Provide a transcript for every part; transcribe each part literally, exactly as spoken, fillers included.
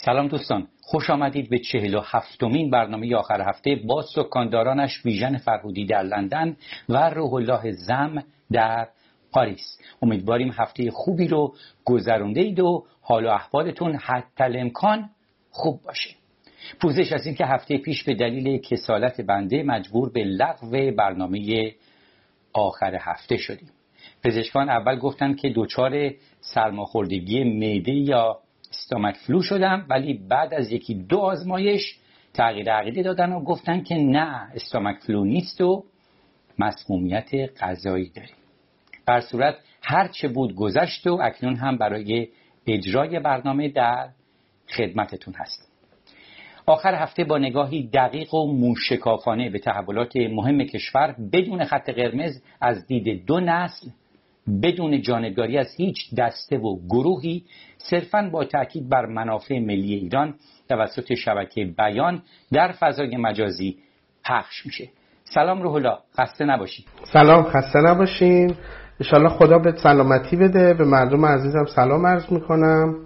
سلام دوستان، خوش آمدید به چهل و هفتمین برنامه آخر هفته با سکاندارانش بیژن فرهودی در لندن و روح الله زم در پاریس. امیدواریم هفته خوبی رو گذرونده اید و حال و احوالتون حتی الامکان خوب باشه. پوزش از این که هفته پیش به دلیل کسالت بنده مجبور به لغو برنامه آخر هفته شدیم. پزشکان اول گفتن که دچار سرماخوردگی معده یا استامک فلو شدم، ولی بعد از یکی دو آزمایش تغییر عقیده دادن و گفتن که نه، استامک فلو نیست و مسمومیت غذایی داریم. بر صورت هر چه بود گذشت و اکنون هم برای اجرای برنامه در خدمتتون هستم. آخر هفته با نگاهی دقیق و موشکافانه به تحولات مهم کشور بدون خط قرمز از دید دو نسل، بدون جانبداری از هیچ دسته و گروهی، صرفاً با تأکید بر منافع ملی ایران توسط شبکه بیان در فضای مجازی پخش میشه. سلام روح الله، خسته نباشید. سلام، خسته نباشین. ان شاءالله خدا به سلامتی بده. به مردم عزیزم سلام عرض میکنم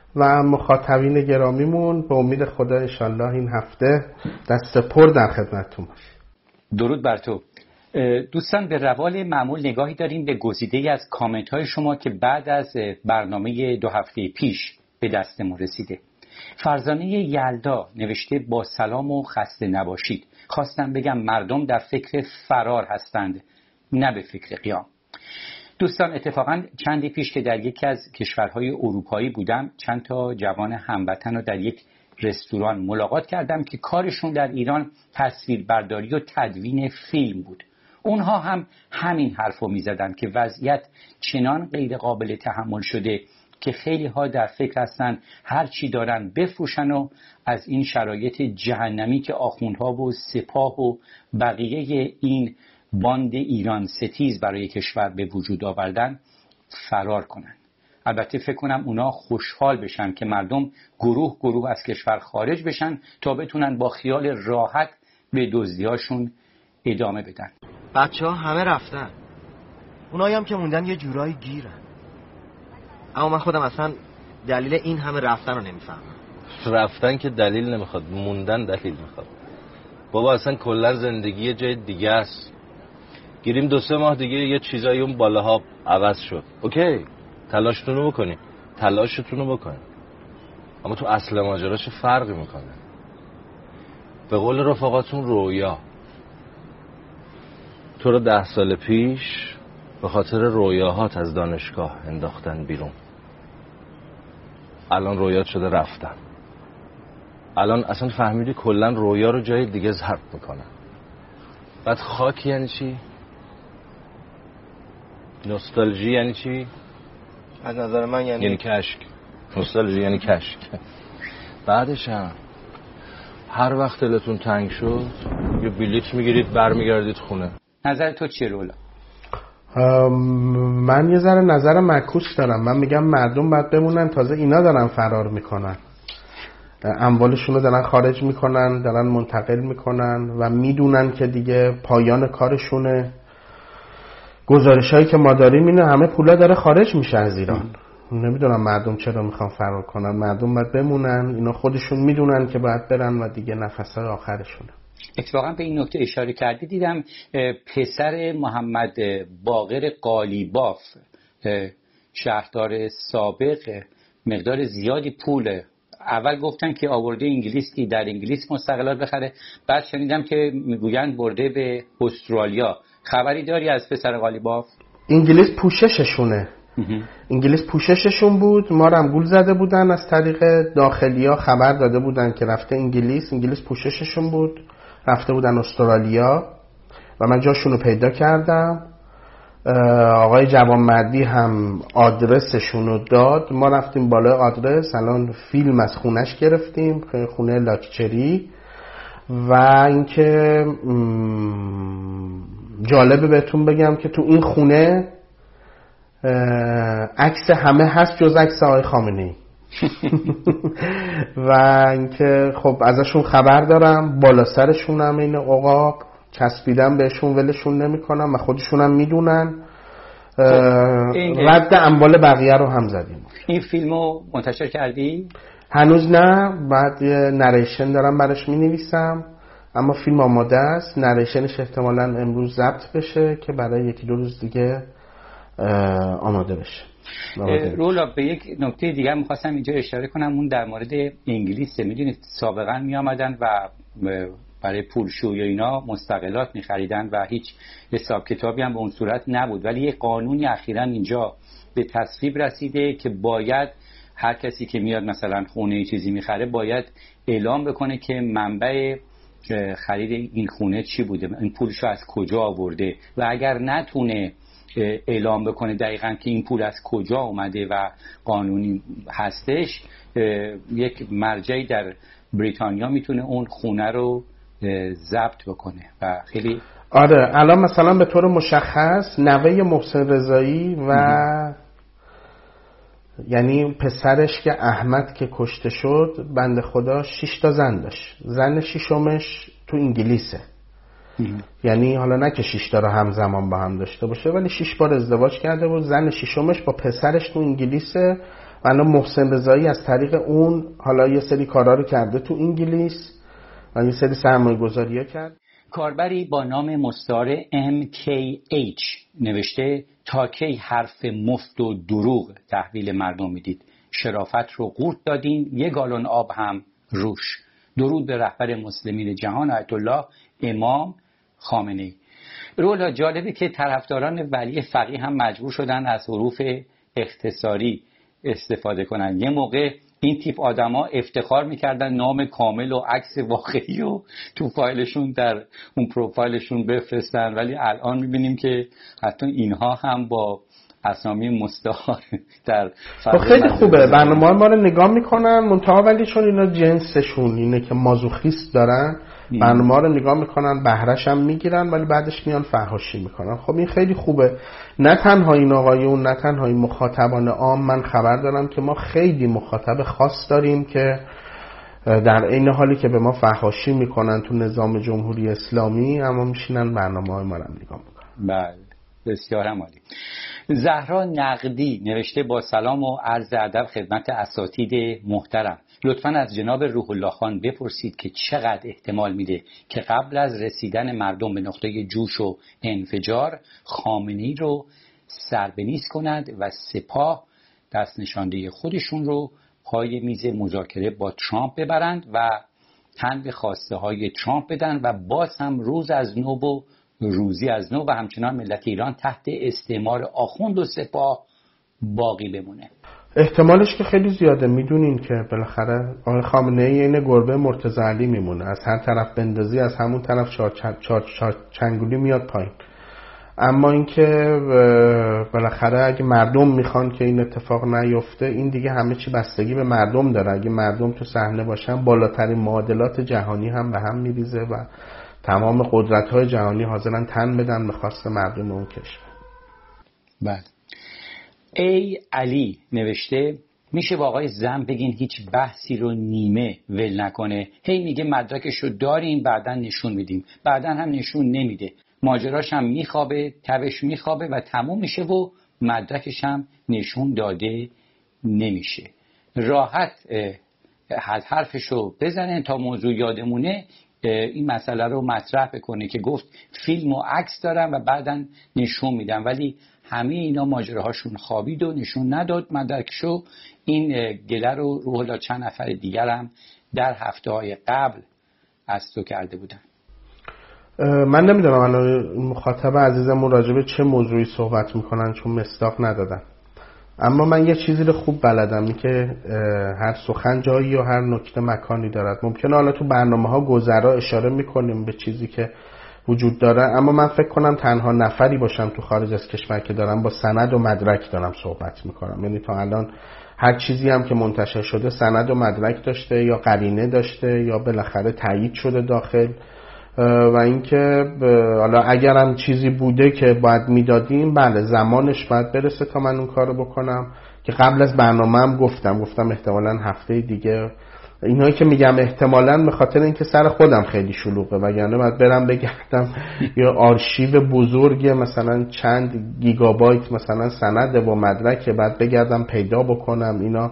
و مخاطبین گرامیمون به امید خدا ان شاءالله این هفته دست پر در خدمتتون باشه. درود بر تو. دوستان، به روال معمول نگاهی داریم به گزیده‌ای از کامنت های شما که بعد از برنامه دو هفته پیش به دستمون رسیده. فرزانه یلدا نوشته با سلام و خسته نباشید. خواستم بگم مردم در فکر فرار هستند، نه به فکر قیام. دوستان، اتفاقا چندی پیش که در یکی از کشورهای اروپایی بودم، چند تا جوان هموطن رو در یک رستوران ملاقات کردم که کارشون در ایران تصویربرداری و تدوین فیلم بود. اونها هم همین حرفو میزدن که وضعیت چنان غیر قابل تحمل شده که خیلی ها در فکر هستن هر چی دارن بفروشن و از این شرایط جهنمی که آخوندها و سپاه و بقیه این باند ایران ستیز برای کشور به وجود آوردن فرار کنن. البته فکر کنم اونا خوشحال بشن که مردم گروه گروه از کشور خارج بشن تا بتونن با خیال راحت به دزدیاشون ادامه بدن. بچه ها همه رفتن، اونایی هم که موندن یه جورایی گیرن. اما من خودم اصلا دلیل این همه رفتن رو نمیفهمم. رفتن که دلیل نمیخواد، موندن دلیل میخواد. بابا اصلا کلا زندگی یه جای دیگه است. گیریم دو سه ماه دیگه یه چیزایی اون بالاها عوض شد. اوکی، تلاشتون رو بکنی، تلاشتون رو بکنی، اما تو اصل ماجرا چه فرقی میکنه؟ به قول رفقاتون رویا. تو رو ده سال پیش به خاطر رویاهات از دانشگاه انداختن بیرون. الان رویات شده رفتن. الان اصلا فهمیدی کلن رویا رو جای دیگه ضرب میکنن. بعد خاک یعنی چی؟ نوستالژی یعنی چی؟ از نظر من یعنی یعنی کشک. نوستالژی یعنی کشک. بعدش هم هر وقت دلتون تنگ شد یه بلیط میگیرید برمیگردید خونه. نظر تو چیه رولا؟ من یه ذره نظر معکوس دارم. من میگم مردم باید بمونن، تازه اینا دارن فرار میکنن، اموالشون رو دارن خارج میکنن، دارن منتقل میکنن و میدونن که دیگه پایان کارشونه. گزارش هایی که ما داریم اینه همه پولا داره خارج میشه از ایران. نمیدونم مردم چرا میخوان فرار کنن. مردم باید بمونن، اینا خودشون میدونن که باید برن و دیگه نفسهای آخرشونه. اتفاقا به این نکته اشاره کردی، دیدم پسر محمد باقر قالیباف شهردار سابق مقدار زیادی پول اول گفتن که آورده انگلیس که در انگلیس مستقلات بخره، بعد شنیدم که میگوین برده به استرالیا. خبری داری از پسر قالیباف؟ انگلیس پوشششونه. انگلیس پوشششون بود، ما رو هم گول زده بودن، از طریق داخلیا خبر داده بودن که رفته انگلیس. انگلیس پوشششون بود، رفته بودن استرالیا و من جاشون رو پیدا کردم. آقای جوانمردی هم آدرسشون رو داد، ما رفتیم بالای آدرس، الان فیلم از خونش گرفتیم، خونه لاکچری. و اینکه جالبه بهتون بگم که تو این خونه عکس همه هست جز عکس آقای خامنه‌ای. و اینکه خب ازشون خبر دارم، بالا سرشون هم این عقاب چسبیدن بهشون، ولشون نمیکنن و خودشون هم میدونن. رد اموال بقیه رو هم زدیم. این فیلمو منتشر کردی؟ هنوز نه، بعد نریشن دارم براش می نویسم، اما فیلم آماده است. نریشنش احتمالاً امروز ضبط بشه که برای یکی دو روز دیگه آماده بشه. رولا به یک نکته دیگه می‌خواستم اینجا اشاره کنم، اون در مورد انگلیس. میدونید سابقا می آمدن و برای پولشو یا اینا مستقلات می‌خریدن و هیچ حساب کتابی هم به اون صورت نبود، ولی یک قانونی اخیراً اینجا به تصویب رسیده که باید هر کسی که میاد مثلا خونه چیزی می‌خره باید اعلام بکنه که منبع خرید این خونه چی بوده، این پولشو از کجا آورده، و اگر نتونه اعلام بکنه دقیقاً که این پول از کجا اومده و قانونی هستش، یک مرجعی در بریتانیا میتونه اون خونه رو ضبط بکنه و خیلی آره. الان مثلا به طور مشخص نوه محسن رضایی و م- یعنی پسرش که احمد که کشته شد، بنده خدا شش تا زن داشت، زن ششمش تو انگلیسه. یعنی حالا نه که شش تا رو همزمان با هم داشته باشه، ولی شش بار ازدواج کرده بود. زن ششمش با پسرش تو انگلیسه و الان محسن رضایی از طریق اون حالا یه سری کارا رو کرده تو انگلیس و یه سری سرمایه‌گذاری‌ها کرد. کاربری با نام مستعار ام کی اچ نوشته تا کی حرف مفت و دروغ تحویل مردم میدید؟ شرافت رو قورت دادین، یک گالون آب هم روش. درود به رهبر مسلمین جهان آیت الله امام خامنه‌ای. رولا جالبه که طرفداران ولی فقیه هم مجبور شدن از حروف اختصاری استفاده کنن. یه موقع این تیپ آدما افتخار میکردن نام کامل و عکس واقعی رو تو فایلشون در اون پروفایلشون بفرستن، ولی الان میبینیم که حتی اینها هم با اسامی مستعار در خیلی خوبه برنامه ما رو نگاه میکنن، منتها ولی چون اینا جنسشون اینه که مازوخیست دارن، برنامه رو نگاه میکنن، بهره‌ش هم میگیرن، ولی بعدش میان فحاشی میکنن. خب این خیلی خوبه. نه تنها این آقایون، نه تنها این مخاطبان عام، من خبر دارم که ما خیلی مخاطب خاص داریم که در این حالی که به ما فحاشی میکنن تو نظام جمهوری اسلامی، اما میشینن برنامه‌های ما رو نگاه میکنن. بله بسیار عالی. زهرا نقدی نوشته با سلام و عرض ادب خدمت اساتید محترم، لطفاً از جناب روح الله خان بپرسید که چقدر احتمال میده که قبل از رسیدن مردم به نقطه جوش و انفجار خامنه‌ای رو سربنیز کنند و سپاه دست نشانده خودشون رو پای میز مذاکره با ترامپ ببرند و تن به خواسته های ترامپ بدن و باز هم روز از نو و روزی از نو و همچنان ملت ایران تحت استعمار آخوند و سپاه باقی بمونه. احتمالش که خیلی زیاده. میدونین که بالاخره آقای خامنه‌ای این گربه مرتضی علی میمونه، از هر طرف بندازی از همون طرف چار چار چار چنگولی میاد پایین. اما اینکه بالاخره اگه مردم میخوان که این اتفاق نیفته، این دیگه همه چی بستگی به مردم داره. اگه مردم تو صحنه باشن، بالاترین معادلات جهانی هم به هم میریزه و تمام قدرت‌های جهانی حاضرن تن بدن به خواست مردم اون کشور. بله. ای علی نوشته میشه با آقای زن بگین هیچ بحثی رو نیمه ول نکنه، هی میگه مدرکشو داریم بعدن نشون میدیم، بعدن هم نشون نمیده، ماجراش هم میخوابه، تبش میخوابه و تموم میشه و مدرکش هم نشون داده نمیشه. راحت حرفشو بزنن تا موضوع یادمونه، این مسئله رو مطرح بکنه که گفت فیلم و عکس دارم و بعدن نشون میدم، ولی همه اینا ماجراهاشون خوابید و نشون نداد مدرکشو. این گله رو روح الله چند نفر دیگر هم در هفته های قبل از تو کرده بودن. من نمیدونم الان مخاطب عزیزم راجع به چه موضوعی صحبت میکنن چون مصداق ندادن، اما من یه چیزی رو خوب بلدم، این که هر سخن جایی و هر نکته مکانی دارد. ممکنه حالا تو برنامه ها گذرا اشاره میکنیم به چیزی که وجود داره، اما من فکر کنم تنها نفری باشم تو خارج از کشور که دارم با سند و مدرک دارم صحبت میکنم. یعنی تا الان هر چیزی هم که منتشر شده سند و مدرک داشته یا قرینه داشته یا بالاخره تایید شده داخل، و اینکه حالا اگرم چیزی بوده که باید میدادیم، بله زمانش باید برسه تا من اون کارو بکنم که قبل از برنامه‌ام گفتم گفتم احتمالاً هفته دیگه. اینایی که میگم احتمالاً به خاطر اینکه سر خودم خیلی شلوغه، وگرنه باید برم بگردم یا آرشیو بزرگ مثلا چند گیگابایت مثلا سند و مدرک بعد بگردم پیدا بکنم. اینا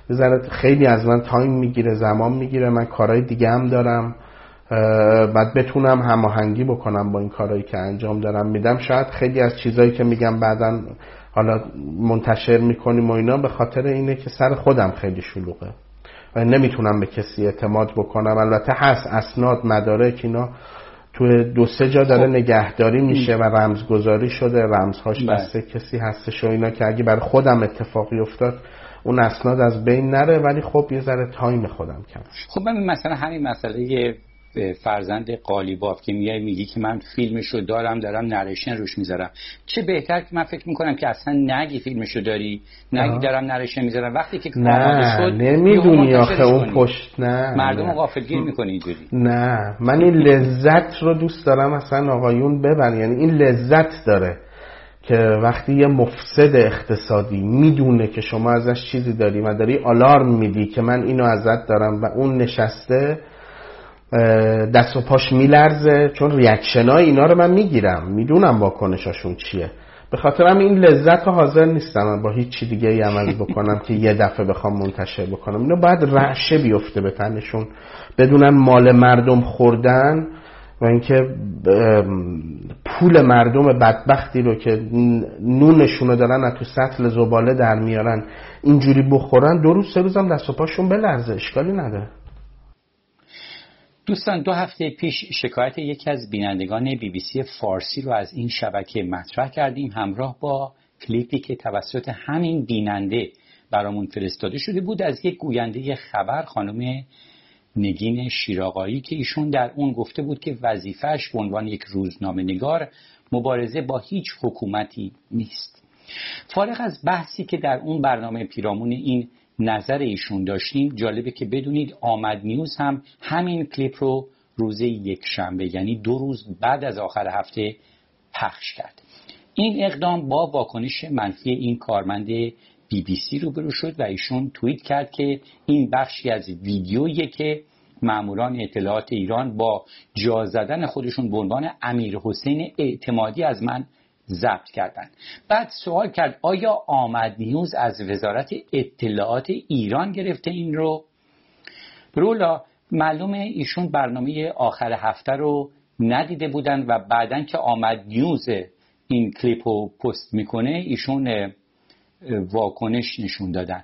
ذره خیلی از من تایم میگیره، زمان میگیره، من کارهای دیگه هم دارم، بعد بتونم هماهنگی بکنم با این کارهایی که انجام دارم میدم. شاید خیلی از چیزایی که میگم بعداً حالا منتشر میکنیم و اینا به خاطر اینه که سر خودم خیلی شلوغه و نمیتونم به کسی اعتماد بکنم. البته هست اسناد، مدارک، اینا تو دو سه جا داره نگهداری میشه و رمزگذاری شده، رمزهاش دست کسی هستش و اینا که اگه برای خودم اتفاقی افتاد اون اسناد از بین نره، ولی خب یه ذره تایم خودم کم. خب من مثلا همین مسئله فرزند قالیباف که میای میگی که من فیلمشو دارم دارم نریشن روش میذارم، چه بهتر که من فکر میکنم که اصلا نگی فیلمشو داری، نگی دارم نریشن میذارم، وقتی که آماده شد نمیدونی آخه اون پشت نه مردم غافلگیر میکنی اینجوری. نه من این لذت رو دوست دارم اصلا آقایون ببرن، یعنی این لذت داره که وقتی یه مفسد اقتصادی میدونه که شما ازش چیزی داری و داری آلارم میدی که من اینو ازت دارم و اون نشسته دست و پاش میلرزه، چون ریاکشنای اینا رو من میگیرم، میدونم واکنشاشون چیه، به خاطر هم این لذت رو حاضر نیستم با هیچ چی دیگه ای عمل بکنم که یه دفعه بخوام منتشر بکنم. اینو باید رعشه بیفته به تنشون، بدونن مال مردم خوردن و اینکه پول مردم بدبختی رو که نونشون رو دارن از تو سطل زباله در میارن اینجوری بخورن، دو روز سه روزم دست و پاشون بلرزه، اشکالی نداره. دوستان، دو هفته پیش شکایت یکی از بینندگان بی بی سی فارسی رو از این شبکه مطرح کردیم، همراه با کلیپی که توسط همین بیننده برامون فرستاده شده بود از یک گوینده خبر، خانم نگین شیراقایی، که ایشون در اون گفته بود که وظیفه‌اش به عنوان یک روزنامه‌نگار مبارزه با هیچ حکومتی نیست. فارغ از بحثی که در اون برنامه پیرامون این نظر ایشون داشتیم، جالبه که بدونید آمد نیوز هم همین کلیپ رو روز یک شنبه، یعنی دو روز بعد از آخر هفته پخش کرد. این اقدام با واکنش منفی این کارمند بی بی سی روبرو شد و ایشون توییت کرد که این بخشی از ویدیویی که ماموران اطلاعات ایران با جا زدن خودشون به عنوان امیر حسین اعتمادی از من ضبط کردن. بعد سوال کرد آیا آمد نیوز از وزارت اطلاعات ایران گرفته این رو؟ رولا معلومه ایشون برنامه آخر هفته رو ندیده بودن و بعدن که آمد نیوز این کلیپ رو پست میکنه ایشون واکنش نشون دادن.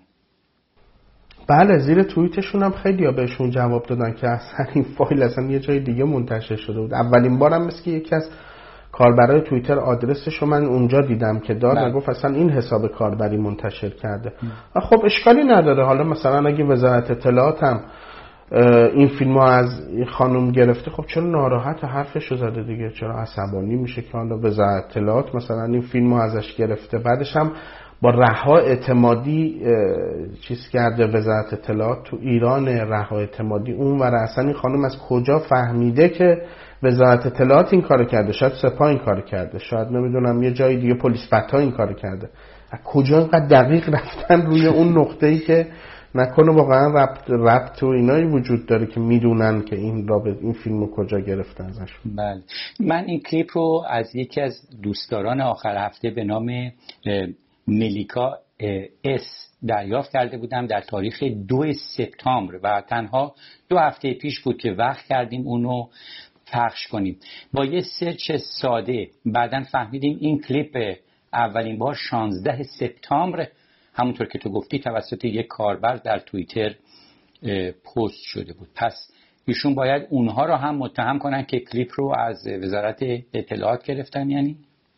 بله، زیر توییتشون هم خیلی ها بهشون جواب دادن که اصلا این فایل اصلا یه جای دیگه منتشر شده بود. اولین بارم مثل که یکی از کاربرای توییتر آدرسش رو من اونجا دیدم که داد و گفت اصلا این حساب کاربری منتشر کرده. خب اشکالی نداره، حالا مثلا اگه وزارت اطلاعات هم این فیلم ها از این خانم گرفته، خب چرا ناراحت حرفش رو زده دیگه، چرا عصبانی میشه که حالا وزارت اطلاعات مثلا این فیلم ها ازش گرفته. بعدش هم با رها اعتمادی چیز کرده وزارت اطلاعات تو ایران، رها اعتمادی اون و اصلا این خانم از کجا فهمیده که وزارت اطلاعات این کارو کرده، شاید سپاه این کارو کرده، شاید نمیدونم یه جای دیگه پلیس فتا این کارو کرده، از کجا اینقدر دقیق رفتن روی اون نقطه‌ای که نکنه واقعا ربط ربط و اینایی وجود داره که میدونن که این رابط این فیلمو کجا گرفتن ازش. بله، من این کلیپ رو از یکی از دوستداران آخر هفته به نام ملیکا اس دریافت کرده بودم در تاریخ دو سپتامبر و تنها دو هفته پیش بود که وقت کردیم اونو پخش کنیم. با یه سرچ ساده بعدن فهمیدیم این کلیپ اولین بار شانزده سپتامبر همونطور که تو گفتی توسط یک کاربر در توییتر پست شده بود. پس ایشون باید اونها رو هم متهم کنن که کلیپ رو از وزارت اطلاعات گرفتن. یعنی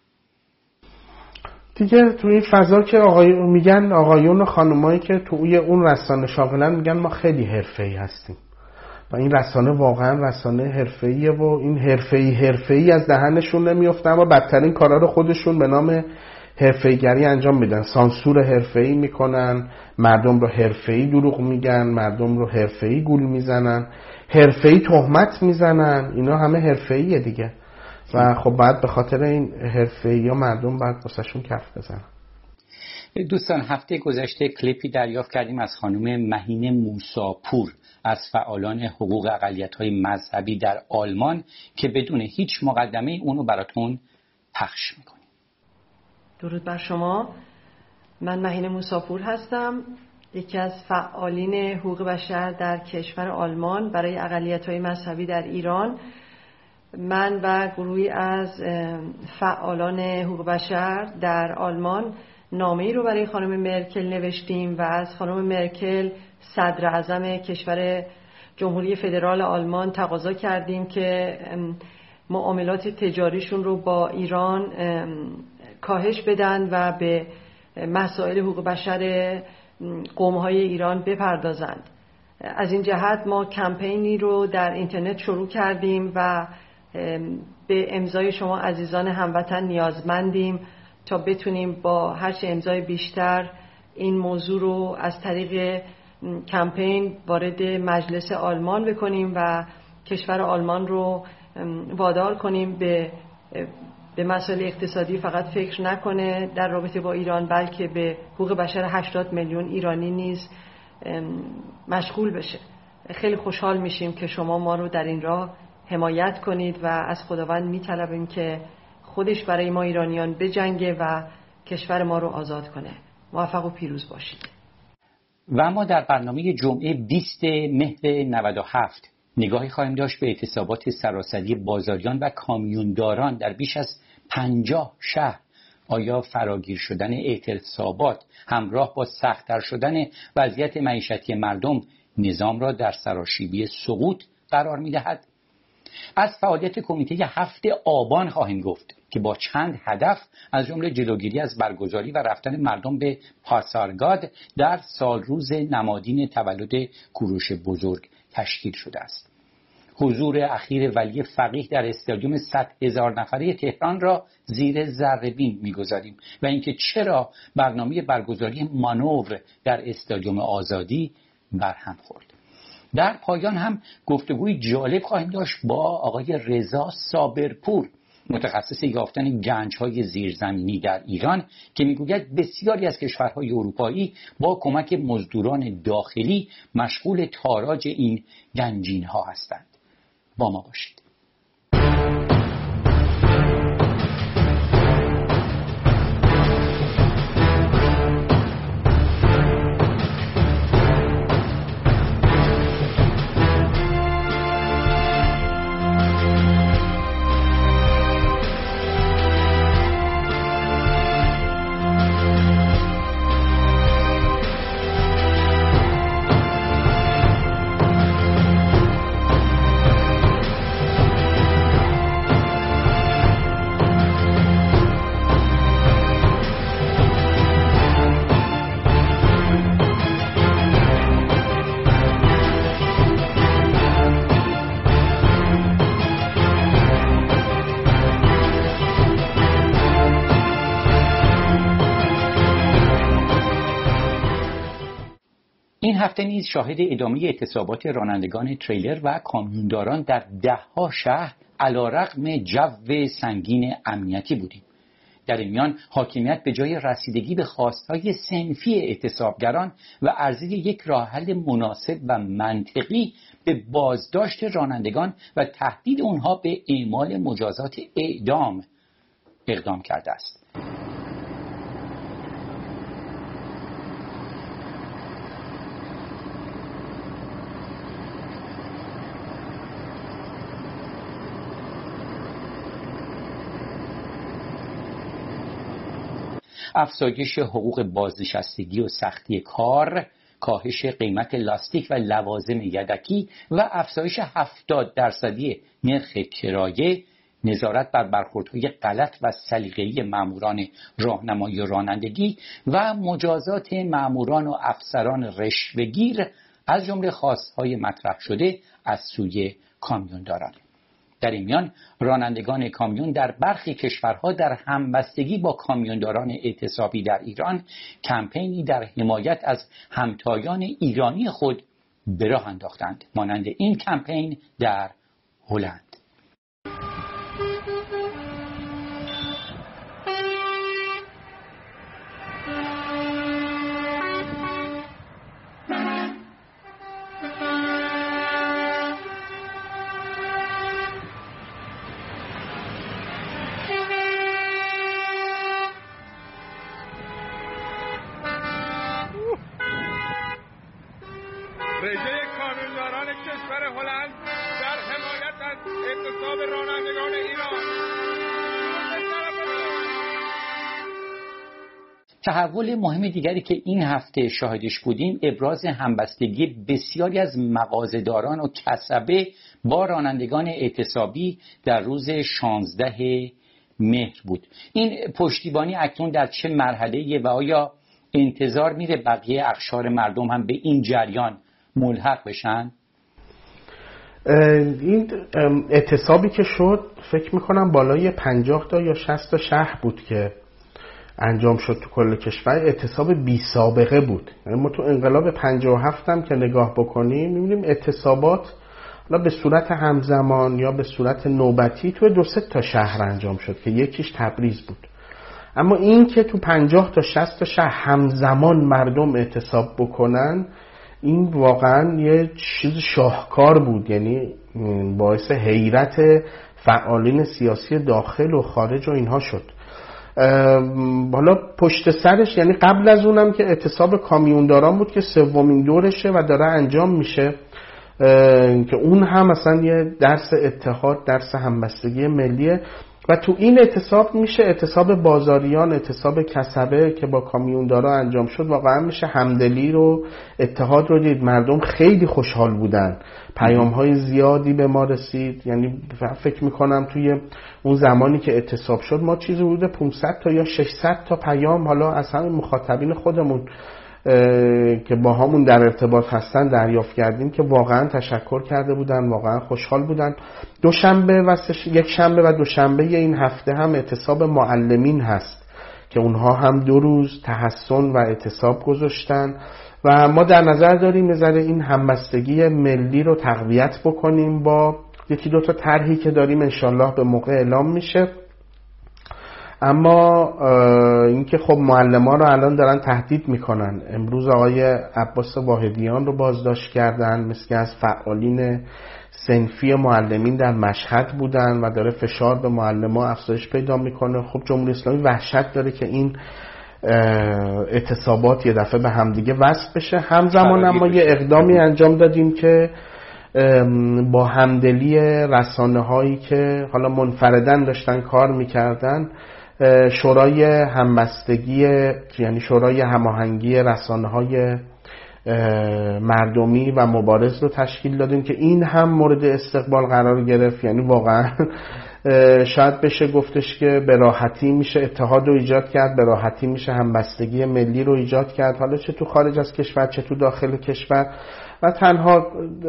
دیگه تو این فضا که آقایون میگن، آقایون و خانمایی که توی اون رسانه شاغلن میگن ما خیلی حرفه‌ای هستیم و این رسانه واقعا رسانه حرفه‌ایه و این حرفه‌ای حرفه‌ای از دهنشون نمیفته، اما بدترین کارا رو خودشون به نام حرفه‌ایگری انجام میدن، سانسور حرفه‌ای میکنن، مردم رو حرفه‌ای دروغ میگن، مردم رو حرفه‌ای گول میزنن، حرفه‌ای تهمت میزنن، اینا همه حرفه‌ایه دیگه و خب بعد به خاطر این حرفه‌ای ها مردم بعد واسهشون کف بزنن. دوستان، هفته گذشته کلیپی دریافت کردیم از خانم مهین موساپور از فعالان حقوق اقلیت‌های مذهبی در آلمان که بدون هیچ مقدمه اونو براتون پخش میکنیم. درود بر شما، من مهین موساپور هستم. یکی از فعالین حقوق بشر در کشور آلمان برای اقلیت‌های مذهبی در ایران. من و گروهی از فعالان حقوق بشر در آلمان نامه‌ای رو برای خانم مرکل نوشتیم و از خانم مرکل صدر اعظم کشور جمهوری فدرال آلمان تقاضا کردیم که معاملات تجاریشون رو با ایران کاهش بدن و به مسائل حقوق بشر قوم‌های ایران بپردازند. از این جهت ما کمپینی رو در اینترنت شروع کردیم و به امضای شما عزیزان هموطن نیازمندیم تا بتونیم با هرچه امضای بیشتر این موضوع رو از طریق کمپین وارد مجلس آلمان بکنیم و کشور آلمان رو وادار کنیم به به مسائل اقتصادی فقط فکر نکنه در رابطه با ایران، بلکه به حقوق بشر هشتاد میلیون ایرانی نیز مشغول بشه. خیلی خوشحال میشیم که شما ما رو در این راه حمایت کنید و از خداوند میطلبیم که خودش برای ما ایرانیان بجنگه و کشور ما رو آزاد کنه. موفق و پیروز باشید. و ما در برنامه جمعه بیست مهر نود و هفت نگاهی خواهیم داشت به اعتصابات سراسری بازاریان و کامیونداران در بیش از پنجاه شهر. آیا فراگیر شدن اعتصابات همراه با سخت‌تر شدن وضعیت معیشتی مردم نظام را در سراشیبی سقوط قرار می‌دهد؟ از فعالیت کمیته هفت آبان خواهیم گفت که با چند هدف از جمله جلوگیری از برگزاری و رفتن مردم به پاسارگاد در سالروز نمادین تولد کوروش بزرگ تشکیل شده است. حضور اخیر ولی فقیه در استادیوم صد هزار نفره تهران را زیر ذره‌بین می‌گذاریم و اینکه چرا برنامه برگزاری مانور در استادیوم آزادی برهم خورد. در پایان هم گفتگوی جالب خواهیم داشت با آقای رضا صابرپور، متخصص یافتن گنج‌های زیرزمینی در ایران، که میگوید بسیاری از کشورهای اروپایی با کمک مزدوران داخلی مشغول تاراج این گنجین‌ها هستند. با ما باشید. این هفته نیز شاهد ادامه اعتصابات رانندگان تریلر و کامیونداران در ده‌ها شهر علی‌رغم جو سنگین امنیتی بودیم. در این میان حاکمیت به جای رسیدگی به خواستهای صنفی اعتصابگران و عرضه یک راه حل مناسب و منطقی به بازداشت رانندگان و تهدید آنها به اعمال مجازات اعدام اقدام کرده است. افزایش حقوق بازنشستگی و سختی کار، کاهش قیمت لاستیک و لوازم یدکی و افزایش هفتاد درصدی نرخ کرایه، نظارت بر برخوردهای غلط و سلیقه‌ای ماموران راهنمایی و رانندگی و مجازات ماموران و افسران رشوه‌گیر از جمله خواستهای مطرح شده از سوی کامیونداران. در این میان رانندگان کامیون در برخی کشورها در همبستگی با کامیونداران اعتصابی در ایران کمپینی در حمایت از همتایان ایرانی خود به راه انداختند، مانند این کمپین در هلند. رژه کانونداران کشور هلند در حمایت از اعتصاب رانندگان ایران. تحول مهم دیگری که این هفته شاهدش بودیم ابراز همبستگی بسیاری از مغازه‌داران و کسبه با رانندگان اعتصابی در روز شانزده مهر بود. این پشتیبانی اکنون در چه مرحله‌ای و آیا انتظار میره بقیه اقشار مردم هم به این جریان ملحق بشن؟ این اعتصابی که شد فکر میکنم بالای پنجاه تا یا شصت تا شهر بود که انجام شد تو کل کشور. اعتصاب بی سابقه بود. یعنی ما تو انقلاب پنجاه و هفت هم که نگاه بکنیم میبینیم اعتصابات حالا به صورت همزمان یا به صورت نوبتی تو دو سه تا شهر انجام شد که یکیش تبریز بود. اما این که تو پنجاه تا شصت تا شهر همزمان مردم اعتصاب بکنن این واقعا یه چیز شاهکار بود. یعنی باعث حیرت فعالین سیاسی داخل و خارج و اینها شد. حالا پشت سرش یعنی قبل از اونم که اعتصاب کامیونداران بود که سومین دورشه و داره انجام میشه که اون هم مثلا یه درس اتحاد، درس همبستگی ملیه و تو این اعتصاب میشه اعتصاب بازاریان، اعتصاب کسبه که با کامیوندارا انجام شد واقعا میشه همدلی رو، اتحاد رو دید. مردم خیلی خوشحال بودن، پیام‌های زیادی به ما رسید. یعنی فکر میکنم توی اون زمانی که اعتصاب شد ما چیزی بوده پانصد تا یا ششصد تا پیام حالا از همین مخاطبین خودمون که با همون در ارتباط هستن دریافت کردیم که واقعا تشکر کرده بودن، واقعا خوشحال بودن. دوشنبه و یک شنبه و دوشنبه این هفته هم اعتصاب معلمین هست که اونها هم دو روز تحسن و اعتصاب گذاشتن و ما در نظر داریم یه ذره این همبستگی ملی رو تقویت بکنیم با یکی دو تا طرحی که داریم انشالله به موقع اعلام میشه. اما اینکه خب معلمان رو الان دارن تهدید میکنن. امروز آقای عباس واحدیان رو بازداشت کردن، مثل از فعالین صنفی معلمین در مشهد بودن و داره فشار به معلمان افزایش پیدا میکنه. خب جمهوری اسلامی وحشت داره که این اعتصابات یه دفعه به همدیگه وصل بشه. همزمان اما یه اقدامی انجام دادیم که با همدلی رسانه هایی که حالا منفردن داشتن کار میکردن، شورای همبستگی یعنی شورای هماهنگی رسانه‌های مردمی و مبارز رو تشکیل دادیم که این هم مورد استقبال قرار گرفت. یعنی واقعا شاید بشه گفتش که به راحتی میشه اتحاد رو ایجاد کرد، به راحتی میشه همبستگی ملی رو ایجاد کرد، حالا چه تو خارج از کشور چه تو داخل کشور. و تنها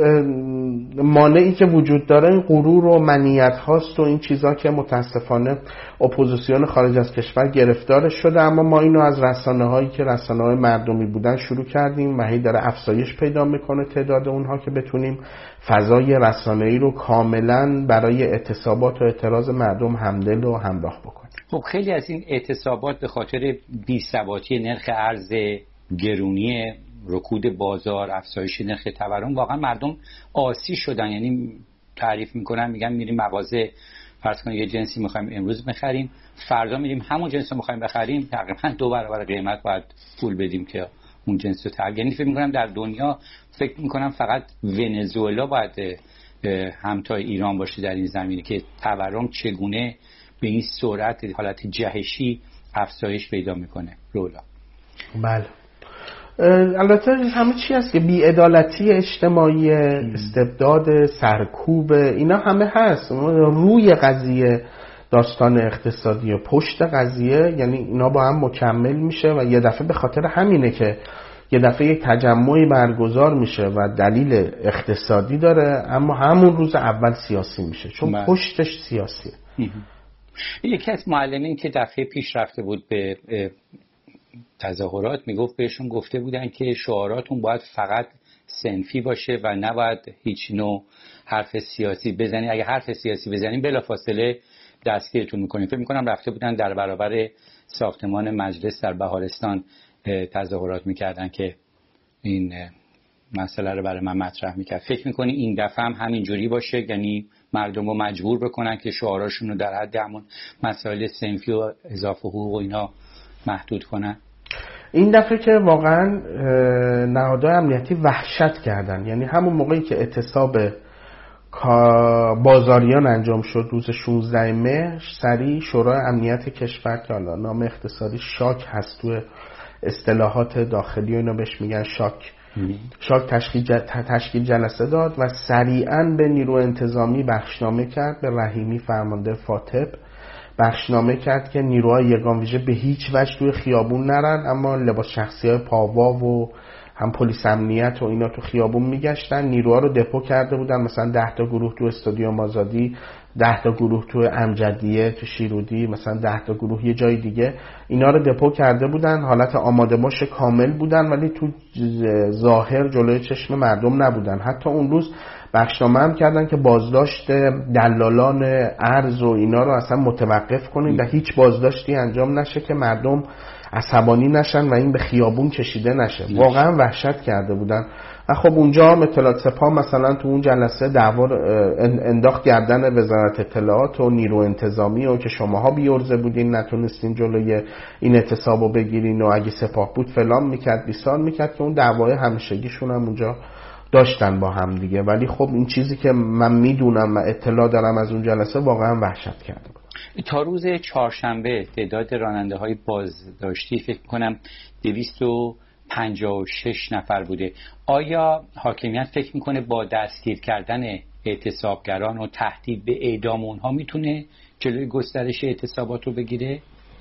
مانعی که وجود داره این غرور و منیت هاست و این چیزا که متاسفانه اپوزیسیون خارج از کشور گرفتارش شده. اما ما اینو از رسانه هایی که رسانه های مردمی بودن شروع کردیم و هی داره افزایش پیدا میکنه تعداد اونها که بتونیم فضای رسانه‌ای رو کاملا برای اعتصابات و اعتراض مردم همدل و همراه بکنیم. خب خیلی از این اعتصابات به خاطر بی‌ثباتی نرخ ارز، گرونی رکود بازار، افزایش نرخ تورم، واقعا مردم آسی شدن. یعنی تعریف میکنن میگن میریم مغازه، فرض کنید یه جنسی میخوایم امروز بخریم، فردا میریم همون جنس رو میخوایم بخریم تقریبا دو برابر قیمت باید پول بدیم که اون جنس رو تغییر. یعنی فکر میکنم در دنیا فکر میکنم فقط ونزوئلا باید همتای ایران باشه در این زمینه که تورم چگونه به این سرعت حالت جهشی افزایش پیدا میکنه. رولا بله، البته همه چی هست که بی‌عدالتی اجتماعی، استبداد، سرکوب، اینا همه هست روی قضیه. داستان اقتصادی و پشت قضیه، یعنی اینا با هم مکمل میشه و یه دفعه به خاطر همینه که یه دفعه یک تجمعی برگزار میشه و دلیل اقتصادی داره اما همون روز اول سیاسی میشه چون بله. پشتش سیاسیه. یکی از معلمین که دفعه پیش رفته بود به تظاهرات میگفت بهشون گفته بودن که شعاراتون باید فقط صنفی باشه و نباید هیچ نوع حرف سیاسی بزنید. اگه حرف سیاسی بزنید بلافاصله دستگیرتون میکنیم. فکر میکنم رفته بودن در برابر ساختمان مجلس در بهارستان تظاهرات میکردن که این مسئله رو برای من مطرح میکرد. فکر میکنی این دفعه هم همینجوری باشه، یعنی مردم رو مجبور بکنن که شعاراشون رو در حد همون مسائل صنفی و اضافه حقوق و اینا محدود کنن؟ این دفعه که واقعا نهادهای امنیتی وحشت کردن، یعنی همون موقعی که اعتصاب بازاریان انجام شد روز شانزده مهر، سریع شورای امنیت کشور که حالا نام اختصاری شاک هست تو اصطلاحات داخلی و اینا بهش میگن شاک، شاک تشکیل تشکیل جلسه داد و سریعاً به نیرو انتظامی بخشنامه کرد، به رحیمی فرمانده فاتح بخشنامه کرد که نیروهای یگان ویژه به هیچ وجه توی خیابون نرن، اما لباس شخصی های پاوا و هم پلیس امنیت و اینا تو خیابون میگشتن. نیروها رو دپو کرده بودن، مثلا ده تا گروه تو استادیوم آزادی، ده تا گروه تو امجدیه تو شیرودی، مثلا ده تا گروه یه جای دیگه، اینا رو دپو کرده بودن. حالت آماده باش کامل بودن ولی تو ظاهر جلوی چشم مردم نبودن. حتی اون روز بخشنامه هم کردن که بازداشت دلالان ارز و اینا رو اصلا متوقف کنین و هیچ بازداشتی انجام نشه که مردم عصبانی نشن و این به خیابون کشیده نشه. واقعا وحشت کرده بودن. و خب اونجا هم اطلاعات سپاه مثلا تو اون جلسه دعوا انداخت گردن وزارت اطلاعات و نیرو انتظامی و که شماها بیورزه بودین نتونستین جلوی این اعتصابو بگیرین و اگه سپاه بود فلان میکرد بیسار میکرد، که اون دعوای همیشگیشون هم اونجا داشتن با هم دیگه. ولی خب این چیزی که من میدونم و اطلاع دارم از اون جلسه واقعا وحشت کرده بود. تا روز چهارشنبه تعداد راننده های بازداشتی فکر کنم دویست و پنجاه و شش نفر بوده. آیا حاکمیت فکر میکنه با دستگیر کردن اعتصابگران و تهدید به اعدام اونها میتونه جلوی گسترش اعتصابات رو بگیره؟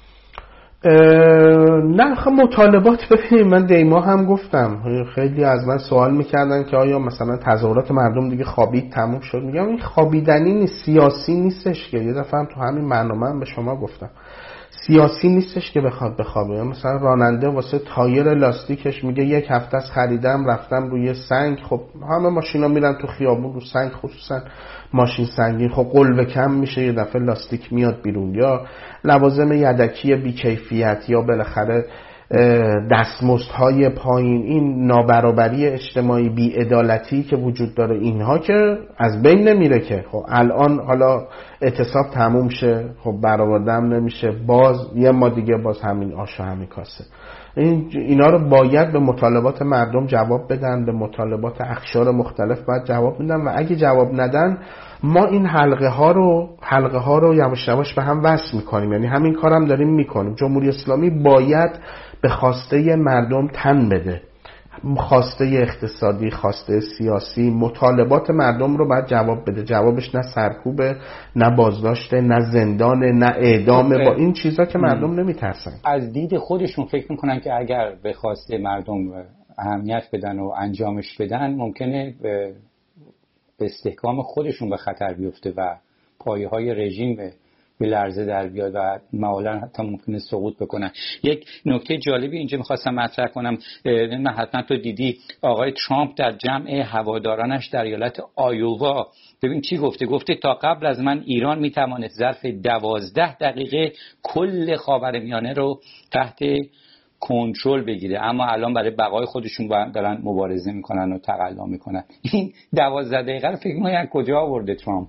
نه خب مطالبات ببینید، من دیما هم گفتم، خیلی از من سوال میکردن که آیا مثلا تظاهرات مردم دیگه خوابید تموم شد. میگم این خوابیدنی نیست، سیاسی نیستش که، یه دفعه هم تو همین برنامه هم به شما گفتم سیاسی نیستش که بخواد بخوابه. مثلا راننده واسه تایر لاستیکش میگه یک هفته از خریدم رفتم روی سنگ، خب همه ماشینا میرن تو خیابون رو سنگ، خصوصا ماشین سنگین، خب قلوه کم میشه یه دفعه لاستیک میاد بیرون. یا لوازم یدکی بی‌کیفیت، یا بالاخره دستمزدهای پایین، این نابرابری اجتماعی، بی‌عدالتی که وجود داره، اینها که از بین نمیره که. خب الان حالا اعتصاب تموم شه، خب برآوردم نمیشه، باز یه ما دیگه باز همین آش و همین کاسه. این اینا رو باید به مطالبات مردم جواب بدن، به مطالبات اقشار مختلف باید جواب بدن و اگه جواب ندن ما این حلقه ها رو حلقه ها رو یواش یواش به هم وصل میکنیم. یعنی همین کارم داریم میکنیم. جمهوری اسلامی باید به خواسته مردم تن بده، خواسته اقتصادی، خواسته سیاسی، مطالبات مردم رو باید جواب بده. جوابش نه سرکوبه، نه بازداشته، نه زندانه، نه اعدامه. با این چیزا که مردم نمیترسن. از دید خودشون فکر میکنن که اگر به خواسته مردم اهمیت بدن و انجامش بدن ممکنه به استحکام خودشون به خطر بیفته و پایه های رژیم به لرزه در بیاد و معالاً حتی ممکنه سقوط بکنن. یک نکته جالبی اینجا میخواستم مطرح کنم، من حتما تو دیدی آقای ترامپ در جمع هوادارانش در ایالت آیووا ببین چی گفته. گفته تا قبل از من ایران میتوانست ظرف دوازده دقیقه کل خاورمیانه رو تحت کنترل بگیره، اما الان برای بقای خودشون دارن مبارزه میکنن و تقلا میکنن. این دوازده دقیقه رو فکر میکنن کجا آورده ترامپ؟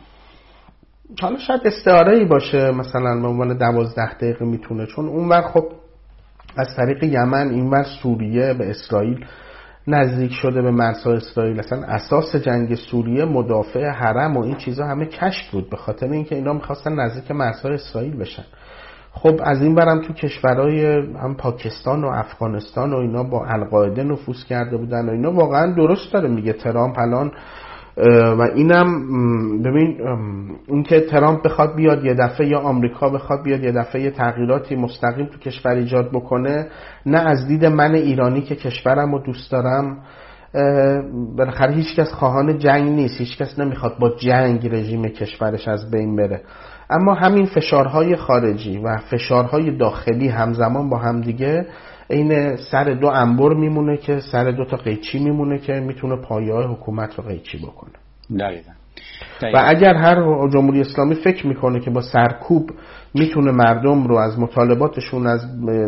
حالا شاید استعاره‌ای باشه، مثلا به عنوان دوازده دقیقه میتونه، چون اونور خب از طریق یمن اینور سوریه به اسرائیل نزدیک شده، به مرزهای اسرائیل. اصلا اساس جنگ سوریه مدافع حرم و این چیزا همه کشف بود، به خاطر اینکه اینا میخواستن نزدیک مرزهای اسرائیل بشن. خب از این برم تو کشورهای هم پاکستان و افغانستان و اینا با القاعده نفوذ کرده بودن و اینا. واقعا درست داره میگه ترامپ الان. و اینم ببین اون که ترامپ بخواد بیاد یه دفعه، یا آمریکا بخواد بیاد یه دفعه یه تغییراتی مستقیم تو کشور ایجاد بکنه، نه از دید من ایرانی که کشورم رو دوست دارم، بالاخره هیچ کس خواهان جنگ نیست، هیچ کس نمیخواد با جنگ رژیم کشورش از بین بره، اما همین فشارهای خارجی و فشارهای داخلی همزمان با هم دیگه این سر دو انبر میمونه که سر دو تا قیچی میمونه که میتونه پایه‌های حکومت رو قیچی بکنه. دقیقاً. و اگر هر جمهوری اسلامی فکر میکنه که با سرکوب میتونه مردم رو از مطالباتشون از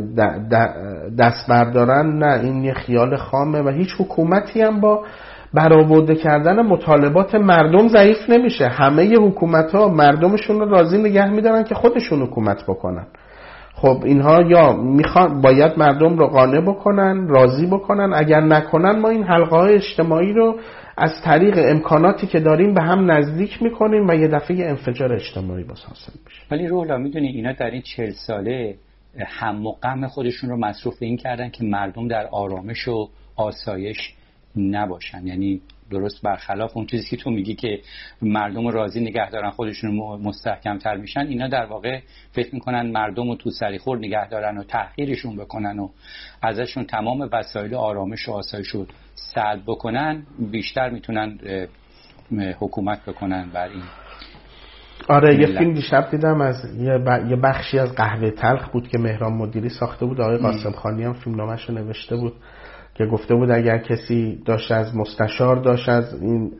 دست بردارن، نه، این یه خیال خامه و هیچ حکومتی هم با برآورده کردن مطالبات مردم ضعیف نمیشه. همه ی حکومت‌ها مردمشون رو راضی نگه میدارن که خودشون حکومت بکنن. خب اینها یا میخوان باید مردم رو قانع بکنن، راضی بکنن، اگر نکنن ما این حلقه های اجتماعی رو از طریق امکاناتی که داریم به هم نزدیک میکنیم و یه دفعه انفجار اجتماعی باز حاصل میشه. ولی رولا میدونی اینا در این چهل ساله هم و غم خودشون رو مصروف این کردن که مردم در آرامش و آسایش نباشن. یعنی درست برخلاف اون چیزی که تو میگی که مردم راضی نگه دارن خودشون مستحکم تر میشن، اینا در واقع فکر میکنن مردم رو تو سریخور نگه دارن و تحقیرشون بکنن و ازشون تمام وسایل آرامش و آسایش رو سلب بکنن، بیشتر میتونن حکومت بکنن بر این. آره یه فیلم دیشب دیدم از یه, ب... یه بخشی از قهوه تلخ بود که مهران مدیری ساخته بود، آقای قاسم خانی هم فیلم نامش رو نوشته بود که گفته بود اگر کسی داشت از مستشار داشت از این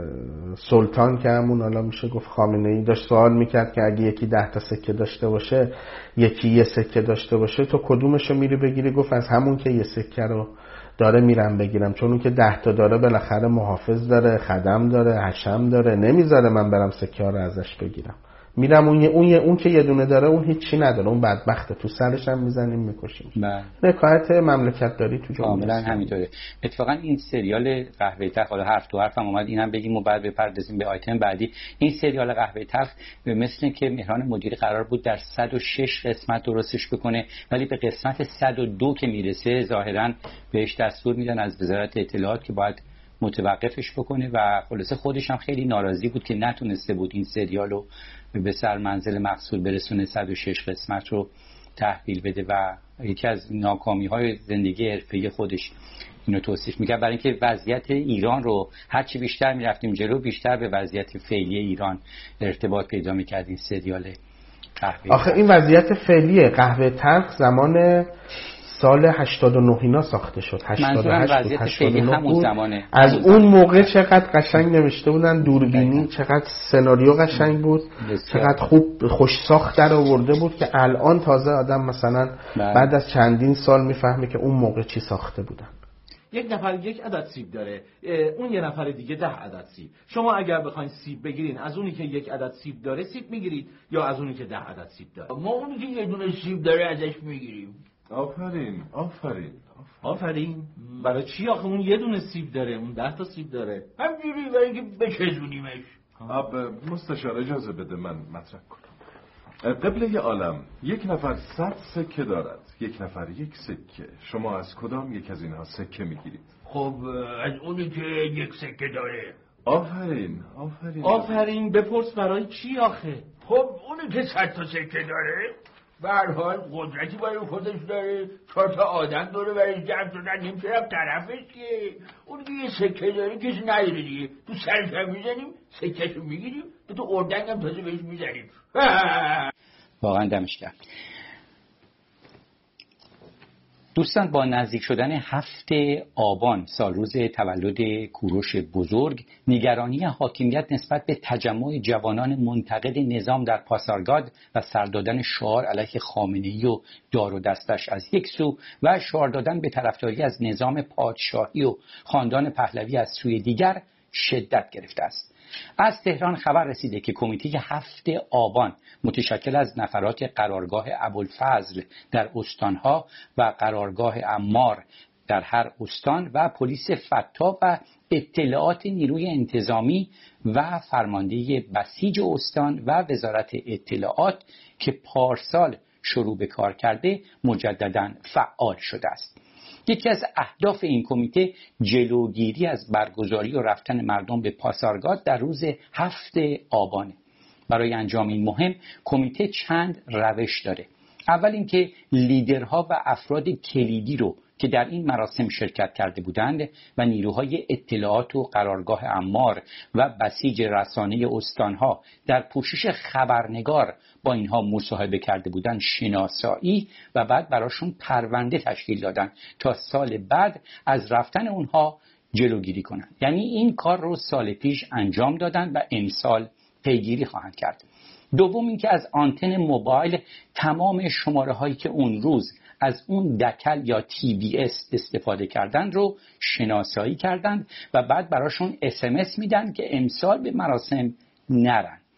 سلطان که همون حالا میشه گفت خامنه‌ای داشت سوال میکرد که اگه یکی ده تا سکه داشته باشه یکی یه سکه داشته باشه تو کدومشو میری بگیری؟ گفت از همون که یه سکه رو داره میرم بگیرم، چون اون که ده تا داره بالاخره محافظ داره، خدم داره، حشم داره، نمیذاره من برم سکه ها رو ازش بگیرم، میرم اون اون اون که یه دونه داره اون هیچی نداره، اون بدبخته، تو سرش هم میزنیم میکشیم. نکایت مملکت داری تو جامعه کاملا همینطوره. اتفاقا این سریال قهوه تلخ، حالا حرف تو حرفم اومد اینم بگیم و بعد بپردازیم به آیتم بعدی. این سریال قهوه تلخ مثل که مهران مدیری قرار بود در صد و شش قسمت درستش بکنه، ولی به قسمت صد و دو که میرسه ظاهرا بهش دستور میدن از وزارت اطلاعات که باید متوقفش بکنه و خلاصه خودش هم خیلی ناراضی بود که نتونسته بود این سریالو به سر منزل مقصود برسونه، صد و شش قسمت رو تحویل بده و یکی از ناکامی‌های زندگی حرفه‌ای خودش اینو توصیف می‌کرد، برای اینکه وضعیت ایران رو هرچی بیشتر می‌رفتیم جلو بیشتر به وضعیت فعلی ایران ارتباط پیدا می‌کرد این سریال قهوه. آخه این وضعیت فعلی قهوه تلخ زمان سال هشتاد و نه اینا ساخته شد، هشتاد و هشت بود، هشتاد و نه بود. زمانه. از اون موقع چقدر قشنگ نوشته بودن، دوربینی، چقدر سناریو قشنگ بود، چقدر خوب خوش ساخت در آورده بود که الان تازه آدم مثلا بعد از چندین سال میفهمه که اون موقع چی ساخته بودن. یک نفر یک عدد سیب داره، اون یه نفر دیگه ده عدد سیب. شما اگر بخواین سیب بگیرین از اونی که یک عدد سیب داره سیب میگیرید یا از اونی که ده عدد سیب داره؟ ما اونی که یه دونه سیب داره ازش میگیریم. آفرین آفرین آفرین. برای چی آخه اون یه دونه سیب داره اون ده تا سیب داره؟ همجوری برای اینکه بچزونیمش. اب مستشار اجازه بده من مطرح کنم. قبله عالم یک نفر صد سکه دارد، یک نفر یک سکه، شما از کدام یک از اینها سکه میگیرید؟ خب از اونی که یک سکه داره. آفرین آفرین آفرین. بپرس برای چی آخه؟ خب اونی که صد تا سکه داره به هر حال قدرتی برای خودش داره، چهار تا آدم دوره برای جمع شدن، نمیشه رفت طرفش که اون که یه سکه داره کسی نداره دیگه، تو سرش هم میزنیم سکهشو میگیریم تو تو اردنگ هم تازه بهش میزنیم. واقعا دمش گرم. دوستان با نزدیک شدن هفته آبان سال روز تولد کوروش بزرگ، نگرانی حاکمیت نسبت به تجمع جوانان منتقد نظام در پاسارگاد و سر دادن شعار علیه خامنه‌ای و دار و دستش از یک سو و شعار دادن به طرفداری از نظام پادشاهی و خاندان پهلوی از سوی دیگر شدت گرفته است. از تهران خبر رسیده که کمیته هفته آبان متشکل از نفرات قرارگاه ابوالفضل در استانها و قرارگاه عمار در هر استان و پلیس فتا و اطلاعات نیروی انتظامی و فرمانده بسیج استان و وزارت اطلاعات که پارسال شروع به کار کرده مجدداً فعال شده است. یکی از اهداف این کمیته جلوگیری از برگزاری و رفتن مردم به پاسارگاد در روز هفته آبانه. برای انجام این مهم کمیته چند روش داره. اول اینکه لیدرها و افراد کلیدی رو که در این مراسم شرکت کرده بودند و نیروهای اطلاعات و قرارگاه عمار و بسیج رسانه استانها در پوشش خبرنگار با اینها مصاحبه کرده بودند شناسایی و بعد براشون پرونده تشکیل دادن تا سال بعد از رفتن اونها جلوگیری کنند. یعنی این کار رو سال پیش انجام دادن و امسال پیگیری خواهند کرد. دوم اینکه از آنتن موبایل تمام شماره هایی که اون روز از اون دکل یا تی بی اس استفاده کردن رو شناسایی کردند و بعد براشون اس ام اس میدن که امسال به مراسم نرن.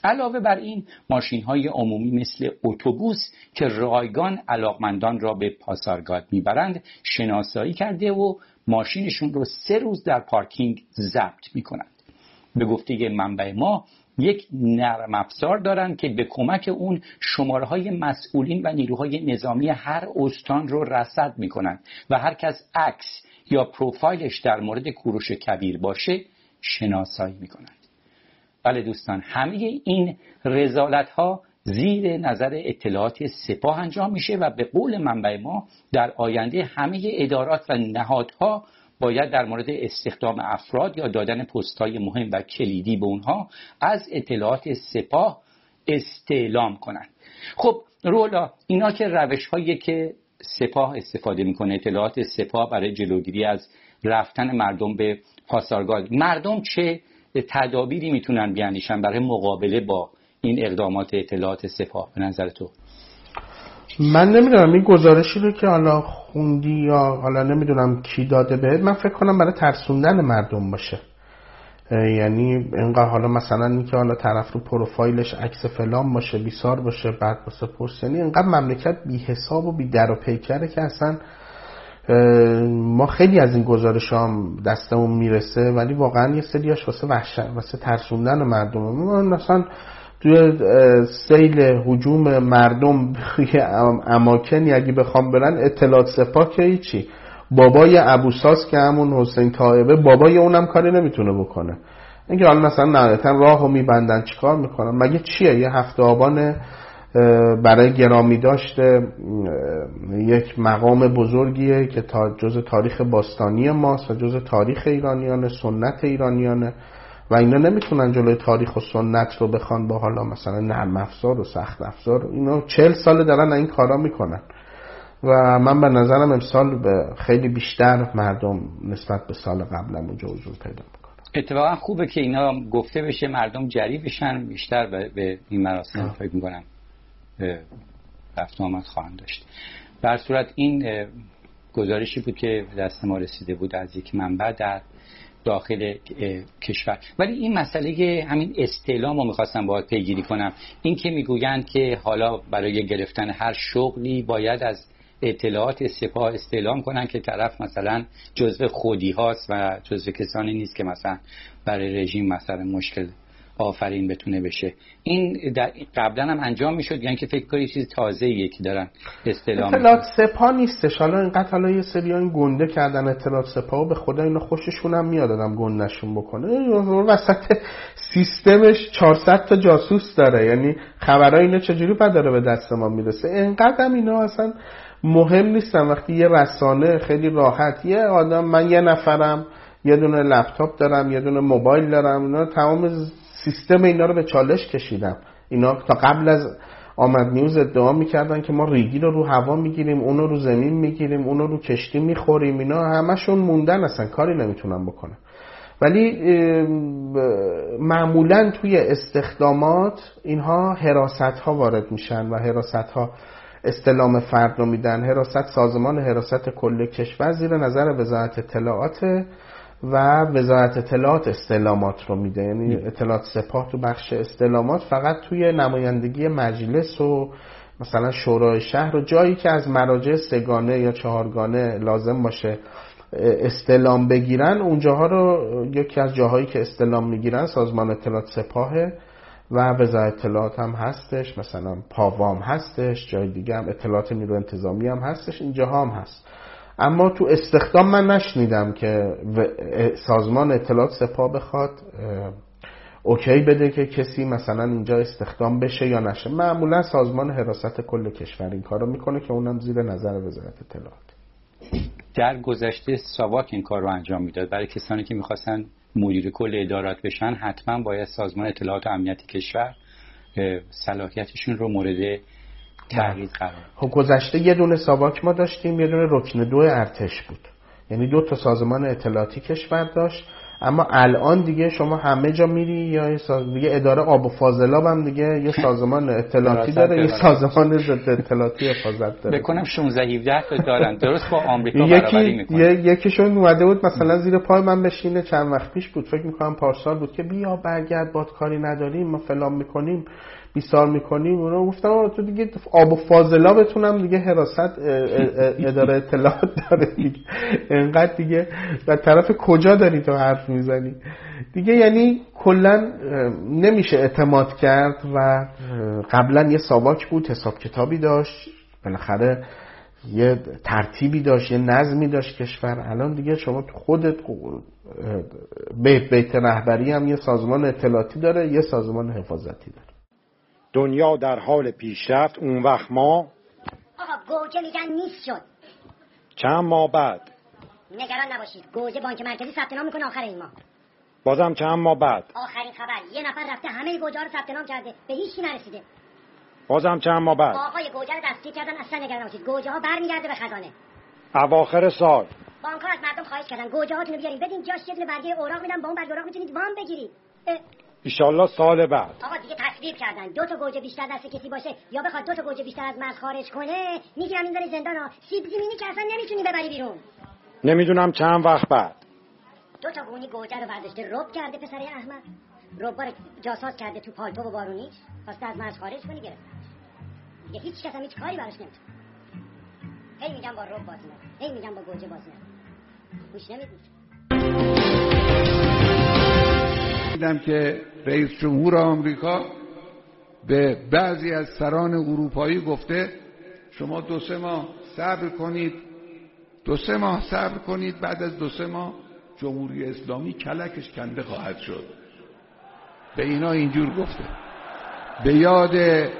علاوه بر این ماشین‌های عمومی مثل اتوبوس که رایگان علاقمندان را به پاسارگاد میبرند شناسایی کرده و ماشینشون رو سه روز در پارکینگ ضبط میکنند. به گفته منبع ما یک نرم افزار دارند که به کمک اون شماره‌های مسئولین و نیروهای نظامی هر استان رو رصد میکنند و هر کس عکس یا پروفایلش در مورد کوروش کبیر باشه شناسایی میکنند. بله دوستان، همه این رذالت‌ها زیر نظر اطلاعات سپاه انجام میشه و به قول منبع ما در آینده همه ادارات و نهادها باید در مورد استخدام افراد یا دادن پست‌های مهم و کلیدی به اونها از اطلاعات سپاه استعلام کنند. خب رولا، اینا که روش‌هایی که سپاه استفاده میکنه، اطلاعات سپاه برای جلوگیری از رفتن مردم به پاسارگاد، مردم چه تدابیری میتونن بیاندیشن برای مقابله با این اقدامات اطلاعات سپاه به نظر تو؟ من نمیدونم این گزارشی رو که حالا خوندی یا حالا نمیدونم کی داده بهت، من فکر کنم برای ترسوندن مردم باشه. یعنی اینقدر حالا مثلا این که حالا طرف رو پروفایلش عکس فلان باشه، بیسار باشه، بعد واسه پست، یعنی اینقدر مملکت بی حساب و بی در و پیکره که اصلا ما خیلی از این گزارش هم دستمون میرسه ولی واقعا یه سریاش واسه وحشت، واسه ترسوندن مردم. ما مثلا توی سیل هجوم مردم به اماکنی اگه بخوام برن، اطلاعات سپاه که هیچی، بابای ابوساس که همون حسین طایبه، بابای اونم کاری نمیتونه بکنه. اینکه حالا مثلا نهایتا راهو میبندن چیکار میکنن؟ مگه چیه؟ یه هفته آبان برای گرامی داشته یک مقام بزرگیه که تا جز تاریخ باستانی ماست و جز تاریخ ایرانیانه، سنت ایرانیانه و اینا نمیتونن جلوی تاریخ و سنت رو بخوان با حالا مثلا نرم افزار و سخت افزار. اینا چهل ساله دارن این کارا میکنن و من به نظرم امسال به خیلی بیشتر مردم نسبت به سال قبلم اونجا حضور پیدا میکنن. اتفاقا خوبه که اینا گفته بشه، مردم جری بشن، بیشتر به این مراسم فکر میکنم رفت و آمد خواهند داشت. در صورت این گزارشی بود که دست ما رسیده بود از یک منبع در داخل کشور. ولی این مسئله همین استعلام رو میخواستم باید پیگیری کنم. این که میگویند که حالا برای گرفتن هر شغلی باید از اطلاعات سپاه استعلام کنن که طرف مثلا جزو خودی هاست و جزو کسانی نیست که مثلا برای رژیم مثلا مشکل آفرین بتونه بشه. این قبلا هم انجام میشد، یعنی که فکر کنید چیز تازه‌ایه که دارن استعلام اطلاعات سپاه نیستش. حالا اینقدر حالا یه سری این گنده کردن اطلاعات سپاه، به خدا اینا خوششون هم میاد آدم گندهشون بکنه. وسط سیستمش چهارصد تا جاسوس داره، یعنی خبرای اینا چجوری بعد داره به دست ما میرسه. اینقدر هم اینا اصلا مهم نیستن. وقتی یه رسانه خیلی راحت، یه آدم، من یه نفرم، یه دونه لپتاپ دارم، یه دونه موبایل دارم، اینا تمام سیستم اینا رو به چالش کشیدم. اینا تا قبل از آمد نیوز ادعا میکردن که ما ریگی رو رو هوا میگیریم، اونو رو زمین میگیریم، اونو رو کشتی میخوریم. اینا همشون موندن، اصلا کاری نمیتونن بکنن. ولی معمولا توی استخدامات اینها حراست ها وارد میشن و حراست ها استلام فرد رو میدن. حراست، سازمان حراست کل کشور زیر نظر وزارت اطلاعات و وزارت اطلاعات استعلامات رو میده. یعنی اطلاعات سپاه تو بخش استعلامات فقط توی نمایندگی مجلس و مثلا شورای شهر و جایی که از مراجع سگانه یا چهارگانه لازم باشه استعلام بگیرن، اونجاها رو یکی از جاهایی که استعلام میگیرن سازمان اطلاعات سپاهه و وزارت اطلاعات هم هستش، مثلا پاوام هستش، جای دیگه هم اطلاعات نیرو انتظامی هم هستش، اینجاها هم هست. اما تو استخدام من نشنیدم که سازمان اطلاعات سپاه بخواد اوکی بده که کسی مثلا اینجا استخدام بشه یا نشه. معمولا سازمان حراست کل کشور این کارو میکنه که اونم زیر نظر وزارت اطلاعات. در گذشته ساواک این کار رو انجام میداد. برای کسانی که میخواستن مدیر کل ادارات بشن حتما باید سازمان اطلاعات و امنیت کشور صلاحیتشون رو مورد تغییر قرار. خب گذشته یه دونه ساواک ما داشتیم، یه دونه رکن دو ارتش بود. یعنی دو تا سازمان اطلاعاتی کشور داشت. اما الان دیگه شما همه جا میری یا یه ساز... دیگه اداره آب و فاضلاب هم دیگه یه سازمان اطلاعاتی داره، یه سازمان ضد اطلاعاتی حفاظت داره. بکنم شانزده هفده تا دارن درست با آمریکا برابری میکنه. یکیشون اومده بود مثلا زیر پای من بشینه، چند وقت پیش بود فکر میکنم پارسال بود، که بیا برگرد باد کاری نداریم ما فلان میکنیم بیسار میکنیم. اونا گفتم تو دیگه آب و فاضلابتون هم دیگه حراست اداره اطلاعات داره دیگه، انقدر دیگه و طرف کجا داری تو حرف میزنی دیگه. یعنی کلا نمیشه اعتماد کرد و قبلا یه ساواک بود، حساب کتابی داشت، بالاخره یه ترتیبی داشت، یه نظمی داشت کشور. الان دیگه شما خودت بیت بیت رهبری هم یه سازمان اطلاعاتی داره، یه سازمان حفاظتی داره. دنیا در حال پیشرفت، اون وقت ما آقا گوجه میگن نیست شد. چند ماه بعد نگران نباشید، گوجه بانک مرکزی ثبت نام میکنه آخر این ماه. بازم چند ماه بعد آخرین خبر یه نفر رفته همه گوجه ها رو ثبت نام کرده، به هیچ کی نرسیده. بازم چند ماه بعد آقای گوجه رو دستگیر کردن، اصلا نگران نباشید، گوجه ها برمیگرده به خزانه. اواخر سال بانک‌ها از مردم خواهش کردن گوجه هاتون رو بیارین بدین، جاش یه دونه برگه اوراق میدن، با اون برگه اوراق میتونید وام بگیرید. ایشالله سال بعد. آقا دیگه تصویب کردن دو تا گوجه بیشتر دست کسی باشه یا بخواد دو تا گوجه بیشتر از مرز خارج کنه میگیرن میذاری زندان ها. سیب زمینی که اصلا نمیتونی ببری بیرون. نمیدونم چند وقت بعد دو تا گونی گوجه رو برداشته رب کرده پسر احمد، ربا رو جاساز کرده تو پالتو و بارونیش، خواسته از مرز خارج کنه گرفت. دیگه هیچ کس هم هیچ کاری براش نمیتونه. هی میگم با رب بازی نکن، هی میگم با گوجه بازی نکن، گوش نمیدید. دیدم که رئیس جمهور آمریکا به بعضی از سران اروپایی گفته شما دو سه ماه صبر کنید، دو سه ماه صبر کنید، بعد از دو سه ماه جمهوری اسلامی کلکش کنده خواهد شد. به اینا اینجور گفته. به یاد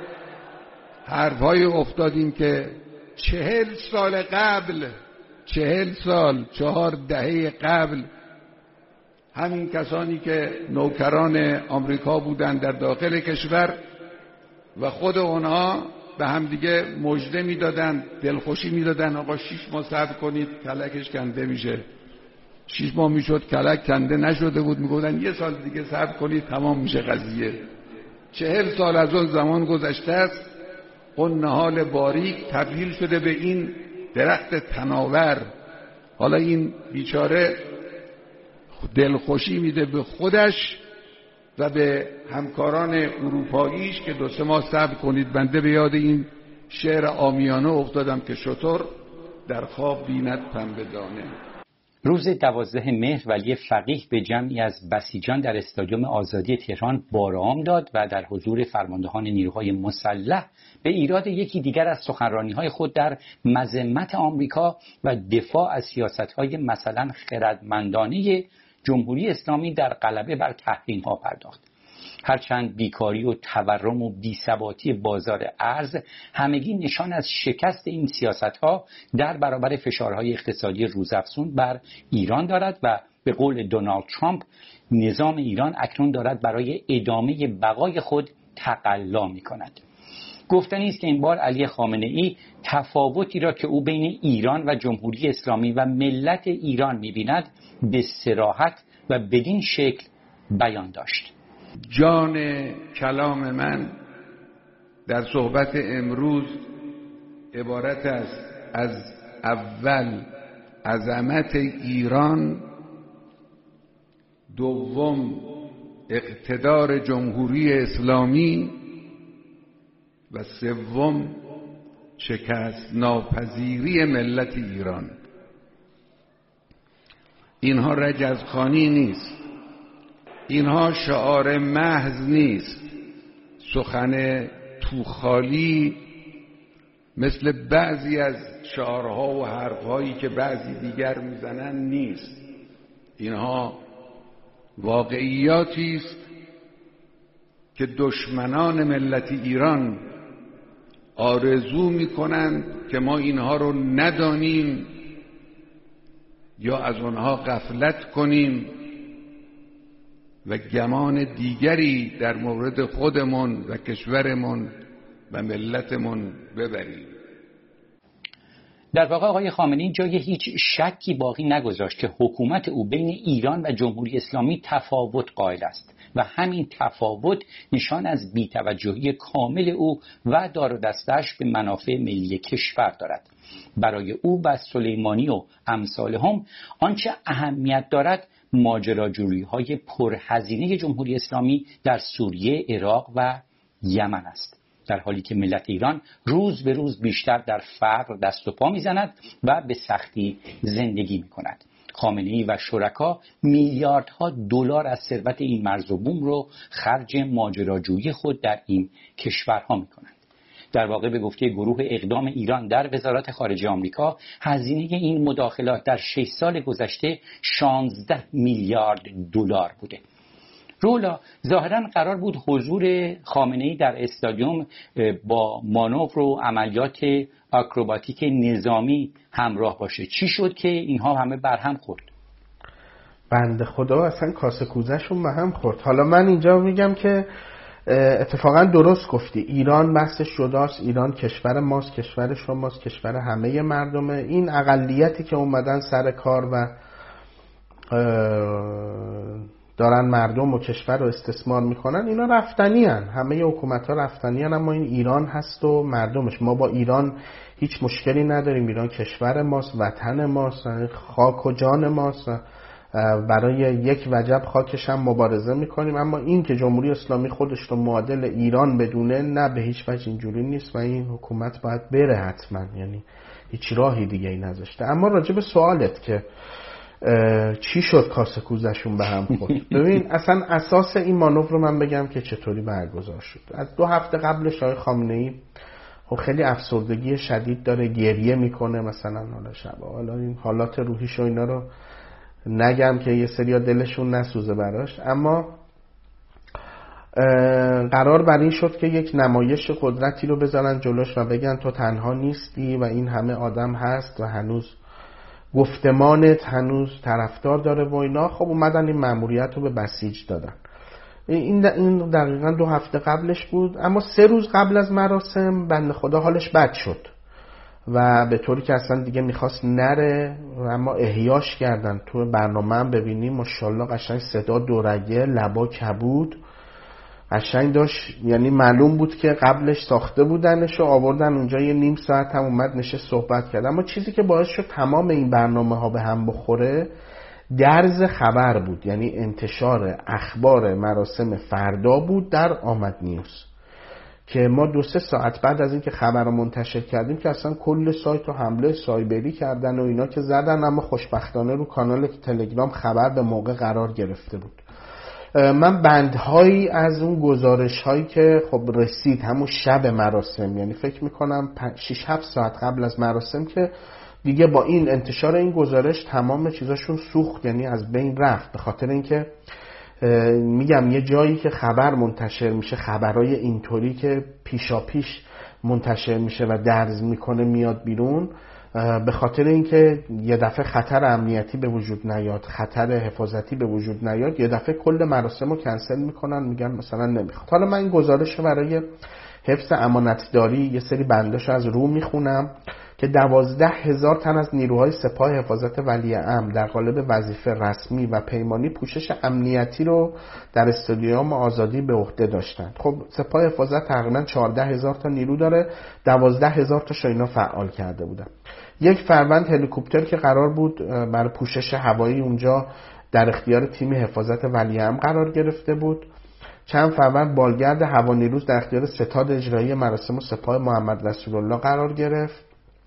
حرفهای افتادیم که چهل سال قبل، چهل سال، چهار دهه قبل همین کسانی که نوکران آمریکا بودند در داخل کشور و خود اونها به هم دیگه مژده میدادن، دلخوشی میدادن آقا شش ماه صبر کنید کلکش کنده میشه. شش ماه میشد کلک کنده نشده بود، میگفتن یه سال دیگه صبر کنید تمام میشه قضیه. چهل سال از اون زمان گذشته است، اون نهال باریک تبدیل شده به این درخت تناور. حالا این بیچاره دلخوشی میده به خودش و به همکاران اروپاییش که دو سه ماه صبر کنید. بنده به یاد این شعر عامیانه افتادم که شتر در خواب بیند پنبه دانه. روز دوازده مهر ولی فقیه به جمعی از بسیجان در استادیوم آزادی تهران بارام داد و در حضور فرماندهان نیروهای مسلح به ایراد یکی دیگر از سخنرانی‌های خود در مذمت آمریکا و دفاع از سیاست‌های مثلا خردمندانه جمهوری اسلامی در غلبه بر تحریم‌ها پرداخت. هرچند بیکاری و تورم و بی‌ثباتی بازار ارز همگی نشان از شکست این سیاست‌ها در برابر فشارهای اقتصادی روزافزون بر ایران دارد و به قول دونالد ترامپ نظام ایران اکنون دارد برای ادامه بقای خود تقلا می‌کند. گفتنی است که این بار علی خامنه‌ای تفاوتی را که او بین ایران و جمهوری اسلامی و ملت ایران می‌بیند به صراحت و بدین شکل بیان داشت. جان کلام من در صحبت امروز عبارت است از اول عظمت ایران، دوم اقتدار جمهوری اسلامی و سوم شکست ناپذیری ملت ایران. اینها رجزخوانی نیست، اینها شعار محض نیست، سخن توخالی مثل بعضی از شعارها و حرفهایی که بعضی دیگر میزنن نیست. اینها واقعیاتی است که دشمنان ملت ایران آرزو میکنند که ما اینها رو ندانیم یا از آنها غفلت کنیم و گمان دیگری در مورد خودمون و کشورمون و ملتمون ببریم. در واقع آقای خامنه‌ای جای هیچ شکی باقی نگذاشت که حکومت او بین ایران و جمهوری اسلامی تفاوت قائل است و همین تفاوت نشان از بی‌توجهی کامل او و دار و دسته‌اش به منافع ملی کشور دارد. برای او و سلیمانی و امثالهم آنچه اهمیت دارد ماجراجویی‌های پرهزینه جمهوری اسلامی در سوریه، عراق و یمن است، در حالی که ملت ایران روز به روز بیشتر در فقر دست و پا می‌زند و به سختی زندگی می‌کند. خامنه‌ای و شرکا میلیاردها دلار از ثروت این مرز و بوم رو خرج ماجراجویی خود در این کشورها می‌کنند. در واقع به گفته گروه اقدام ایران در وزارت خارجه آمریکا، هزینه این مداخلات در شش سال گذشته شانزده میلیارد دلار بوده. رولا، ظاهراً قرار بود حضور خامنه‌ای در استادیوم با مانور و عملیات آکروباتیک نظامی همراه باشه. چی شد که اینها همه برهم خورد؟ بنده خدا اصلا کاسه کوزه‌شون به هم خورد. حالا من اینجا میگم که اتفاقا درست گفتی، ایران بحثش جداست، ایران کشور ماست، کشور شماست، کشور همه مردمه. این اقلیتی که اومدن سر کار و دارن مردم و کشور رو استثمار میکنن، اینا رفتنی هن. همه حکومت ها رفتنی هن، اما این ایران هست و مردمش. ما با ایران هیچ مشکلی نداریم، ایران کشور ماست، وطن ماست، خاک و جان ماست، برای یک وجب خاکش هم مبارزه میکنیم. اما این که جمهوری اسلامی خودش رو معادل ایران بدونه، نه، به هیچ وجه اینجوری نیست و این حکومت باید بره حتما، یعنی هیچ راهی دیگه ای نذاشته. اما راجع به سوالت که چی شد کاسه کوزشون به هم خورد، ببین اصلا اساس این مانور رو من بگم که چطوری برگزار شد. از دو هفته قبلش آقای خامنه‌ای خب خیلی افسردگی شدید داره، گریه میکنه مثلا، حالا شب حالا این حالات روحیش و اینا رو نگم که یه سریا دلشون نسوزه براش، اما قرار بر این شد که یک نمایش قدرتی رو بذارن جلوش و بگن تو تنها نیستی و این همه آدم هست و هنوز گفتمانت هنوز طرفدار داره و اینا. خب اومدن این مأموریت رو به بسیج دادن. این این دقیقاً دو هفته قبلش بود، اما سه روز قبل از مراسم بنده خدا حالش بد شد و به طوری که اصلا دیگه میخواست نره، اما احیاش کردن. تو برنامه هم ببینیم ماشاءالله قشنگ صدا دورگه، لبا کبود، قشنگ داشت، یعنی معلوم بود که قبلش ساخته بودنش و آوردن اونجا، یه نیم ساعت هم اومد نشست صحبت کرد. اما چیزی که باعث شد تمام این برنامه ها به هم بخوره درز خبر بود، یعنی انتشار اخبار مراسم فردا بود در آمد نیوز، که ما دو سه ساعت بعد از اینکه خبر رو منتشر کردیم که اصلا کل سایت رو حمله سایبری کردن و اینا که زدن، اما خوشبختانه رو کانال تلگرام خبر به موقع قرار گرفته بود. من بندهایی از اون گزارش هایی که خب رسید همون شب مراسم، یعنی فکر میکنم شش هفت ساعت قبل از مراسم، که دیگه با این انتشار این گزارش تمام چیزاشون سوخت، یعنی از بین رفت. به خاطر اینکه میگم یه جایی که خبر منتشر میشه، خبرای اینطوری که پیشا پیش منتشر میشه و درز میکنه میاد بیرون، به خاطر اینکه یه دفعه خطر امنیتی به وجود نیاد، خطر حفاظتی به وجود نیاد، یه دفعه کل مراسم رو کنسل میکنن، میگن مثلا نمیخواد. حالا من این گزارش رو برای حفظ امانتداری یه سری بنداش از رو میخونم که دوازده هزار تن از نیروهای سپاه حفاظت ولی امر در قالب وظیفه رسمی و پیمانی پوشش امنیتی رو در استادیوم آزادی به عهده داشتند. خب سپاه حفاظت تقریبا چهارده هزار تا نیرو داره، دوازده هزار تا اینا فعال کرده بودن. یک فروند هلیکوپتر که قرار بود برای پوشش هوایی اونجا در اختیار تیم حفاظت ولی امر قرار گرفته بود. چند فروند بالگرد هوانیروز در اختیار ستاد اجرایی مراسم و سپاه محمد رسول الله قرار گرفت.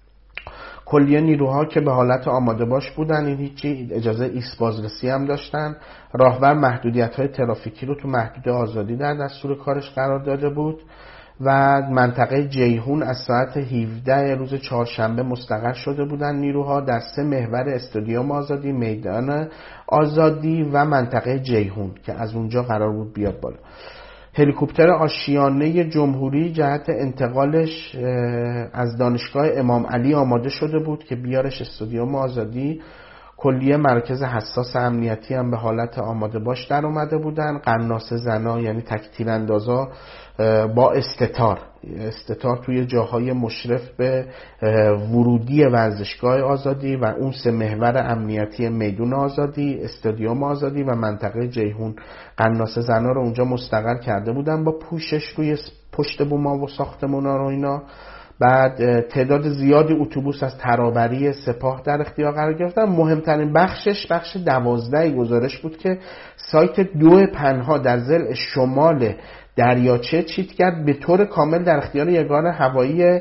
کلیه نیروها که به حالت آماده باش بودن، این هیچی اجازه ایست بازرسی هم داشتن. راهبر محدودیت‌های ترافیکی رو تو محدوده آزادی در دستور کارش قرار داده بود و منطقه جیهون از ساعت هفده روز چهارشنبه مستقر شده بودن نیروها در سه محور استادیوم آزادی، میدان آزادی و منطقه جیهون که از اونجا قرار بود بیاد بالا. هلیکوپتر آشیانه جمهوری جهت انتقالش از دانشگاه امام علی آماده شده بود که بیارش استادیوم آزادی. کلیه مرکز حساس امنیتی هم به حالت آماده باش در اومده بودن. قناص زنا یعنی تک تیراندازا با استتار، استتار توی جاهای مشرف به ورودی ورزشگاه آزادی و اون سه محور امنیتی میدون آزادی، استادیوم آزادی و منطقه جیهون قناس زنا رو اونجا مستقر کرده بودن با پوشش روی پشت بوما و ساختمونا رو اینا. بعد تعداد زیادی اتوبوس از ترابری سپاه در اختیار قرار گرفتن. مهمترین بخشش بخش دوازده گزارش بود که سایت دو پنها در ضلع شمال دریاچه چیتگرد به طور کامل در اختیار یگان هوایی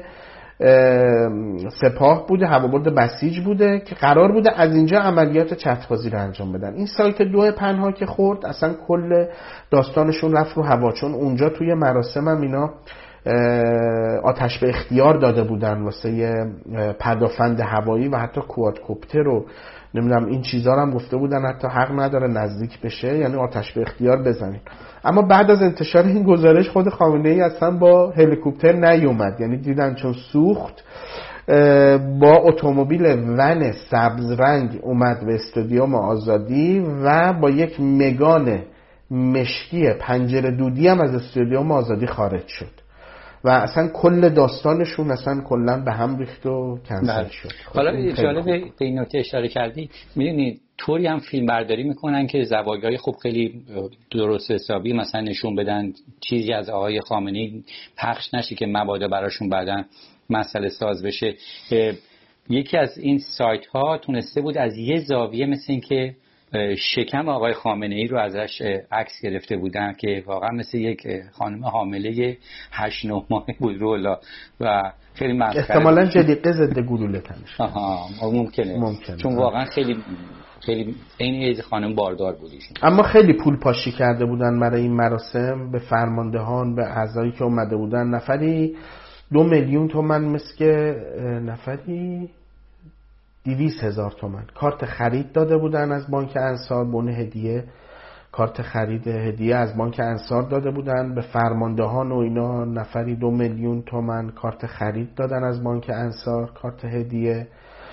سپاه بوده، هوابرد بسیج بوده که قرار بوده از اینجا عملیات چتربازی رو انجام بدن. این سایت دو پنها که خورد اصلا کل داستانشون رفت رو هوا، چون اونجا توی مراسم هم اینا آتش به اختیار داده بودن واسه پدافند هوایی و حتی کوادکوپتر رو نمیدونم این چیزا رو هم گفته بودن حتی حق نداره نزدیک بشه، یعنی آتش به اختیار بزنین. اما بعد از انتشار این گزارش خود خامنه‌ای اصلا با هلیکوپتر نیومد، یعنی دیدن چون سوخت با اتومبیل ون سبز رنگ اومد به استادیوم آزادی و با یک مگان مشکی پنجره دودی هم از استادیوم آزادی خارج شد و اصلا کل داستانشون اصلا کلا به هم ریخت و کنسل شد. حالا اشاره به این نکته اشاره کردی، میدونید طوری هم فیلم برداری میکنن که زوایای خوب خیلی درست حسابی مثلا نشون بدن چیزی از آقای خامنه‌ای پخش نشه که مبادا براشون بعدن مسئله ساز بشه. یکی از این سایت ها تونسته بود از یه زاویه مثل این که شکم آقای خامنه‌ای رو ازش عکس گرفته بودن که واقعا مثل یک خانم حامله هشت نه ماهه بود رولا و خیلی مسخره، احتمالاً جلیقه ضد گلوله تنش. آها ممکنه. ممکنه چون واقعا خیلی خیلی این خانم باردار بودیشون. اما خیلی پول پاشی کرده بودن برای این مراسم به فرماندهان، به اعضایی که اومده بودن. نفری دو میلیون تومان مثل که نفری دویست هزار تومان کارت خرید داده بودن از بانک انصار، بون هدیه کارت خرید هدیه از بانک انصار داده بودن به فرماندهان و اینا. نفری دو میلیون تومان کارت خرید دادن از بانک انصار، کارت هدیه.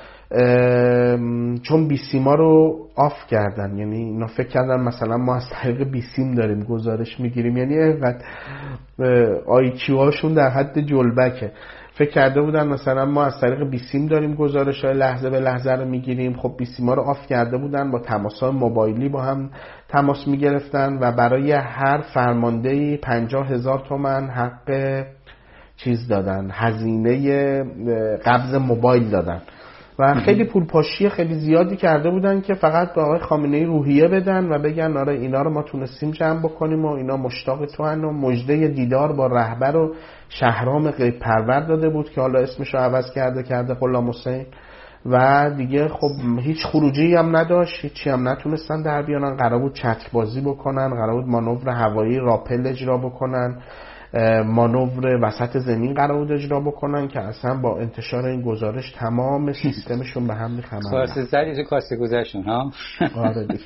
چون بیسیما رو آف کردن، یعنی اینا فکر کردن مثلا ما از طریق بیسیم داریم گزارش میگیریم، یعنی اینقدر آی کیو هاشون در حد جلبکه. فکر کرده بودن مثلا ما از طریق بیسیم داریم گزارش های لحظه به لحظه رو میگیریم. خب بیسیما رو آف کرده بودن، با تماس های موبایلی با هم تماس میگرفتن و برای هر فرماندهی پنجاه هزار تومن حق چیز دادن، هزینه قبض موبایل دادن و خیلی پول پاشی خیلی زیادی کرده بودن که فقط به آقای خامنه‌ای روحیه بدن و بگن آره اینا رو ما تونستیم جمع بکنیم و اینا مشتاق تو هن. و مژده دیدار با رهبر و شهرام غیب پرور داده بود که حالا اسمش رو عوض کرده کرده غلام حسین و دیگه خب هیچ خروجی هم نداشت، هیچی هم نتونستن در بیانن. قرار بود چتر بازی بکنن، قرار بود مانور هوایی راپل اجرا بکنن، مانور وسط زمین قرار بود اجرا بکنن که اصلا با انتشار این گزارش تمام سیستمشون به هم ریخت. کاسه زدی تو کاسه گذشتون ها. آره دیگه.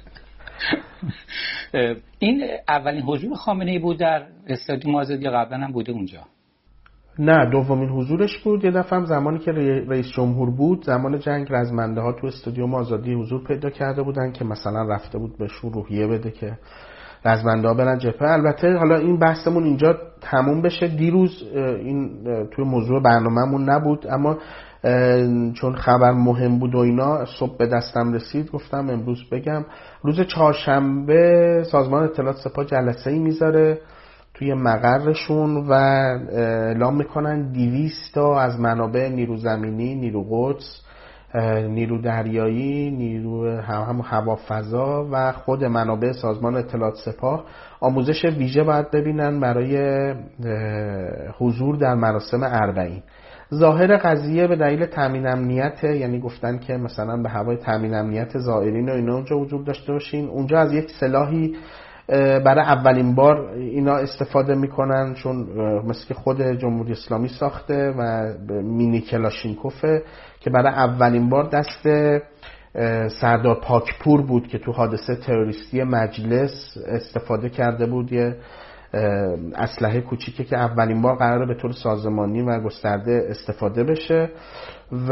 این اولین حضور خامنه‌ای بود در استادیوم آزادی یا قبلا هم بوده اونجا؟ نه دومین حضورش بود. یه دفعه هم زمانی که رئیس جمهور بود، زمان جنگ، رزمنده ها تو استادیوم آزادی حضور پیدا کرده بودن که مثلا رفته بود بهشون روحیه بده که رزمنده ها برن جبهه. البته حالا این بحثمون اینجا تموم بشه، دیروز این توی موضوع برنامه‌مون نبود اما چون خبر مهم بود و اینا صبح به دستم رسید گفتم امروز بگم. روز چهارشنبه سازمان اطلاعات سپاه جلسه‌ای میذاره توی مقرشون و اعلام میکنن دویست تا از منابع نیرو زمینی، نیرو قدس، نیرو دریایی، نیرو هم هوافضا و خود منابع سازمان اطلاعات سپاه آموزش ویژه باید ببینن برای حضور در مراسم اربعین. ظاهر قضیه به دلیل تامین امنیت، یعنی گفتن که مثلا به هوای تامین امنیت زائرین و اینا اونجا حضور داشته باشین. اونجا از یک سلاحی برای اولین بار اینا استفاده میکنن، چون مثل که خود جمهوری اسلامی ساخته و مینی کلاشینکوفه که برای اولین بار دست سردار پاکپور بود که تو حادثه تروریستی مجلس استفاده کرده بود. یه اسلحه کوچیکه که اولین بار قراره به طور سازمانی و گسترده استفاده بشه و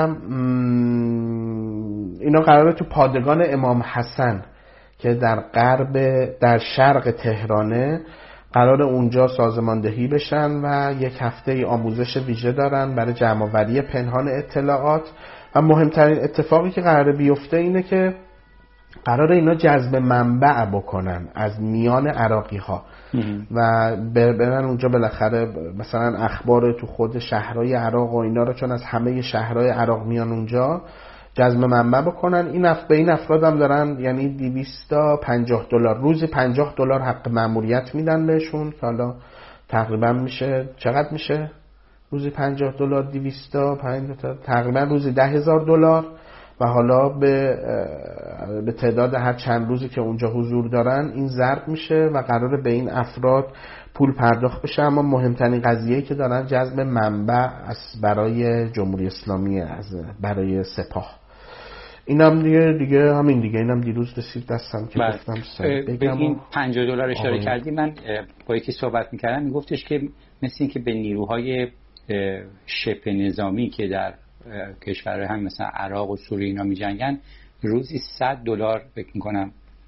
اینا قراره تو پادگان امام حسن که در غرب در شرق تهرانه قرار اونجا سازماندهی بشن و یک هفته آموزش ویژه دارن برای جمع‌آوری پنهان اطلاعات و مهمترین اتفاقی که قراره بیفته اینه که قراره اینا جذب منبع بکنن از میان عراقی ها و برن اونجا بالاخره مثلا اخبار تو خود شهرهای عراق و اینا رو چون از همه شهرهای عراق میان اونجا جذب منبع بکنن. این اف به این افراد هم دارن یعنی دویست و پنجاه دلار روزی پنجاه دلار حق مأموریت میدن بهشون که حالا تقریبا میشه چقدر میشه روزی پنجاه دلار دویست و پنجاه تقریبا روزی ده هزار دلار و حالا به به تعداد هر چند روزی که اونجا حضور دارن این ضرب میشه و قراره به این افراد پول پرداخت بشه. اما مهمترین قضیه‌ای که دارن جذب منبع از برای جمهوری اسلامی از برای سپاه. اینم دیگه دیگه همین دیگه اینم دیروز رسید دستم که گفتم بگم. این پنجاه دلار اشاره کردی. من با یکی صحبت می‌کردم میگفتش که مثل این که به نیروهای شبه نظامی که در کشورهای هم مثلا عراق و سوریه اینا می‌جنگن روزی صد دلار فکر می‌کنم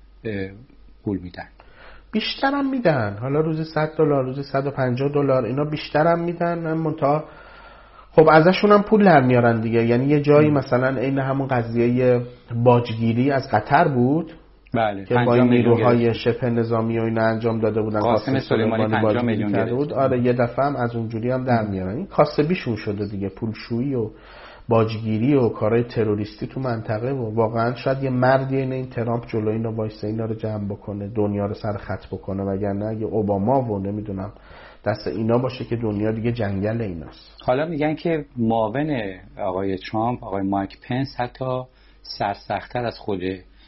پول میدن. بیشتر هم میدن. حالا روزی صد دلار روزی صد و پنجاه دلار اینا بیشتر هم میدن. منتها خب ازشون هم پول در میارن دیگه. یعنی یه جایی مثلا این همون قضیه باجگیری از قطر بود بله که با نیروهای شبه نظامی و اینا انجام داده بودن. قاسم سلیمانی پنجاه میلیون کرده بود. آره یه دفعه هم از اونجوری هم در میارن. این کاسبیشون شده دیگه، پولشویی و باجگیری و کارهای تروریستی تو منطقه. و واقعا شاید یه مردی این این ترامپ جلوی اینا وایسه اینا رو جمع بکنه، دنیا رو سر خط بکنه، وگرنه اگه اوباما و نمیدونم دست اینا باشه که دنیا دیگه جنگل ایناست. حالا میگن که معاون آقای ترامپ آقای مایک پنس حتی سرسخت‌تر از خود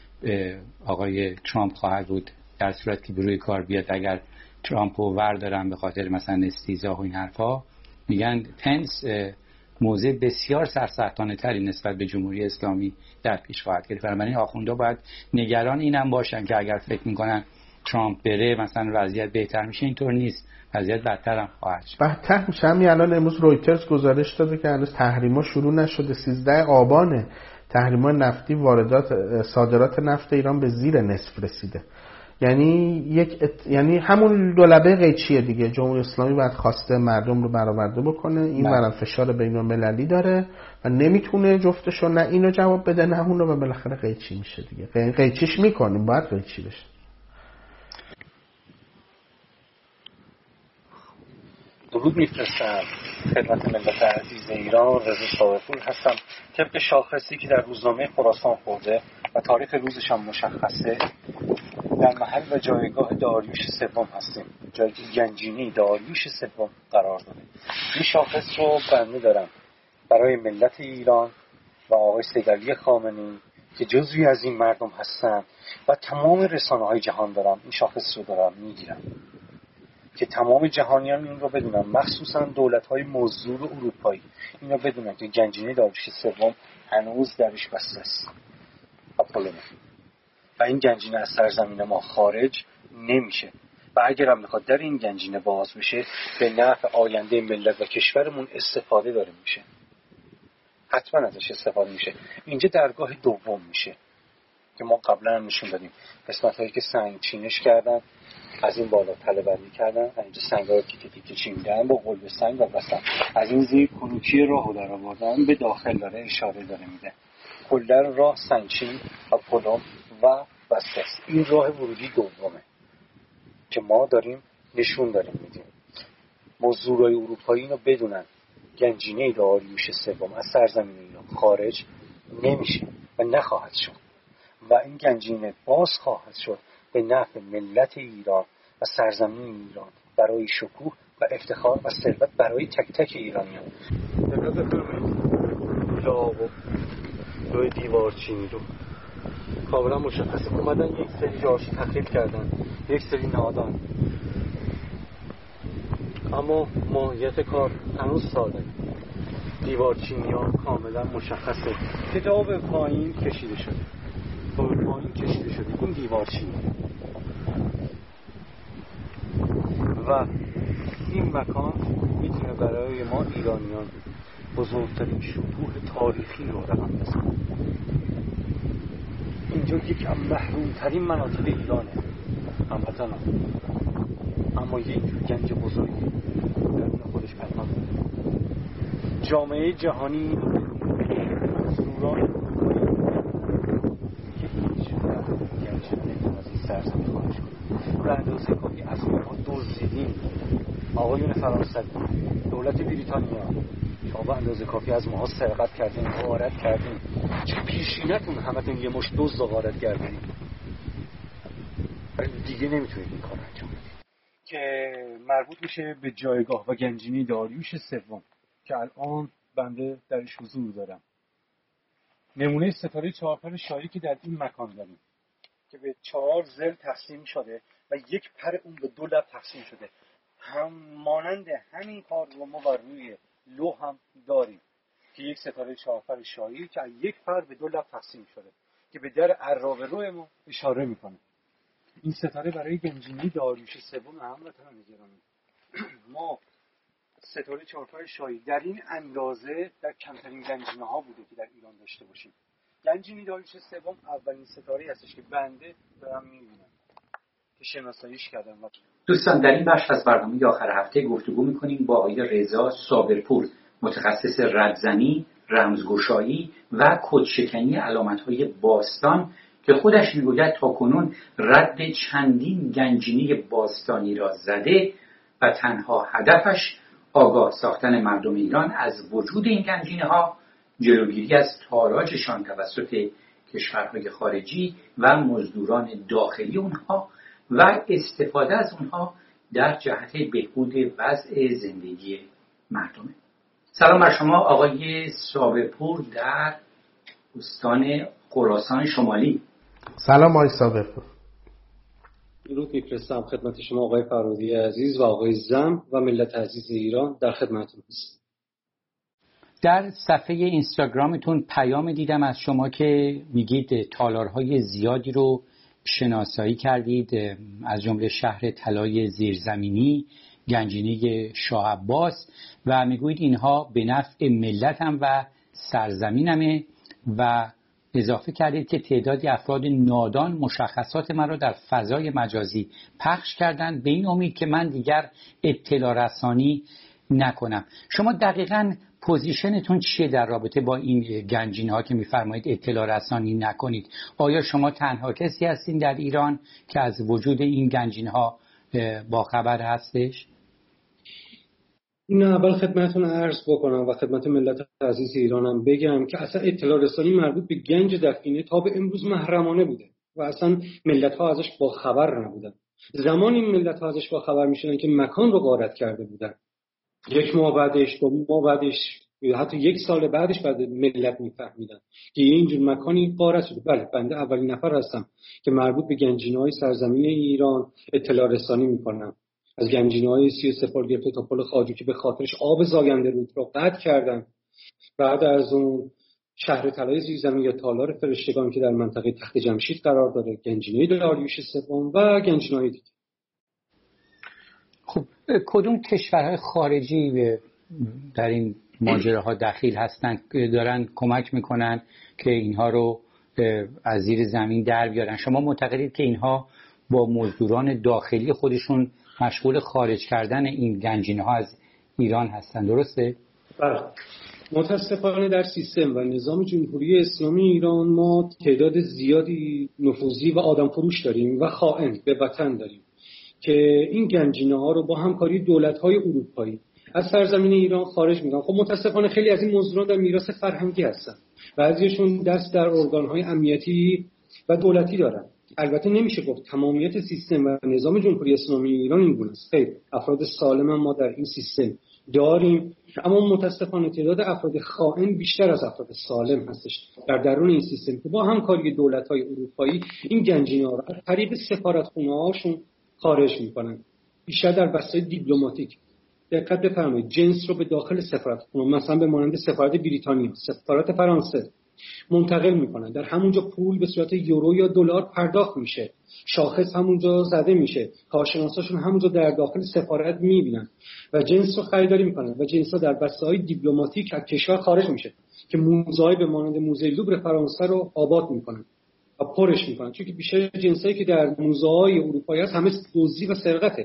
آقای ترامپ خواهد بود در صورت که روی کار بیاد. اگر ترامپ رو وردارن به خاطر مثلا استیزا و این حرفا، میگن پنس موضع بسیار سرسختانه تری نسبت به جمهوری اسلامی در پیش خواهد گرفت. بنابراین آخوندا باید نگران اینم باشن که اگر فکر میکنن ترامپ بره مثلا وضعیت بهتر میشه، اینطور نیست، وضعیت بدتر هم خواهد شد. بدتر میشه. همین الان امروز رویترز گزارش داده که هنوز تحریما شروع نشده. سیزده آبان تحریما نفتی واردات صادرات نفت ایران به زیر نصف رسیده. یعنی یک ات... یعنی همون دولبه قیچیه دیگه. جمهوری اسلامی باید خواسته مردم رو برآورده بکنه، این برام فشار بین‌المللی داره و نمیتونه جفتشو نه اینو جواب بده نه اونو، و بالاخره قیچی میشه دیگه. قیچیش میکنیم، باید قیچی بشه. درود میفرستم خدمت ملت عزیز ایران. رضا صابرپور هستم. طبق شاخصی که در روزنامه خراسان خورده و تاریخ روزش هم مشخصه، در محل و جایگاه داریوش سوم هستیم. جایگاه گنجینی داریوش سوم قرار داره. این شاخص رو بنده دارم برای ملت ایران و آقای سید خامنه‌ای که جزوی از این مردم هستن و تمام رسانه‌های جهان دارم این شاخص رو دارم میگیرم که تمام جهانیان این رو بدونن، مخصوصا دولت‌های مزدور اروپایی این رو بدونن که گنجینه داریوش سوم هنوز درش بسته است و این گنجینه از سرزمین ما خارج نمیشه و اگر هم بخواد در این گنجینه باز بشه به نفع آینده ملت و کشورمون استفاده داره میشه، حتما ازش استفاده میشه. اینجا درگاه دوم میشه که ما قبلا هم نشون دادیم. قسمت هایی که سنگ چینش کردن از این بالا تله بندی کردن، اینجا سنگ‌ها رو تیکه تیکه چیندن با قلب سنگ و بستن. از این زیر کنوکی راهو در آوردن، به داخل داره اشاره داره میده. کلا راه سنگچین و پلم و بسته است. این راه ورودی دومه که ما داریم نشون داریم میدیم. مزدورای اروپایی اینو بدونن، گنجینه داریوش سوم از سرزمین ایران خارج نمیشه و نخواهد شد و این گنجینه باز خواهد شد به نفع ملت ایران و سرزمین ایران برای شکوه و افتخار و ثروت برای تک تک ایرانیان. دقت بفرمایید. لاغ روی دیوار چینی رو کاملا مشخصه. اومدن یک سری جاشی تخریب کردن، یک سری نادان، اما ماهیت کار هنوز ساده. دیوار چینی ها کاملا مشخصه. کتاب پایین کشیده شده، پایین کشیده شده این دیوار چینی و این مکان میتونه برای ما ایرانیان بزرگترین شکوه تاریخی رو رقم بزنه. اینجا یکی از محرومترین مناطق ایرانه، هموطنان. اما یک گنج بزرگی درون خودش پنهان داره. جامعه جهانی زوران که هیچ گنج نمیتونه از این سرزمین خارج کنه. به اندازه کافی از اونها دزدیدیم. آقایون فرانسوی، دولت بریتانیا، شما به اندازه کافی از ماها سرقت کردین، غارت کردین. چه پیشینتون همتون یه مشت دزد و غارت کردین. دیگه نمیتونید این کار انجام بدید. که مربوط میشه به جایگاه و گنجینه داریوش سوم که الان بنده درش حضور دارم. نمونه ستاره چهارپر شاهی که در این مکان داریم که به چهار ضلع تقسیم شده و یک پر اون به دو لب تقسیم شده. هم مانند همین کار رو ما بر روی لوح هم داریم که یک ستاره چهارپر شاهی که یک پر به دو لب تقسیم شده که به در عرابه روی ما اشاره میکنه. این ستاره برای گنجینه داریوش سوم هموطنان گرامی، ما ستاره چهارپر شاهی در این اندازه در کمترین گنجینه ها بوده که در ایران داشته باشیم. گنجینه داریوش سوم اولین ستاره هستش که بنده دارم میبینم که شناساییش کردم. دوستان، در این بخش از برنامه آخر هفته گفتگو میکنیم با آقای رضا صابرپور، متخصص ردزنی، رمزگشایی و کدشکنی علامت‌های باستان که خودش میگوید تاکنون رد چندین گنجینه باستانی را زده و تنها هدفش آگاه ساختن مردم ایران از وجود این گنجینه ها، جلوگیری از تاراجشان توسط کشورهای خارجی و مزدوران داخلی اونها و استفاده از اونها در جهت بهبود وضع زندگی مردمه. سلام بر شما آقای صابرپور در استان خراسان شمالی. سلام آقای صابرپور. درود میفرستم خدمت شما آقای فرودی عزیز و آقای زم و ملت عزیز ایران، در خدمتتون هستم. در صفحه اینستاگرامتون پیام دیدم از شما که میگید تالارهای زیادی رو شناسایی کردید، از جمله شهر طلای زیرزمینی، گنجینه شاه عباس، و میگویید اینها به نفع ملتم و سرزمینمه و اضافه کردید که تعدادی افراد نادان مشخصات من را در فضای مجازی پخش کردند به این امید که من دیگر اطلاع رسانی نکنم. شما دقیقاً پوزیشنتون چیه در رابطه با این گنجینه ها که میفرمایید اطلاع رسانی نکنید؟ آیا شما تنها کسی هستین در ایران که از وجود این گنجینه ها با خبر هستش؟ این اول خدمتتون عرض بکنم و خدمت ملت عزیز ایرانم بگم که اصلا اطلاع رسانی مربوط به گنج دفینه تا به امروز محرمانه بوده و اصلا ملت ها ازش با خبر نبودن. زمانی ملت ها ازش با خبر میشدن که مکان رو غارت کرده بودن. یک ماه بعدش، دو ماه بعدش، حتی یک سال بعدش بعد ملت میفهمیدن که اینجور مکانی غارت شده. بله، بنده اولین نفر هستم که مربوط به گنجینه‌های سرزمین ایران اطلاع رسانی میکنم. از گنجینه‌های سی و سپار گرفته تا پل خواجو که به خاطرش آب زاینده رود رو قطع کردن. بعد از اون شهر طلای زیرزمین یا تالار فرشتگان که در منطقه تخت جمشید قرار داره، گنجینه داریوش سوم و گنجینه‌های دیگه. خب کدوم کشورهای خارجی در این ماجراها دخیل هستن دارن کمک میکنن که اینها رو از زیر زمین در بیارن؟ شما معتقدید که اینها با مزدوران داخلی خودشون مشغول خارج کردن این گنجینه ها از ایران هستن، درسته؟ بله. متاسفانه در سیستم و نظام جمهوری اسلامی ایران ما تعداد زیادی نفوذی و آدم فروش داریم و خائن به وطن داریم که این گنجینه ها رو با همکاری دولت های اروپایی از سرزمین ایران خارج میکنن. خب متاسفانه خیلی از این مزدوران در میراث فرهنگی هستن، بعضیشون دست در ارگان های امنیتی و دولتی دارن. البته نمیشه گفت تمامیت سیستم و نظام جمهوری اسلامی ایران این گونه است. خیلی افراد سالم ما در این سیستم داریم، اما متاسفانه تعداد افراد خائن بیشتر از افراد سالم هستش در درون این سیستم که با همکاری دولت‌های اروپایی این گنجینه‌ها رو از طریق سفارتخونه‌هاشون خارج می‌کنن، بیشتر در بستر دیپلماتیک. دقت بفرمایید، جنس رو به داخل سفارتخونه، مثلا به مانند سفارت بریتانیا، سفارت فرانسه منتقل میکنن. در همونجا پول به صورت یورو یا دلار پرداخت میشه، شاخص همونجا زده میشه، کارشناساشون همونجا در داخل سفارت میبینن و جنس رو خریداری میکنن و جنس ها در بسته‌های دیپلماتیک از کشور خارج میشه که موزه‌های به مانند موزه لوبر فرانسه رو آباد میکنن و پرش میکنن، چون که بیشتر جنسایی که در موزه‌های اروپایی هست همه دزدی و سرقته.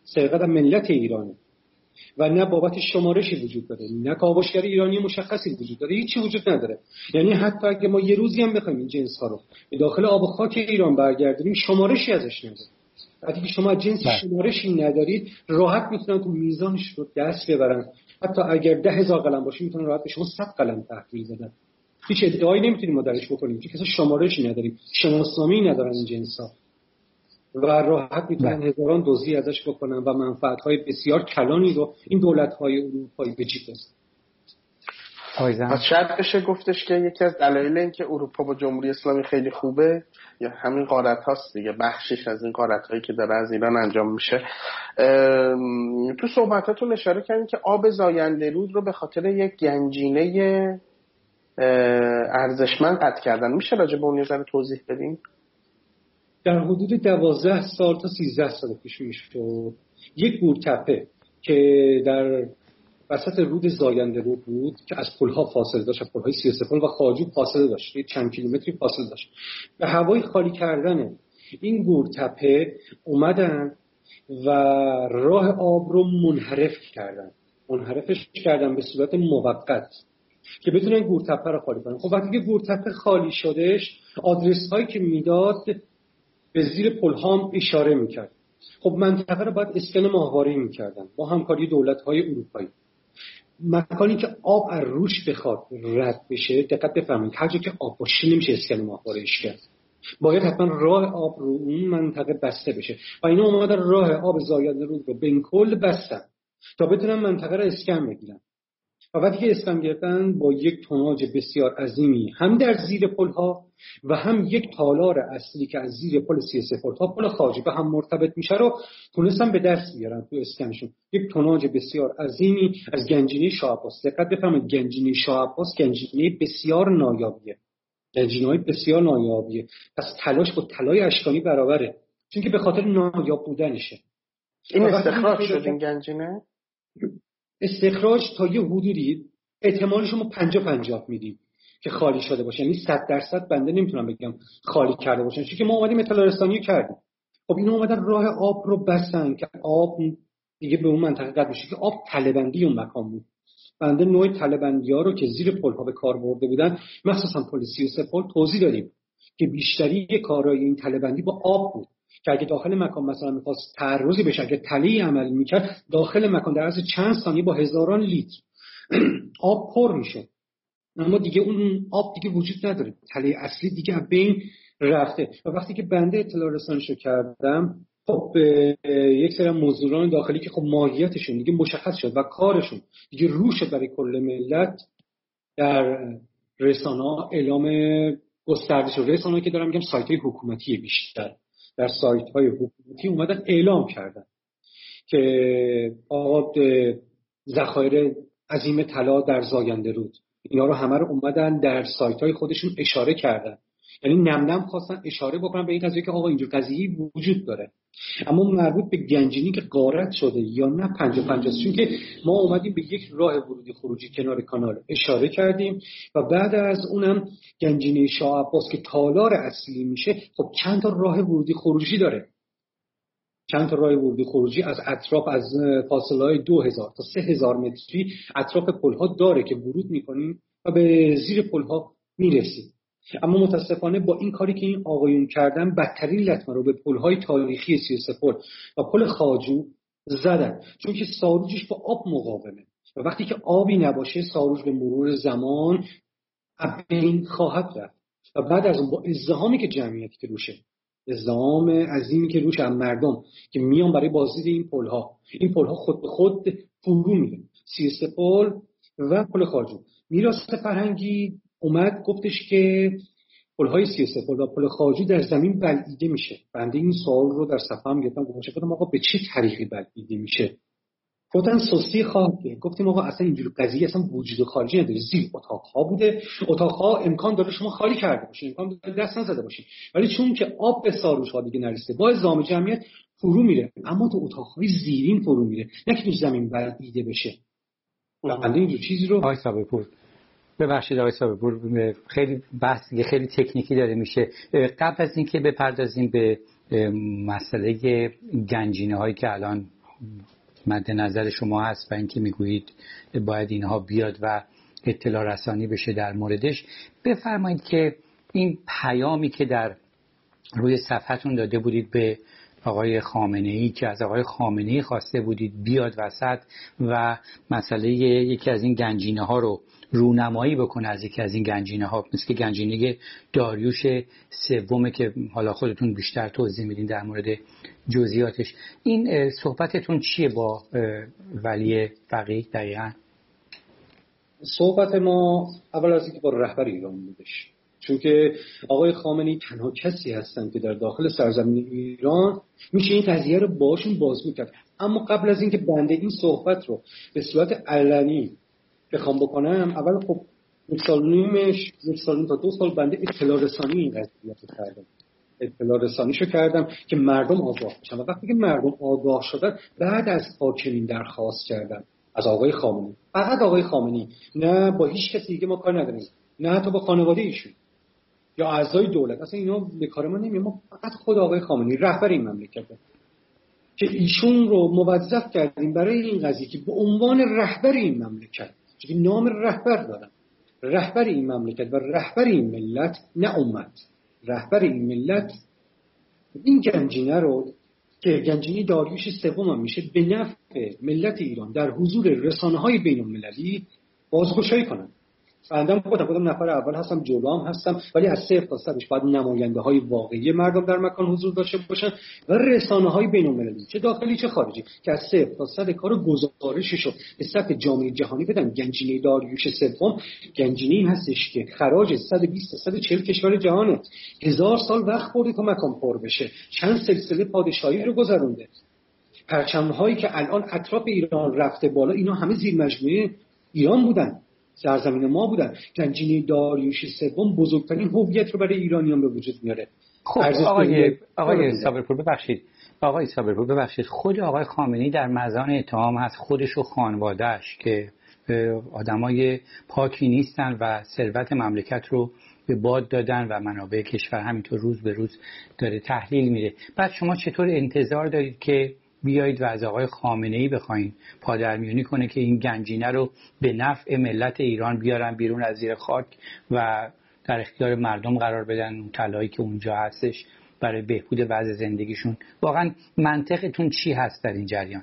سرقت از ملت ایرانه و نه بابت شمارشی وجود داره، نه کاوشگر ایرانی مشخصی وجود داره، هیچی وجود نداره. یعنی حتی اگه ما یه روزی هم بخوایم این جنس ها رو به داخل آب و خاک ایران برگردونیم شمارشی ازش نداره. وقتی که شما جنس شمارشی ندارید راحت میتونن تو میزانش رو دست ببرن. حتی اگر ده هزار قلم باشه میتونن راحت به شما صد قلم تحویل بدن. هیچ ادعایی نمیتونیم ما درش بکنیم چون کسی شمارشی نداریم، شناسنامه‌ای ندارن این جنس ها و راحت میتونن هزاران دزدی ازش بکنن و منفعت‌های بسیار کلانی رو این دولت‌های اروپایی به جیب بزنن. پس شاید بشه گفتش که یکی از دلایل این که اروپا با جمهوری اسلامی خیلی خوبه یا همین غارت هاست دیگه، بخشش از این غارت هایی که داره از ایران انجام میشه. تو صحبتاتون اشاره کردین که آب زاینده رود رو به خاطر یک گنجینه ارزشمند قطع کردن. میشه راجع به اون یه ذره توضیح بدین؟ در حدود دوازده سال تا سیزده سال پیش میشد یک گورتپه که در وسط رود زاینده رود بود که از پلها فاصله داشت، پلهای سی و سه پل و خواجو فاصله داشت، چند کیلومتری فاصله داشت. به هوای خالی کردن این گورتپه اومدن و راه آب رو منحرف کردن منحرفش کردن به صورت موقت که بتونن گورتپه رو خالی کنن. خب وقتی که گورتپه خالی شدش آدرس هایی که میداد به زیر پلها هم اشاره میکرد. خب منطقه رو باید اسکن ماهواره‌ای میکردن با همکاری دولت‌های اروپایی. مکانی که آب از روش بخواد رد بشه، دقت بفرمایید هر جا که آب باشه نمیشه اسکن ماهواره‌ایش کرد، باید حتما راه آب رو اون منطقه بسته بشه و اینا اومدن راه آب زاینده رود رو به کل بستن تا بتونن منطقه رو اسکن بگیرن. و وقتی که اسکن گرفتن با یک توناژ بسیار عظیمی هم در زیر پلها و هم یک تالار اصلی که از زیر پل سی و سه پل تا پل خواجو به هم مرتبط میشه رو تونستن به دست بیارن تو اسکنشون. یک توناژ بسیار عظیمی از گنجینه شاه عباس. دقت بفرمایید گنجینه شاه عباس گنجینه بسیار نایابیه، گنجینه‌های بسیار نایابیه. پس تلاش با طلای اشکانی برابره چون که به خاطر نایاب بودنشه. این استخراج شد این گنجینه؟ استخراج تا یه حدودی احتمالش رو پنجاه پنجاه میدیم که خالی شده باشه، یعنی صد درصد بنده نمیتونم بگم خالی کرده باشن چون که ما اومدیم اطلاع رسانی کردیم. خب اینا اومدن راه آب رو بستن که آب دیگه به اون منطقه قد بشه که آب تله‌بندی اون مکان بود. بنده نوع تله‌بندی‌ها رو که زیر پل‌ها به کار برده بودن مخصوصا پل سی و سه پل توضیح دادیم که بیشتری کارهای این تله‌بندی با آب بود که اگه داخل مکان مثلا می‌خواست تعرضی بشه، اگه تله‌ای عمل می‌کرد داخل مکان در عرض چند ثانیه با هزاران لیتر آب پر میشه. اما دیگه اون آب دیگه وجود نداره، تله اصلی دیگه از بین رفته. و وقتی که بنده اطلاع رسانیشو کردم خب یک سری مزدوران داخلی که خب ماهیتشون دیگه مشخص شد و کارشون دیگه رو شد برای کل ملت در رسانه‌ها اعلام گسترده شد. رسانه‌ای که دارم میگم سایت‌های حکومتی بیشتر در سایت‌های حکومتی اومدن اعلام کردن که آقا ذخایر عظیم طلا در زاینده رود، اینا رو همه رو اومدن در سایت‌های خودشون اشاره کردن. یعنی نم نم خواستن اشاره بکنن به این قضیه که آقا اینجور قضیه وجود داره. اما مربوط به گنجینی که غارت شده یا نه پنجاه پنجاه، چون که ما اومدیم به یک راه ورودی خروجی کنار کانال اشاره کردیم و بعد از اونم گنجینه شاه عباس که تالار اصلی میشه خب چند تا راه ورودی خروجی داره. چند تا راه ورودی خروجی از اطراف از فاصله‌های دو هزار تا سه هزار متری اطراف پل‌ها داره که ورود می‌کنیم و به زیر پل‌ها میرسیم. اما متاسفانه با این کاری که این آقایون کردن بدترین لطمه رو به پل‌های تاریخی سی و سه پل و پل خواجو زدن، چون که ساروجش با آب مقاومه و وقتی که آبی نباشه ساروج به مرور زمان بین خواهد رفت و بعد از اون با ازدحامی که جمعیتی که روشه، ازدحام عظیمی که روش هم مردم که میان برای بازدید این پل‌ها، این پل‌ها خود به خود فرو میره. سی و سه پل و پل خواجو میراث فرهنگی اومد گفتش که پل‌های سی و سه پل و پل خواجو در زمین بلعیده میشه. بنده این سوال رو در صفحه هم گفتم، گفتم آقا به چه طریقی بلعیده میشه؟ گفتن سوسی خاکه. گفتیم آقا اصلا اینجور قضیه اصلا وجود خارجی نداره، زیر اتاق‌ها بوده، اتاق‌ها امکان داره شما خالی کرده باشین، امکان داره دست نزده باشین، ولی چون که آب به ساروش‌ها دیگه نرسیده با ازدحام جمعیت فرو میره، اما تو اتاق‌های زیرین فرو میره، نه که تو زمین بلعیده بشه. بنده اینجور چیزی رو آقای صابرپور ببخشید آقای صابرپور خیلی بحث خیلی تکنیکی داره میشه. قبل از اینکه بپردازیم به مسئله گنجینه هایی که الان مد نظر شما هست و اینکه میگویید باید اینها بیاد و اطلاع رسانی بشه در موردش. بفرمایید که این پیامی که در روی صفحتون داده بودید به آقای خامنه‌ای که از آقای خامنه‌ای خواسته بودید بیاد وسط و مسئله یکی از این گنجینه ها رو رونمایی بکنه، از یکی از این گنجینه ها مثل که گنجینه داریوش سومه که حالا خودتون بیشتر توضیح میدین در مورد جزئیاتش، این صحبتتون چیه با ولی فقیه دقیقاً؟ صحبت ما اول از اینکه با رهبر ایران بودش، چون که آقای خامنه‌ای تنها کسی هستن که در داخل سرزمین ایران میشه این قضیه رو باشون باز میکرد. اما قبل از اینکه بنده این صحبت رو به صورت علنی بخوام بکنم، اول خب یک سال نیمش یک سال تا دو سال بنده اطلاع رسانی این قضیه رو کردم، اطلاع رسانیشو کردم که مردم آگاه بشن. و وقتی که مردم آگاه شدن بعد از حاکمین درخواست کردن از آقای خامنه‌ای، فقط آقای خامنه‌ای، نه با هیچ کسی دیگه ما کار نداریم، نه حتی با خانواده ایشون یا اعضای دولت، اصلا اینا به کار ما نمیاد. ما فقط خود آقای خامنه‌ای رهبر این مملکته که ایشون رو موظف کردیم برای این قضیه که به عنوان رهبر این مملکت، چون نام رهبر دارن، رهبر این مملکت و رهبر این ملت، نه امت، رهبر این ملت، این گنجینه رو که گنجینه داریوش سوم هم میشه به نفع ملت ایران در حضور رسانه‌های بین‌المللی بازگشایی کنن. بنده خودم خودم نفر اول هستم، جلو هم هستم، ولی از صفر تا صدش باید نماینده های واقعی مردم در مکان حضور داشته باشن و رسانه های بین المللی چه داخلی چه خارجی که از صفر تا صد کارو گزارششو به سطح جامعه جهانی بدن. گنجینه داریوش سوم گنجینه‌ای هستش که خراج صد و بیست تا صد و چهل کشور جهانه، هزار سال وقت برده تا مکان پر بشه، چند سلسله پادشاهی رو گذرونده، پرچم‌هایی که الان اطراف ایران رفته بالا اینا همه زیر مجموعه ایران بودن، سرزمین ما بودن. گنجینه داریوش سوم بزرگترین هویت رو برای ایرانیان به وجود میاره. خب آقای آقای صابرپور ببخشید آقای صابرپور ببخشید خود آقای خامنه‌ای در مزان اتهام از خودش و خانواده‌اش که آدمای پاکی نیستن و ثروت مملکت رو به باد دادن و منابع کشور همینطور روز به روز داره تحلیل میره. بعد شما چطور انتظار دارید که بیایید و از آقای خامنه‌ای بخواین پادرمیونی کنه که این گنجینه رو به نفع ملت ایران بیارن بیرون از زیر خاک و در اختیار مردم قرار بدن، اون طلایی که اونجا هستش برای بهبود وضع زندگیشون؟ واقعا منطقتون چی هست در این جریان؟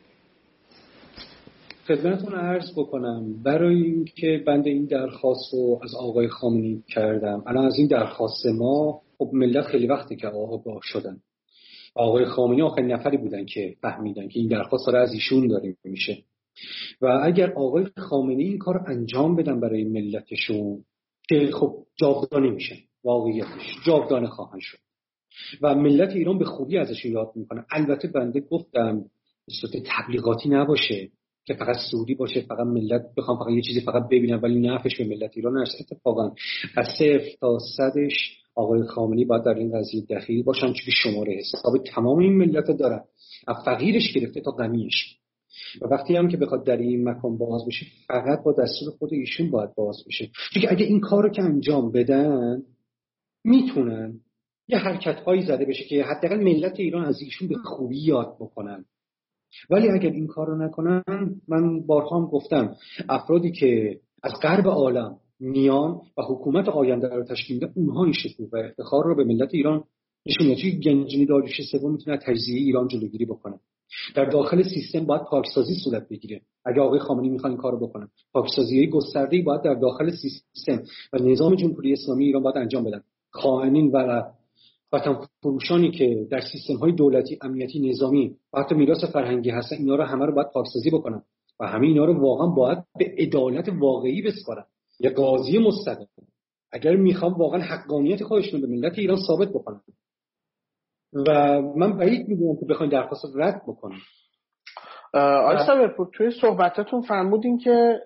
خدمتتون عرض بکنم برای اینکه بنده این درخواست رو از آقای خامنه‌ای کردم، الان از این درخواست ما خب ملت خیلی وقتی که آگاه شدن، آقای خامنه‌ای آخرین نفری بودن که فهمیدن که این درخواست داره از ایشون داره میشه و اگر آقای خامنه‌ای این کار انجام بدن برای ملتشون که خب جاودانه میشن، واقعیتش جاودانه خواهند شد و ملت ایران به خوبی ازش یاد میکنه. البته بنده گفتم به صورت تبلیغاتی نباشه که فقط سعودی باشه، فقط ملت بخوام فقط یه چیزی فقط ببینن ولی نفعش به ملت ایران نرسه. اتفاقا از صفر تا صدش آقای خامنه‌ای باید در این قضیه دخیل باشن، چون شماره حساب تمام این ملت دارن، از فقیرش گرفته تا غنیش. و وقتی هم که بخواد در این مکان باز بشه فقط با دستور خود ایشون باید باز بشه، چون اگه این کارو که انجام بدن میتونن یه حرکت هایی زده بشه که حداقل ملت ایران از ایشون به خوبی یاد بکنن. ولی اگر این کارو نکنن، من بارها هم گفتم افرادی که از غرب عالم میان و حکومت آینده رو تشکیل میدن اونها این شکوه و افتخار رو به ملت ایران نشون میدن. چون گنجینه داریوش سوم میتونه تجزیه ایران جلوگیری بکنه. در داخل سیستم باید پاکسازی صورت بگیره. اگه آقای خامنه‌ای میخوان این کارو بکنن، پاکسازی گسترده‌ای باید در داخل سیستم و نظام جمهوری اسلامی ایران باید انجام بدن. خائنین و وطن فروشانی که در سیستم‌های دولتی، امنیتی، نظامی و حتی میراث فرهنگی هستن، اینا رو همه رو باید پاکسازی بکنن و همه اینا رو واقعا باید به عدالت واقعی بسپارن. یه قاضی مستقل اگر میخوام واقعا حقانیت خودشون به ملت ایران ثابت بکنن و من بعید میدونم که بخواید درخواست رد بکنن. آقای صابرپور توی صحبتاتون فرمودین که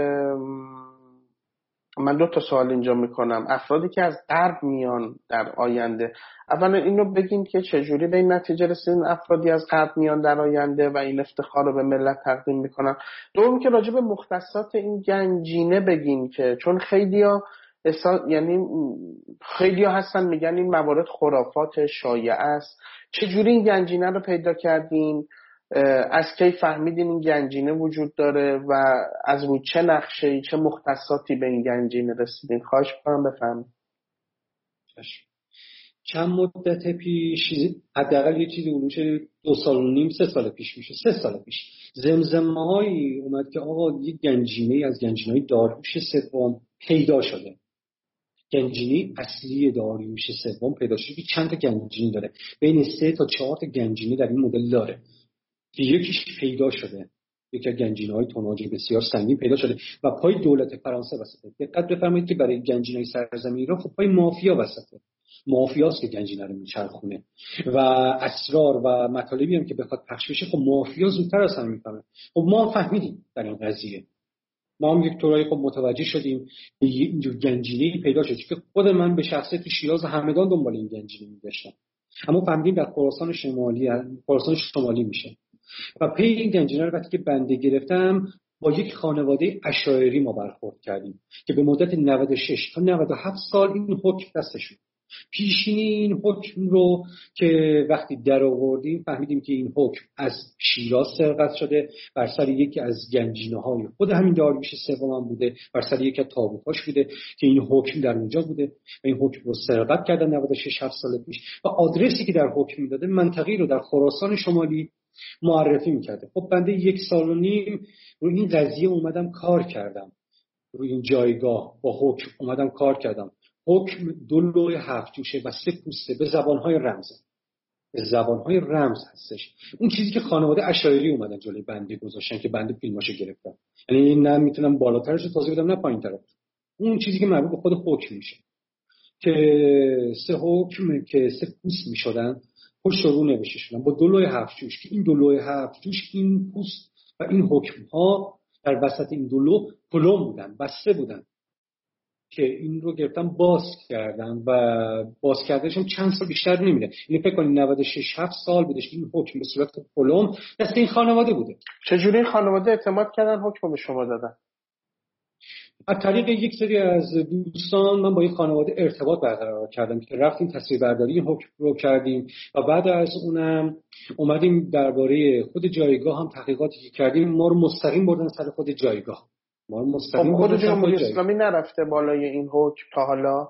من دو تا سوال اینجا میکنم. افرادی که از غرب میان در آینده، اولا اینو بگین که چجوری به این نتیجه رسیدین افرادی از غرب میان در آینده و این افتخار رو به ملت تقدیم میکنن. دوم که راجع به مختصات این گنجینه بگین که چون خیلیا اصلا یعنی خیلیا هستن میگن این موارد خرافات شایعه است، چجوری این گنجینه رو پیدا کردین؟ از کی فهمیدین این گنجینه وجود داره و از رو چه نقشه‌ای چه مختصاتی به این گنجینه رسیدین؟ خواهش می‌کنم بفهمید. چند مدت پیش، حداقل یه چیزی اولوش دو سال و نیم سه سال پیش میشه، سه سال پیش زمزمه‌هایی اومد که آقا یه گنجینه از گنجینه‌های داریوش سوم پیدا شده. گنجینه اصلی داریوش سوم پیدا شده که چند تا گنجینه داره، بین سه تا چهار تا گنجینه در این مدل داره که یکیش پیدا شده، یکی از گنجینه‌های توناژ بسیار سنگین پیدا شده و پای دولت فرانسه وسطه. دقت بفرمایید که برای گنجینه‌های سرزمین ایران خب پای مافیا وسطه، مافیاست که گنجینه رو میچرخونه و اسرار و مطالبی هم که بخواد پخش بشه خب مافیا زودتر از همه میفهمه. خب ما فهمیدیم در این قضیه، ما هم یک طورایی خب متوجه شدیم اینجور گنجینه‌ای پیدا شد که خود من به شخصه تو شیراز و همدان دنبال این گنجینه می‌گشتم، اما فهمیدیم در خراسان شمالی خراسان شمالی میشه و پی این گنجینه رو وقتی که بنده گرفتم با یک خانواده عشایری ما برخورد کردیم که به مدت نود و شش تا نود و هفت سال این حکم دستشون. پیشینی این حکم رو که وقتی در آوردیم فهمیدیم که این حکم از شیراز سرقت شده، بر سر یکی از گنجینه‌های خود همین داریوش سوم بوده، بر سر یکی از تابوتاش بوده که این حکم در اونجا بوده و این حکم رو سرقت کردن نود و شش هفت سال پیش و آدرسی که در حکم میداده منطقه‌ای رو در خراسان شمالی معرفی میکرده. خب بنده یک سال و نیم رو این قضیه اومدم کار کردم، روی این جایگاه با حکم اومدم کار کردم. حکم دو لوح هفت جوشه و سه پوسته به زبانهای رمز، به زبانهای رمز هستش. اون چیزی که خانواده عشایری اومدن جلوی بنده گذاشتن که بنده فیلماشو گرفتم، یعنی نه میتونم بالاترش رو توضیح بدم نه پایین تر، اون چیزی که مربوط به خود حکم میشه که سه حکم که سه پوست میشدن پشت رو نوشته شدن با دو لوح هفت جوش که این دو لوح هفت جوش این پوست و این حکم ها در وسط این دو لوح پلم بودن، بسته بودن که این رو گرفتم باز کردم و باز کردنش هم چند سال بیشتر نمیده، یعنی فکر کنید نود و شش هفت سال بودش که این حکم به صورت پلم دست این خانواده بوده. چجوری این خانواده اعتماد کردن حکم به شما دادن؟ از طریق یک سری از دوستان من با این خانواده ارتباط برقرار کردم که رفتیم تصویربرداری این حکم رو کردیم و بعد از اونم اومدیم درباره خود جایگاه هم تحقیقاتی که کردیم، ما رو مستقیم بردن سر خود جایگاه. ما رو مستقیم خود جمهوری اسلامی نرفته بالای این حکم تا حالا؟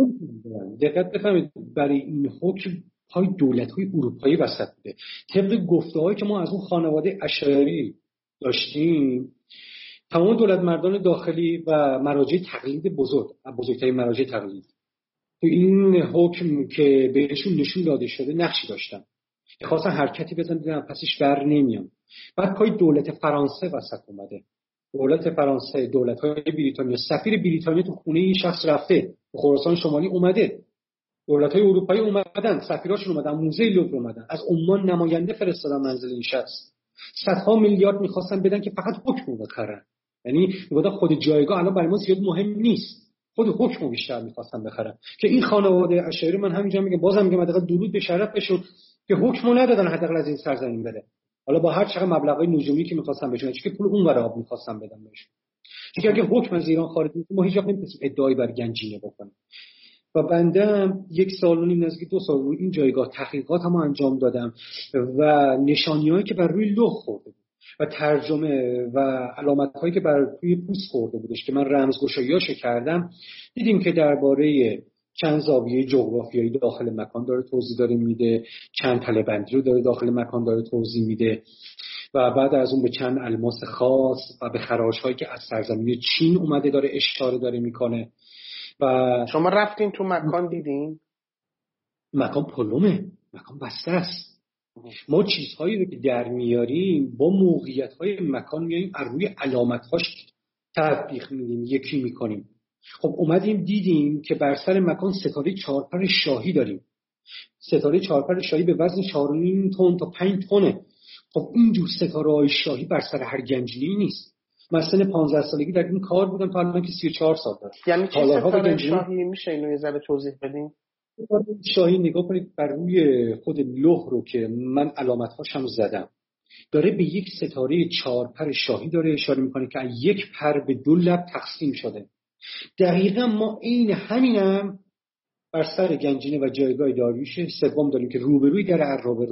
دقت بفرمایید برای این حکم پای دولت‌های اروپایی وسط بوده. طبق گفته‌هایی که ما از اون خانواده عشایری داشتیم، تمام دولت مردان داخلی و مراجع تقلید بزرگ، بزرگترین مراجع تقلید تو این حکم که بهشون نشون داده شده نقشی داشتن، خواستن حرکتی بزنن دیدن پسش بر نمیان. بعد پای دولت فرانسه وسط اومده، دولت فرانسه، دولت‌های بریتانیا، سفیر بریتانیا تو خونه این شخص رفته، به خراسان شمالی اومده، دولت‌های اروپایی اومدن، سفیراشون اومدن، موزه لوور اومدن، از عمان نماینده فرستادن منزل این شخص، صدها میلیارد می‌خواستن بدن که فقط حکم رو بخرن. یعنی میگفتن خود جایگاه الان برای ما زیاد مهم نیست، خود حکم رو بیشتر می‌خواستن بخرن که این خانواده عشایری من همینجا میگم، بازم میگم حداقل درود به شرف بشون که حکم رو ندادن حداقل از این سرزمین بره، حالا با هر چقدر مبلغای نجومی که می‌خواستن بهشون، چون که پول اون ور آب می‌خواستن بدن بهشون، چون اگه حکم از ایران خارج میشه ما هیچ وقت نمی‌تونیم ادعایی بر گنجینه بکنیم. و بنده یک سال و نیم نزدیک دو سال رو این جایگاه تحقیقاتمو انجام دادم و نشانی‌هایی که بر روی لوح خورده بود و ترجمه و علامت‌هایی که بر روی پوست خورده بودش که من رمزگشایی‌هاشو کردم، دیدیم که درباره چند زاویه جغرافیایی داخل مکان داره توضیح داره میده، چند تله بندی رو داره داخل مکان داره توضیح میده و بعد از اون به چند الماس خاص و به خراج‌هایی که از سرزمین چین اومده داره اشاره داره میکنه. و شما رفتین تو مکان دیدین؟ مکان پلومه، مکان بسته است. ما چیزهایی رو که در میاریم با موقعیت‌های مکان میاریم از روی علامت‌هاش تطبیق میدیم، یکی میکنیم. خب اومدیم دیدیم که بر سر مکان ستاره چهارپر شاهی داریم، ستاره چهارپر شاهی به وزن چهار و نیم تن تا پنج تنه. خب اینجور ستاره‌های شاهی بر سر هر گنجینه‌ای نیست. من سن پانزده سالگی در این کار بودم تا الان که سی و چهار سال دارم. یعنی چه ستاره شاهی میشه اینو یه ذره توضیح بدین؟ شاهی نگاه کنید بر روی خود لوح رو که من علامت‌هاشم زدم، داره به یک ستاره چهار پر شاهی داره اشاره میکنه که یک پر به دو لب تقسیم شده. دقیقا ما این همینم بر سر گنجینه و جایگاه داریوش سوم داریم که روبروی در عرابه رو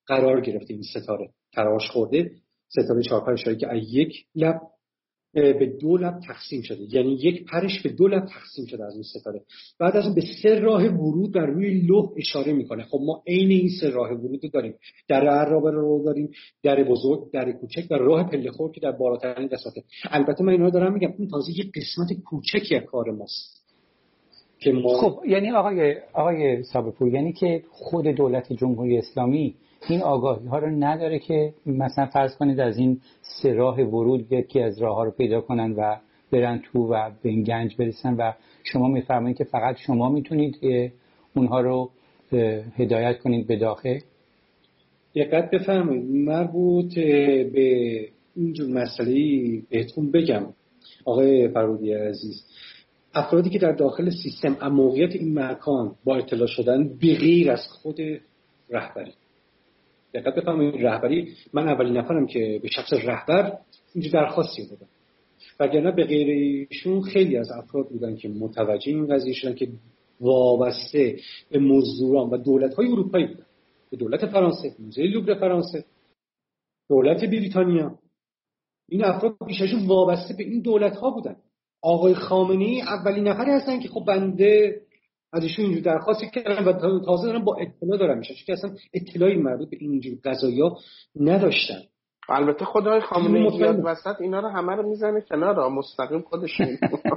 قرار گرفته این ستاره تراش خورده، ستاره چهارپر اشاره که از یک لب به دو لب تقسیم شده، یعنی یک پرش به دو لب تقسیم شده از این ستاره. بعد از اون به سه راه ورود بر روی لوح اشاره میکنه. خب ما عین این سه راه ورود رو داریم، در عرابه رو داریم، در بزرگ، در کوچک و راه پله‌خور که در بالاترین قسمته. البته من اینا رو دارم میگم این تازه یک قسمت کوچکی از کار ماست که ما. خب یعنی آقای آقای صابرپور، یعنی که خود دولت جمهوری اسلامی این آگاهی ها رو نداره که مثلا فرض کنید از این سه راه ورود یکی از راه ها رو پیدا کنن و برن تو و به این گنج برسن و شما میفرمایید که فقط شما میتونید اونها رو هدایت کنید به داخل؟ دقت بفرمایید، مربوط به اینجور مسئله‌ای بهتون بگم آقای فرودی عزیز، افرادی که در داخل سیستم از موقعیت این مکان با اطلاع شدن به غیر از خود رهبری، دقت بفرمایید رهبری، من اولین نفرم که به شخص رهبر اینجا درخواستی دادم، وگرنه به غیر ایشون خیلی از افراد بودن که متوجه این قضیه شدن که وابسته به مزدوران و دولت‌های اروپایی بودن، به دولت فرانسه، موزه لوور فرانسه، دولت بریتانیا. این افراد بیشترشون وابسته به این دولت‌ها بودن. آقای خامنه‌ای اولین نفری هستن که خب بنده از ایشون اینجور درخواستی کردن و تازه دارن با اطلاع دارن میشن، چون که اصلا اطلاعی مربوط به اینجور قضایا نداشتن. البته خدای خامنه‌ای میاد وسط اینا رو همه رو میزنه کنار، مستقیم خودشون.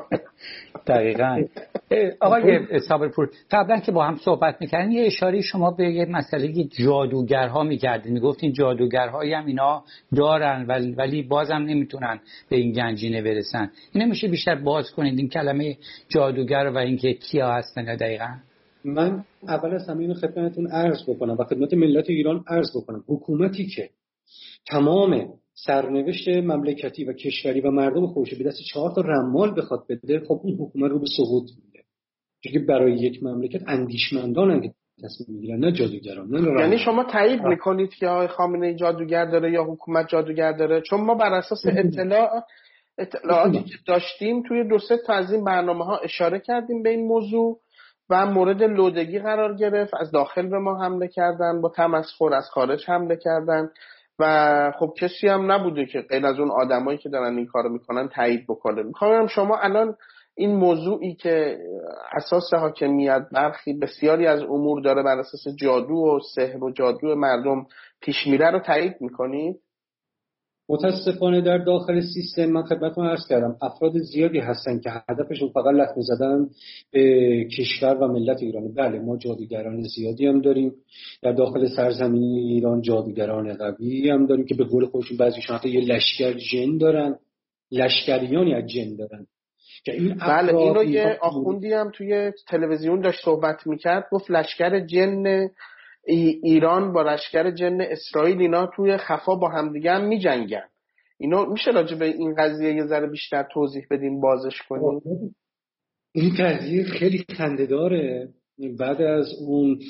دقیقاً. آقای صابرپور، قبلا که با هم صحبت می‌کردین یه اشاره شما به یه مسئله جادوگرها می‌کردین، میگفتین جادوگرهایی هم اینا دارن ولی ولی بازم نمیتونن به این گنجینه برسن. اینا میشه بیشتر باز کنید این کلمه جادوگر و اینکه کیا هستن دقیقاً؟ من اول از همه اینو خدمتتون عرض بکنم و خدمت ملت ایران عرض بکنم، حکومتی که تمام سرنوشت مملکتی و کشوری و مردم خودش به دست چهار تا رمال بخواد بده، خب اون حکومت رو به سقوط میده، چون که برای یک مملکت اندیشمندانن که تصمیم میگیرن، نه جادوگران، نه رمال. یعنی شما تایید میکنید که آقای خامنه‌ای جادوگر داره یا حکومت جادوگر داره؟ چون ما بر اساس اطلاع اطلاعاتی که داشتیم توی دو سه تا از این برنامه‌ها اشاره کردیم به این موضوع و مورد لودگی قرار گرفت، از داخل به ما حمله کردن با تمسخر، از خارج حمله کردن و خب کسی هم نبوده که غیر از اون آدمایی که دارن این کارو میکنن تایید بکنه. میخوام شما الان این موضوعی که اساس حاکمیت برخی بسیاری از امور داره بر اساس جادو و سحر و جادو مردم پیش میره رو تایید میکنید؟ متاسفانه در داخل سیستم من خدمتتون عرض کردم افراد زیادی هستن که هدفشون فقط لطمه زدن به کشور و ملت ایران. بله ما جادوگران زیادی هم داریم در داخل سرزمین ایران، جادوگران قوی هم داریم که به قول خودشون بعضیشون حتی یه لشکر جن دارن، لشکریانی از جن دارن که این بله اینو یه آخوندی هم توی تلویزیون داشت صحبت میکرد، گفت لشکر جن ایران با لشکر جن اسرائیل اینا توی خفا با همدیگه هم میجنگن. اینو میشه راجع به این قضیه یه ذره بیشتر توضیح بدیم، بازش کنیم؟ این قضیه خیلی خنده‌داره. بعد از اون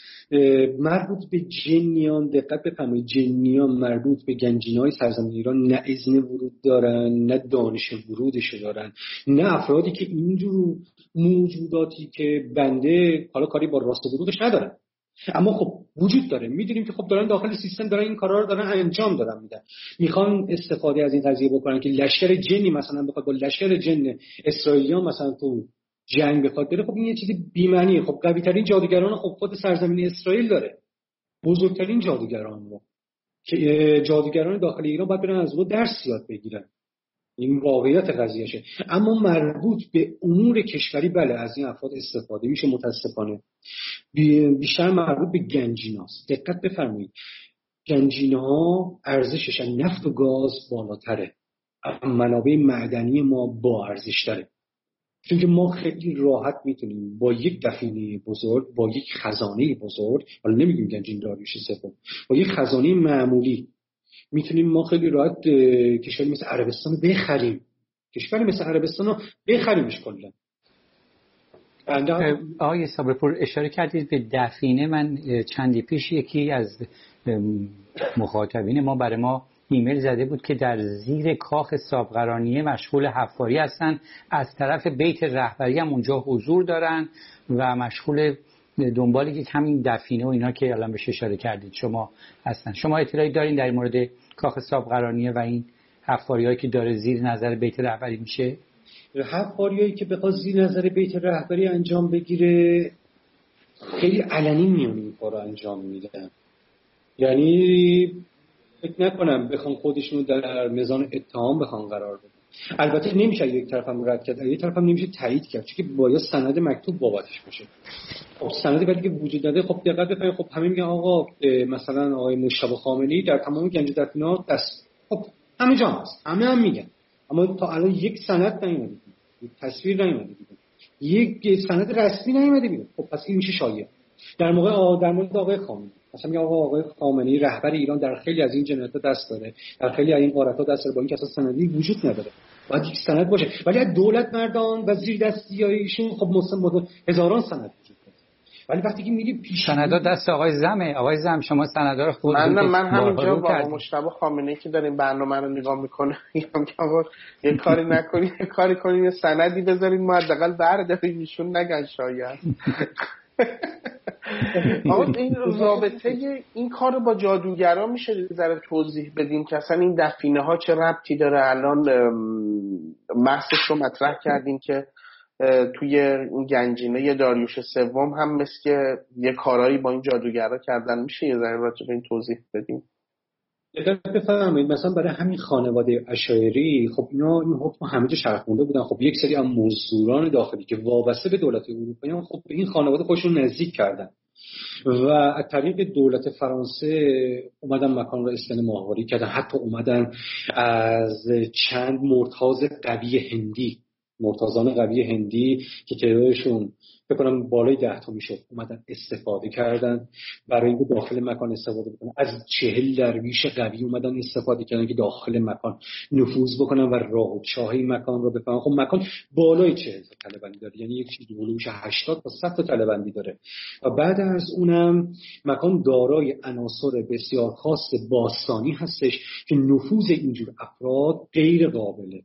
مربوط به جنیان، دقت بفرمایید جنیان مربوط به گنجینه‌های سرزمین ایران نه اذن ورود دارن، نه دانش ورودش دارن، نه افرادی که اینجور موجوداتی که بنده حالا کاری با راست ورودش ندارن، اما خب وجود داره. میدونیم که خب دارن داخل سیستم دارن این کارا رو دارن انجام دادن میدن، میخوان استفاده از این قضیه بکنن که لشکر جنی مثلا بخواد با لشکر جن اسرائیلیان مثلا تو جنگ بخواد بره. خب این یه چیزی بی معنیه. خب قوی ترین جادوگران خب خود سرزمین اسرائیل داره، بزرگترین جادوگران رو که جادوگران داخل ایران باید برن از اون درس یاد بگیرن، این واقعیت قضیهشه. اما مربوط به امور کشوری بله از این افراد استفاده میشه، متاسفانه بیشتر مربوط به گنجیناست. دقت بفرمایید گنجینه‌ها ارزشش نفت و گاز بالاتره، منابع معدنی ما با ارزش‌تره، چون که ما خیلی راحت میتونیم با یک دفینه بزرگ، با یک خزانه بزرگ، حالا نمیگیم گنجین داریوش سوم، با یک خزانه معمولی میتونیم ما خیلی راحت کشوری مثل عربستان رو بخریم، کشوری مثل عربستان رو بخریمش کلا. آقای صابرپور اشاره کردید به دفینه. من چندی پیش یکی از مخاطبین ما برای ما ایمیل زده بود که در زیر کاخ صابقرانیه مشغول حفاری هستن، از طرف بیت رهبری هم اونجا حضور دارن و مشغول دنبال یک همین دفینه و اینا که الان بهش اشاره کردید شما هستن. شما اطلاعی دارین در مورد کاخ صاحبقرانیه و این حفاریایی که داره زیر نظر بیت رهبری میشه؟ حفاریایی که بخواد زیر نظر بیت رهبری انجام بگیره خیلی علنی میان این کارو انجام میدن، یعنی فکر نکنم بخوام خودشونو در میزان اتهام بخوام قرار بدن. البته نمیشه یک طرف هم رد کرد، یک طرف هم نمیشه تایید کرد، چون که باید سند مکتوب بابتش باشه. خب سندی وقتی که وجود داده، خب دقت بفرمایید، خب همه میگن آقا مثلا آقای مجتبی خامنه‌ای در تمام گنج دفینات دست، خب همه جا هست، همه هم میگن، اما تا الان یک سند نیومده، یک تصویر نیومده، یک سند رسمی نیومده بیرون. خب پس این میشه شایعه. در موقع در مورد آقای خامنه‌ای مثلا میگه آقا آقای خامنه‌ای رهبر ایران در خیلی از این جنایت‌ها دست داره، در خیلی از این غارت‌ها دست داره، با اینکه اصلا سندی وجود نداره، باید یک سند باشه. ولی از دولت مردان و زیر دستیایشون خب مثلا هزاران سند وجود داره. ولی وقتی که میگی پیش سندا دست آقای زمه، آقای زم شما سندا رو خود من من همینجا با آقا مجتبی خامنه‌ای که داریم برنامه رو نگاه میکنه میگم که آقا یه کاری نکنید، یه کاری کنید، یه سندی بذارید ما حداقل برداریم ایشون نگن شاید. آقا این رابطه این کار رو با جادوگرا میشه یه ذره توضیح بدیم که اصلا این دفینه ها چه ربطی داره؟ الان بحثش رو مطرح کردیم که توی این گنجینه داریوش سوم هم مثل که یه کارایی با این جادوگرا کردن، میشه یه ذره راجع به این توضیح بدیم؟ اگر بفرمایید مثلا برای همین خانواده اشایری، خب اینا این حکم همه جا چرخونده بودن، خب یک سری از مزدوران داخلی که وابسته به دولت اروپایی خب به این خانواده خودشون نزدیک کردن و از طریق دولت فرانسه اومدن مکان رو اسکن ماهواری کردن، حتی اومدن از چند مرتاض قوی هندی، مرتاضان قوی هندی که تعدادشون فکر کنم بالای ده تا میشد، اومدن استفاده کردن برای اینکه داخل مکان استفاده بکنن. از چهل درویش قوی اومدن استفاده کردن که داخل مکان نفوذ بکنن و راه و چاهی مکان رو بفهمن. خب مکان بالای چهل تا تله‌بندی داره، یعنی یک چیزی هلوش هشتاد تا صد تا تله‌بندی داره و بعد از اونم مکان دارای عناصر بسیار خاص باستانی هستش که نفوذ اینجور افراد غیر قابله،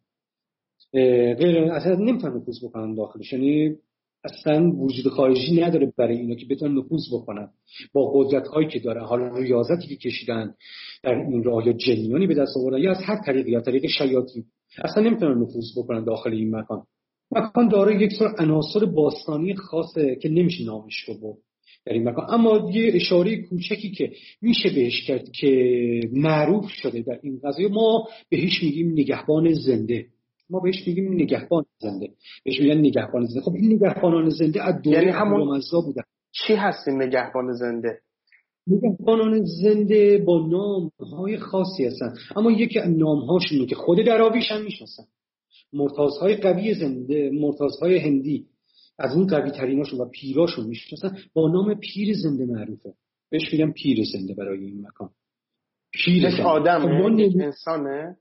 غیر اصلا نمیتونن نفوذ بکنن داخلش، یعنی اصلا وجود خارجی نداره برای اینا که بتونن نفوذ بکنن با قدرت هایی که داره، حالا ریاضتی که کشیدن در این راه یا جنیانی به دست آوردن یا از هر طریقی یا طریق شیاطین، اصلا نمیتونن نفوذ بکنن داخل این مکان. مکان داره یک سری عناصر باستانی خاصه که نمیشه نامش رو برد در این مکان. اما یه اشاره کوچکی که میشه بهش کرد که معروف شده در این قضیه، ما بهش میگیم نگهبان زنده، ما بهش میگیم نگهبان زنده، بهش میگن نگهبان زنده. خب این نگهبانان زنده از دوره یعنی همون اهورامزدا بودن. چی هست این نگهبان زنده؟ نگهبانان زنده با نام‌های خاصی هستن، اما یکی از نام‌هاشونه که خود دراویش هم میشناسن، مرتاض‌های قوی زنده، مرتاض‌های هندی از اون قوی تریناشون و پیراشون میشناسن، با نام پیر زنده معروفه، بهش میگن پیر زنده برای این مکان. پیر زنده آدمه، یک انسانه.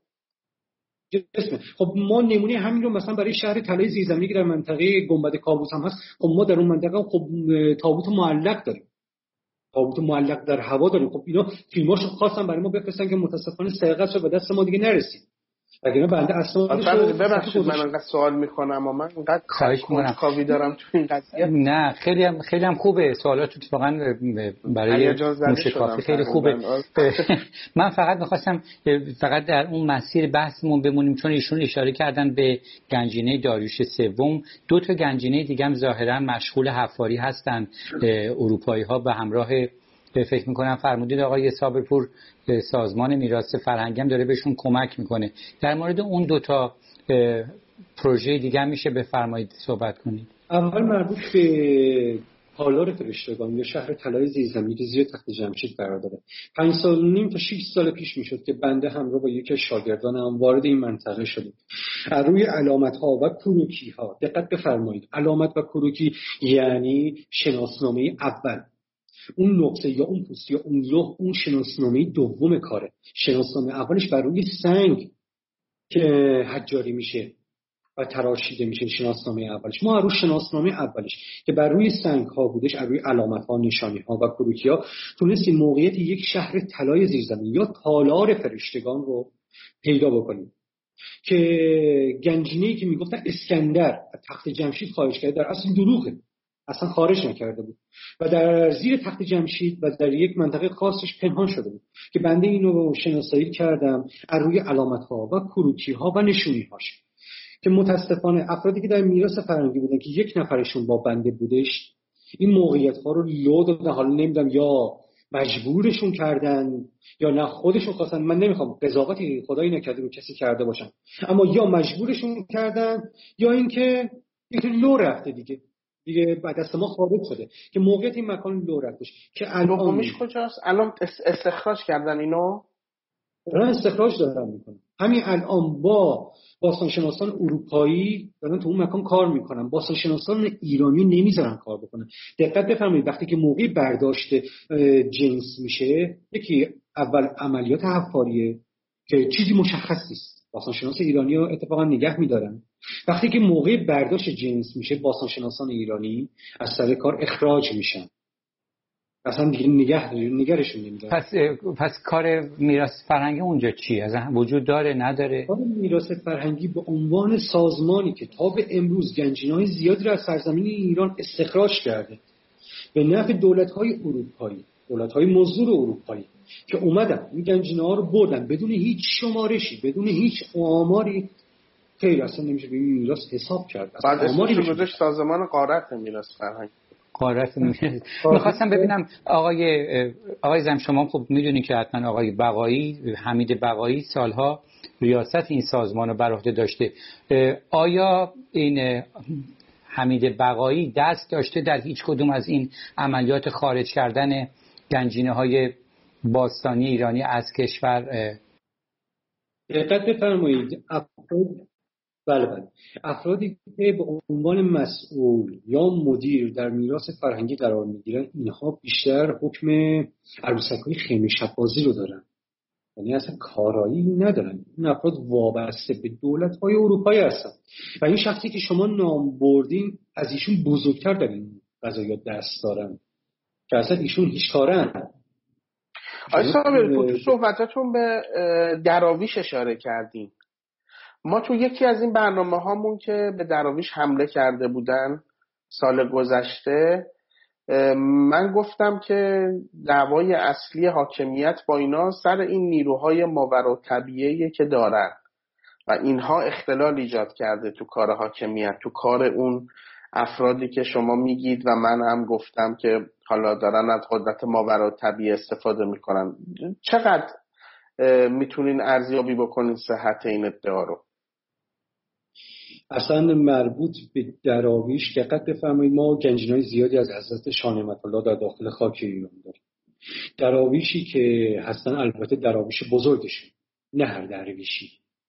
جسمه. خب ما نمونه همین رو مثلا برای شهر طلای زیرزمینی که در منطقه گنبد کاووس هم هست، خب ما در اون منطقه خب تابوت معلق داریم، تابوت معلق در هوا داریم. خب اینا فیلماشو خواستن برای ما بفرستن که متاسفانه سرقت شد و دست ما دیگه نرسید. اگه بنده اصلا ببخشید من انقدر سوال میکنم اما من انقدر خواهش میکنم کاوی دارم تو این قضیه. نه خیلی هم خیلی هم خوبه سوالات، اتفاقا برای موشکافی خیلی خوبه. من فقط میخواستم فقط در اون مسیر بحثمون بمونیم، چون ایشون اشاره کردن به گنجینه داریوش سوم. دو تا گنجینه دیگه هم ظاهرا مشغول حفاری هستن اروپایی ها به همراه فکر میکنم فرمودید آقای صابرپور سازمان میراث فرهنگی هم داره بهشون کمک میکنه. در مورد اون دوتا پروژه دیگه میشه بفرمایید صحبت کنید. اول مربوط به تالار فرشتگان یا شهر طلای زیرزمینی که زیر تخت جمشید قرار داره. پنج سال و نیم تا شش سال پیش میشد که بنده همراه با یکی از شاگردانم وارد این منطقه شدیم. از روی علامت ها و کروکی ها دقت بفرمایید. علامت و کروکی یعنی شناسنامه اول، اون نقطه یا اون پوست یا اون لوح اون شناسنامه دوم کاره. شناسنامه اولش بر روی سنگ که حجاری میشه و تراشیده میشه، شناسنامه اولش. ما روی شناسنامه اولش که بر روی سنگ ها بودش، از روی علامت ها، نشانی ها و کروکی ها تونستیم موقعیت یک شهر طلای زیرزمینی یا تالار فرشتگان رو پیدا بکنیم که گنجینه‌ای که میگفتن اسکندر از تخت جمشید خواهش کرده در اصل دروغه. اصلا خارج نکرده بود و در زیر تخت جمشید و در یک منطقه خاصش پنهان شده بود که بنده اینو شناسایی کردم از روی علامت‌ها و کروکی‌ها و نشونی‌هاش که متاسفانه افرادی که در میراث فرهنگی بودن که یک نفرشون با بنده بودش این موقعیت‌ها رو لو دادن. حالا نمیدونم یا مجبورشون کردن یا نه خودشون خواستن، من نمیخوام قضاوتی خدایی نکرده رو کسی کرده باشن، اما یا مجبورشون کردن یا اینکه اینکه لو رفته دیگه دیگه بعد دست ما خارج شده که موقعیت این مکان لو رفتش که الان کجاست؟ الان استخراج کردن اینو؟ دارن استخراج دارن میکنن همین الان با باستانشناسان اروپایی دارن تو اون مکان کار میکنن، باستانشناسان ایرانی نمیذارن کار بکنن. دقت بفرمایید وقتی که موقعی برداشت جنس میشه یکی اول عملیات حفاریه که چیزی مشخص نیست، باستانشناس ایرانی ها اتفاقا نگه میدارن. وقتی که موقعی برداشت جنس میشه باستانشناسان ایرانی از سر کار اخراج میشن، اصلا دیگه نگه نگرشون نمیدارن. پس پس کار میراث فرهنگی اونجا چیه؟ از وجود داره نداره؟ کار میراث فرهنگی به عنوان سازمانی که تا به امروز گنجینه‌های زیادی را از سرزمین ایران استخراج کرده به نفع دولت‌های اروپایی، دولت‌های مزدور اروپایی که اومدن این گنجینه‌ها رو بردن بدون هیچ شمارشی، بدون هیچ آماری، خیلی اصلا نمیشه به این میراث حساب کرد. بعد اسمش رو گذاشت سازمان غارت میراث فرهنگی. غارت میراث. می‌خواستم ببینم آقای آقای زم شما خب میدونید که حتما آقای بقایی، حمید بقایی سالها ریاست این سازمان رو بر عهده داشته. آیا این حمید بقایی دست داشته در هیچ کدوم از این عملیات خارج کردن گنجینه‌های باستانی ایرانی از کشور؟ دقت بفرمایید افراد بله بله افرادی که به عنوان مسئول یا مدیر در میراث فرهنگی قرار میگیرن اینها بیشتر حکم عروسک‌های خیمه شب بازی رو دارن، یعنی اصلا کارایی ندارن. این افراد وابسته به دولت‌های اروپایی هستن و این شخصی که شما نام بردین از ایشون بزرگتر در این قضايا دست دارن که اصلا ایشون هیچ کارن. آقای صابری تو صحبتاتون به دراویش اشاره کردین. ما تو یکی از این برنامه هامون که به دراویش حمله کرده بودن سال گذشته من گفتم که دعوای اصلی حاکمیت با اینا سر این نیروهای ماوراءالطبیعیه که دارن و اینها اختلال ایجاد کرده تو کار حاکمیت، تو کار اون افرادی که شما میگید و من هم گفتم که حالا دارن از قدرت ماوراءالطبیعی استفاده میکنن. چقدر میتونین ارزیابی بکنین صحت این ادعا رو؟ اصلا مربوط به دراویش دقت بفرمایید ما گنجینه‌های زیادی از حضرت شاه نعمت الله در داخل خاک ایران داریم. دراویشی که هستن البته دراویش بزرگشون، نه هر درویشی.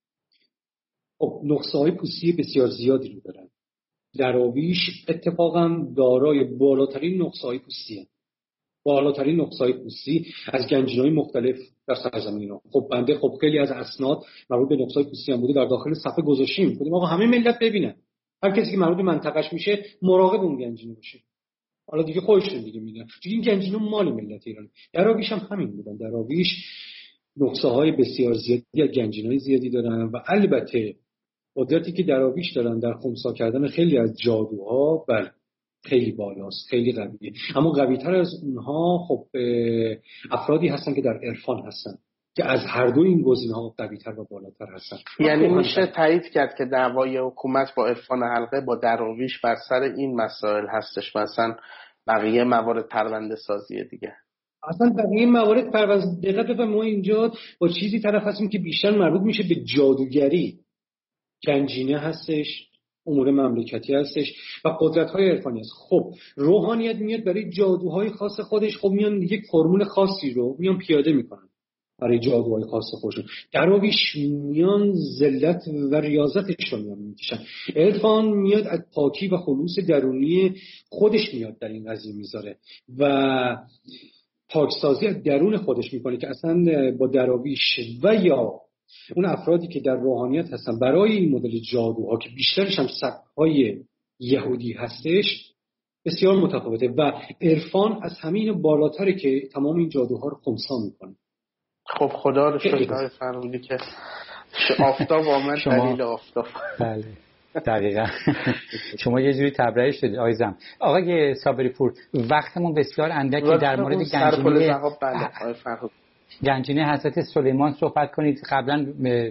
خب نقصه‌های پوستی بسیار زیادی رو دارن. دراویش اتفاقا دارای بالاترین نقصه‌های پوستی بالاترین نقصه‌های پوستی از گنجینه‌های مختلف در سرزمین ایران. خب بنده خب خیلی از اسناد مربوط به نقصه‌های پوستی هم بوده در داخل صفحه گذاشتیم. گفتیم آقا همه ملت ببینن، هر کسی که مربوط به منطقه‌اش میشه مراقب اون گنجینه باشه. حالا دیگه خودشون دیگه میگن چون این گنجینه مال ملت ایران. دراویش هم همین بودن. دراویش نقصه‌های بسیار زیادی از گنجینه‌های زیادی دارن و البته قدرتی که دراویش دارن در خنثی کردن خیلی از جادوها بله خیلی بالاست، خیلی قویه. اما قوی‌تر از اونها خب افرادی هستن که در عرفان هستن که از هر دو این گزینه‌ها قوی‌تر و بالاتر هستن. یعنی میشه تایید کرد که دعوای حکومت با عرفان حلقه با دراویش بر سر این مسائل هستش، مثلا بقیه موارد پرونده سازی دیگه. اصلا بقیه موارد پرونده دقت بفرمایید ما اینجا با چیزی طرف هستیم که بیشتر مربوط میشه به جادوگری، گنجینه هستش، امور مملکتی هستش و قدرت‌های عرفانی هست. خب روحانیت میاد برای جادوهای خاص خودش، خب میان یک فرمول خاصی رو میان پیاده میکنن برای جادوهای خاص خودشون. دراویش میان ذلت و ریاضتش رو میان میکشن. عرفان میاد از پاکی و خلوص درونی خودش میاد در این قضیه میذاره و پاکسازی از درون خودش میکنه که اصلا با دراویش و یا اون افرادی که در روحانیت هستن برای این مدل جادوها که بیشترش هم سبک‌های یهودی هستش بسیار متفاوته و عرفان از همین بالاتره که تمام این جادوها رو خنثی میکنه. خب خدا رو شکر فرمودی که آفتاب آمد دلیل آفتاب. بله دقیقاً. شما یه جوری تبرئه شدید آقای زم. آقای صابری پور، وقتمون بسیار اندکی، در مورد گنجینه گنجینه حضرت سلیمان صحبت کنید. قبلا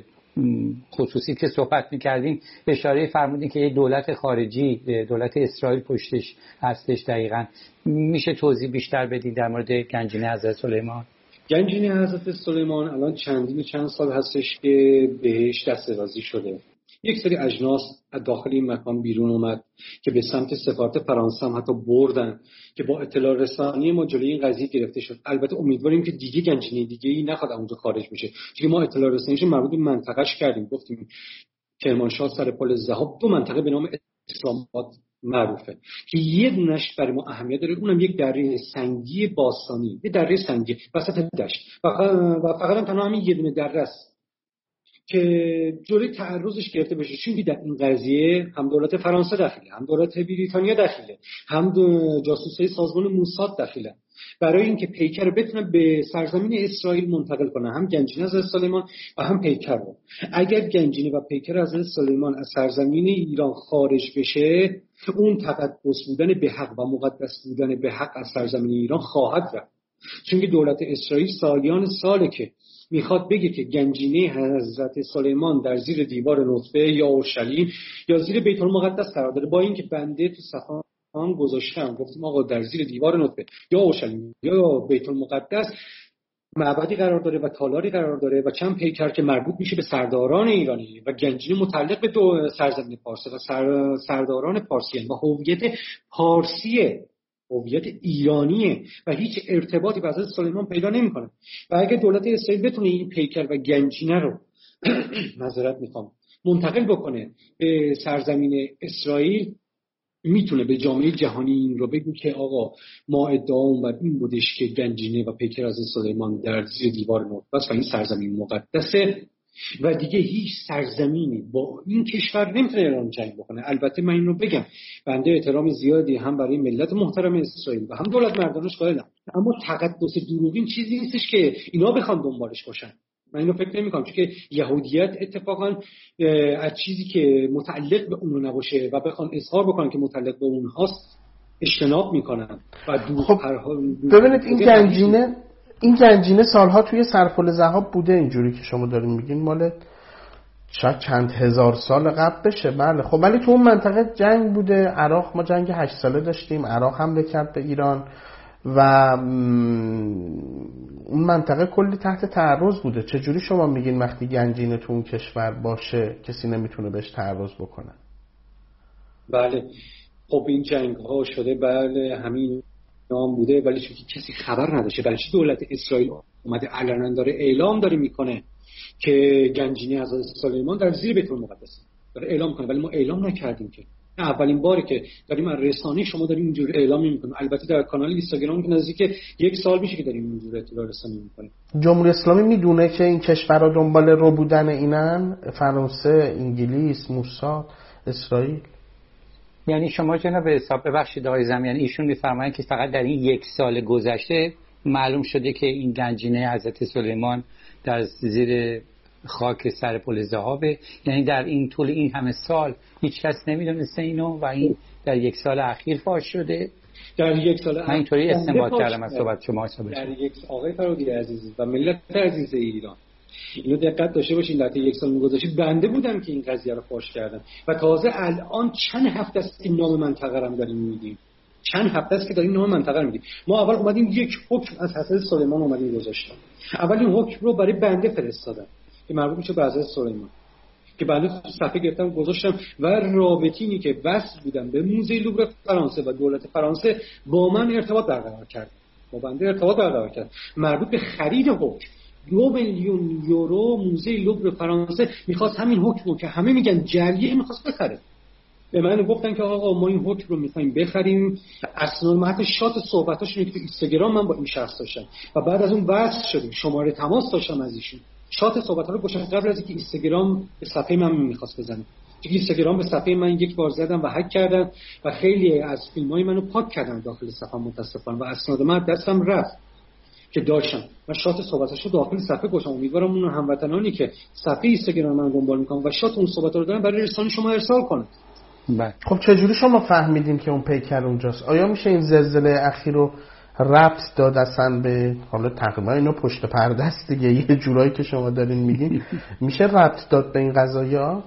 خصوصی که صحبت می‌کردیم اشاره فرمودین که یه دولت خارجی، دولت اسرائیل پشتش هستش. دقیقاً میشه توضیح بیشتر بدید در مورد گنجینه حضرت سلیمان؟ گنجینه حضرت سلیمان الان چندین چند سال هستش که بهش دسترسی شده. یک سری اجناس از داخل این مکان بیرون اومد که به سمت سفارت فرانسه هم حتی بردن که با اطلاع رسانی ما جلوی این قضیه گرفته شد. البته امیدواریم که دیگه گنجینه دیگه ای نخواد اونجا خارج بشه، چون ما اطلاع رسانیش مربوط به منطقه‌اش کردیم. گفتیم کرمانشاه سر پل ذهب دو منطقه به نام اسلام آباد معروفه که یه دونش برای ما اهمیت داره، اونم یک دره سنگی باستانی، یه دره سنگی وسط دشت و فقط هم تنها همین یه دونه دره است که جلوی تعرضش گرفته بشه. چون در این قضیه هم دولت فرانسه داخله، هم دولت بریتانیا داخله، هم جاسوسای سازمان موساد داخله، برای اینکه پیکر رو بتونن به سرزمین اسرائیل منتقل کنن، هم گنجینه حضرت سلیمان و هم پیکر رو. اگر گنجینه و پیکر حضرت سلیمان از سرزمین ایران خارج بشه، اون تقدس بودن به حق و مقدس بودن به حق از سرزمین ایران خواهد رفت. چون که دولت اسرائیل سالیان ساله که میخواد بگه که گنجینه حضرت سلیمان در زیر دیوار نطفه یا اورشلیم یا زیر بیت المقدس قرار داره، با اینکه بنده تو صفحه گذاشتم گفتیم آقا در زیر دیوار نطفه یا اورشلیم یا بیت المقدس معبدی قرار داره و تالاری قرار داره و چند پیکر که مربوط میشه به سرداران ایرانی و گنجینه متعلق به دو سرزمین پارس و سر سرداران پارسیان و هویت پارسیه، هویت ایرانیه و هیچ ارتباطی با حضرت سلیمان پیدا نمیکنه. و اگه دولت اسرائیل بتونه این پیکر و گنجینه رو معذرت میخوام منتقل بکنه به سرزمین اسرائیل، میتونه به جامعه جهانی این رو بگو که آقا ما ادعامون بر این بودش که گنجینه و پیکر حضرت سلیمان در زیر دیوار نطفه و این سرزمین مقدسه و دیگه هیچ سرزمینی با این کشور نمیتونه ایران جنگ بکنه. البته من این رو بگم، بنده احترام زیادی هم برای ملت محترم اسرائیل و هم دولت مردانش قائلم، اما تقدس دروغین چیزی نیستش که اینا بخوان دنبالش باشن. من اینو فکر نمی‌کنم، چون که یهودیت اتفاقا از چیزی که متعلق به اون نباشه و بخوان اظهار بکنن که متعلق به اونهاست اجتناب میکنن و دور خب ببینید این گنجینه این گنجینه سالها توی سرپل ذهب بوده، اینجوری که شما دارین میگین مال شاید چند هزار سال قبل بشه. بله خب ولی تو اون منطقه جنگ بوده. عراق، ما جنگ هشت ساله داشتیم، عراق حمله کرد به ایران و اون منطقه کلی تحت تعرض بوده. چجوری شما میگین وقتی گنجینه تو اون کشور باشه کسی نمیتونه بهش تعرض بکنه؟ بله خب این جنگ ها شده، بله همین نام بوده، ولی چون کسی خبر نداشته. برای چی دولت اسرائیل اومده علنا داره اعلام داره میکنه که گنجینه حضرت سلیمان در زیر بیت المقدس داره اعلام کنه، ولی ما اعلام نکردیم که اولین باری که داریم از رسانه شما داریم اینجور اعلام میکنیم. البته در کانال اینستاگرام که نزدیک یک سال میشه که داریم اینجور اطلاع رسانی میکنیم. جمهوری اسلامی میدونه که این کشورها دنبال رو بودن اینن؟ فرانسه، انگلیس، موساد، اسرائیل؟ یعنی شما جناب حساب ببخشید آقای زم، یعنی ایشون میفرمایند که فقط در این یک سال گذشته معلوم شده که این گنجینه حضرت سلیمان در زیر خاک سر پل ذهب، یعنی در این طول این همه سال هیچ کس نمیدونسته اینو و این در یک سال اخیر فاش شده؟ در یک سال من اینطوری استنباط کردم از صحبت شما. در یک آقای فرودی عزیز و ملت عزیز ایران، اینو دقت داشته باشین، در یک سال گذشته بنده بودم که این قضیه رو فاش کردم و تازه الان چند هفته است که نام منطقه رو داریم میدیم، چند هفته است که داریم نام منطقه رو میدیم. ما اول اومدیم یک حکم از حضرت سلیمان اومدیم گذاشتیم، اول این حکم رو برای بنده فرستادم که مربوط میشه به حضرت سلیمان، که بنده تو صفحه گرفتم گذاشتم و رابطینی که وصل بودم به موزه لوور فرانسه و دولت فرانسه با من ارتباط برقرار کرد، با بنده ارتباط برقرار کرد مربوط به خرید حکم. دو میلیون یورو موزه لوور فرانسه میخواست همین حکم رو که همه میگن جعلیه میخواست بخره. به من گفتن که آقا ما این حکم رو میخوایم بخریم. اصلا ما حتی شات صحبتاشون که تو اینستاگرام من با این شخص داشتم و بعد از اون وصل شدیم، شماره تماس داشتم از ایشون، شات صحبت‌ها رو گذاشتم قبل از اینکه اینستاگرام به صفحه من میخواست بزنه. چون اینستاگرام به صفحه من یک بار زدم و هک کردن و خیلی از فیلم‌های منو پاک کردن داخل صفحه متاسفانه و اسناد من دستم رفت. که داشتم. من شات صحبتاشو داخل صفحه گفتم، امیدوارم اون هموطنانی که صفحه اینستاگرام من دنبال میکنن و شات اون صحبت رو دارن برای رسانه شما ارسال کنن. بله. خب چجوری شما فهمیدین که اون پیکر اونجاست؟ آیا میشه این زلزله اخیر رو ربط داد اصلا به حالا تقریبا اینو پشت پرده است دیگه، یه جورایی که شما دارین میگین میشه ربط داد به این قضایا؟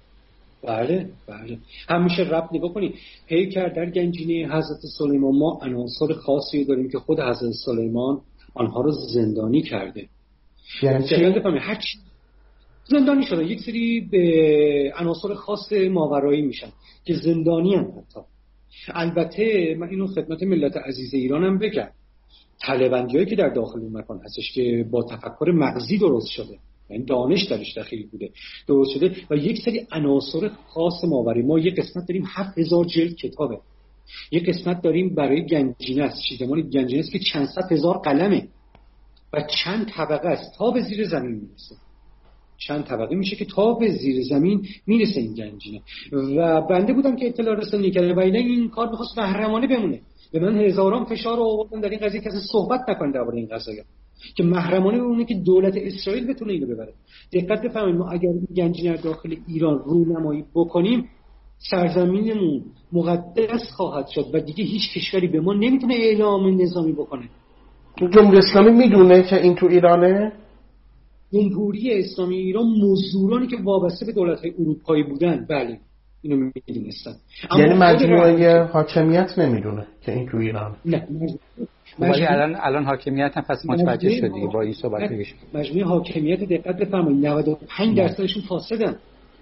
بله بله هم میشه ربط نگاه کنید. پیکر در گنجینه حضرت سلیمان ما عناصر خاصی داریم که خود حضرت سلیمان آنها رو زندانی کرده. یعنی چی؟ هر چی زندانی شده یک سری به عناصر خاص ماورایی میشن که زندانی هم حتی. البته من اینو خدمت ملت عزیز ایرانم بگم، طالبندیایی که در داخل اون مکان هستش که با تفکر مغزی درست شده، یعنی دانش درش دخیل بوده درست شده و یک سری عناصر خاص ماوری. ما یک قسمت داریم هفت هزار جلد کتابه، یک قسمت داریم برای گنجینه است، چیدمان گنجینه است که چند صد هزار قلمه و چند طبقه است تا به زیر زمین میرسه. چند طبقه میشه که تا به زیر زمین میرسه این گنجینه. و بنده بودم که اطلاع رسانی کرده و این کار میخواست محرمانه بمونه. به من هزاران فشار رو آوردن در این قضیه کسی صحبت نکنه درباره این قضايا، که محرمانه بمونه که دولت اسرائیل بتونه اینو ببره. دقت بفرمایید، ما اگر گنجینه داخل ایران رونمایی بکنیم سرزمینمون مقدس خواهد شد و دیگه هیچ کشوری به ما نمیتونه اعلام نظامی بکنه. جمهوری اسلامی میدونه که این تو ایرانه؟ جمهوری اسلامی ایران مزدورانی که وابسته به دولت‌های اروپایی بودن بله اینو میدونستن. یعنی مجموعه حاکمیت نمیدونه که این تو ایران؟ نه ولی الان الان حاکمیت هم پس متوجه شدی با این صحبت بگیش. مجموعه حاکمیت دقت بفرمایید نود و پنج درصدشون فاسدن.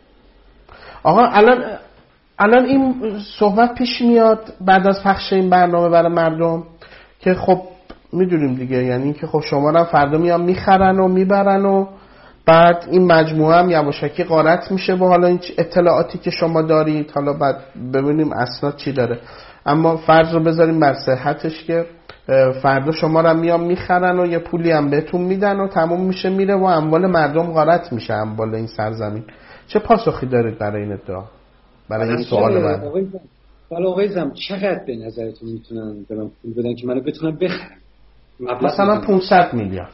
آقا الان الان این صحبت پیش میاد بعد از پخش این برنامه برای مردم که خب میدونیم دیگه، یعنی که خب شما رو فردا میان میخرن و میبرن و بعد این مجموعه هم یواشکی غارت میشه با حالا این اطلاعاتی که شما دارید. حالا بعد ببینیم اسناد چی داره، اما فرض رو بذاریم بر صحتش که فردا شما رو میان میخرن و یه پولی هم بهتون میدن و تموم میشه میره و اموال مردم غارت میشه، اموال این سرزمین. چه پاسخی دارید برای این ادعا، برای این سوال من؟ حالا آقای زم چقدر به نظرتون میتونن به من پول بدن که منو بتونن بخرن؟ مثلا پانصد میلیارد.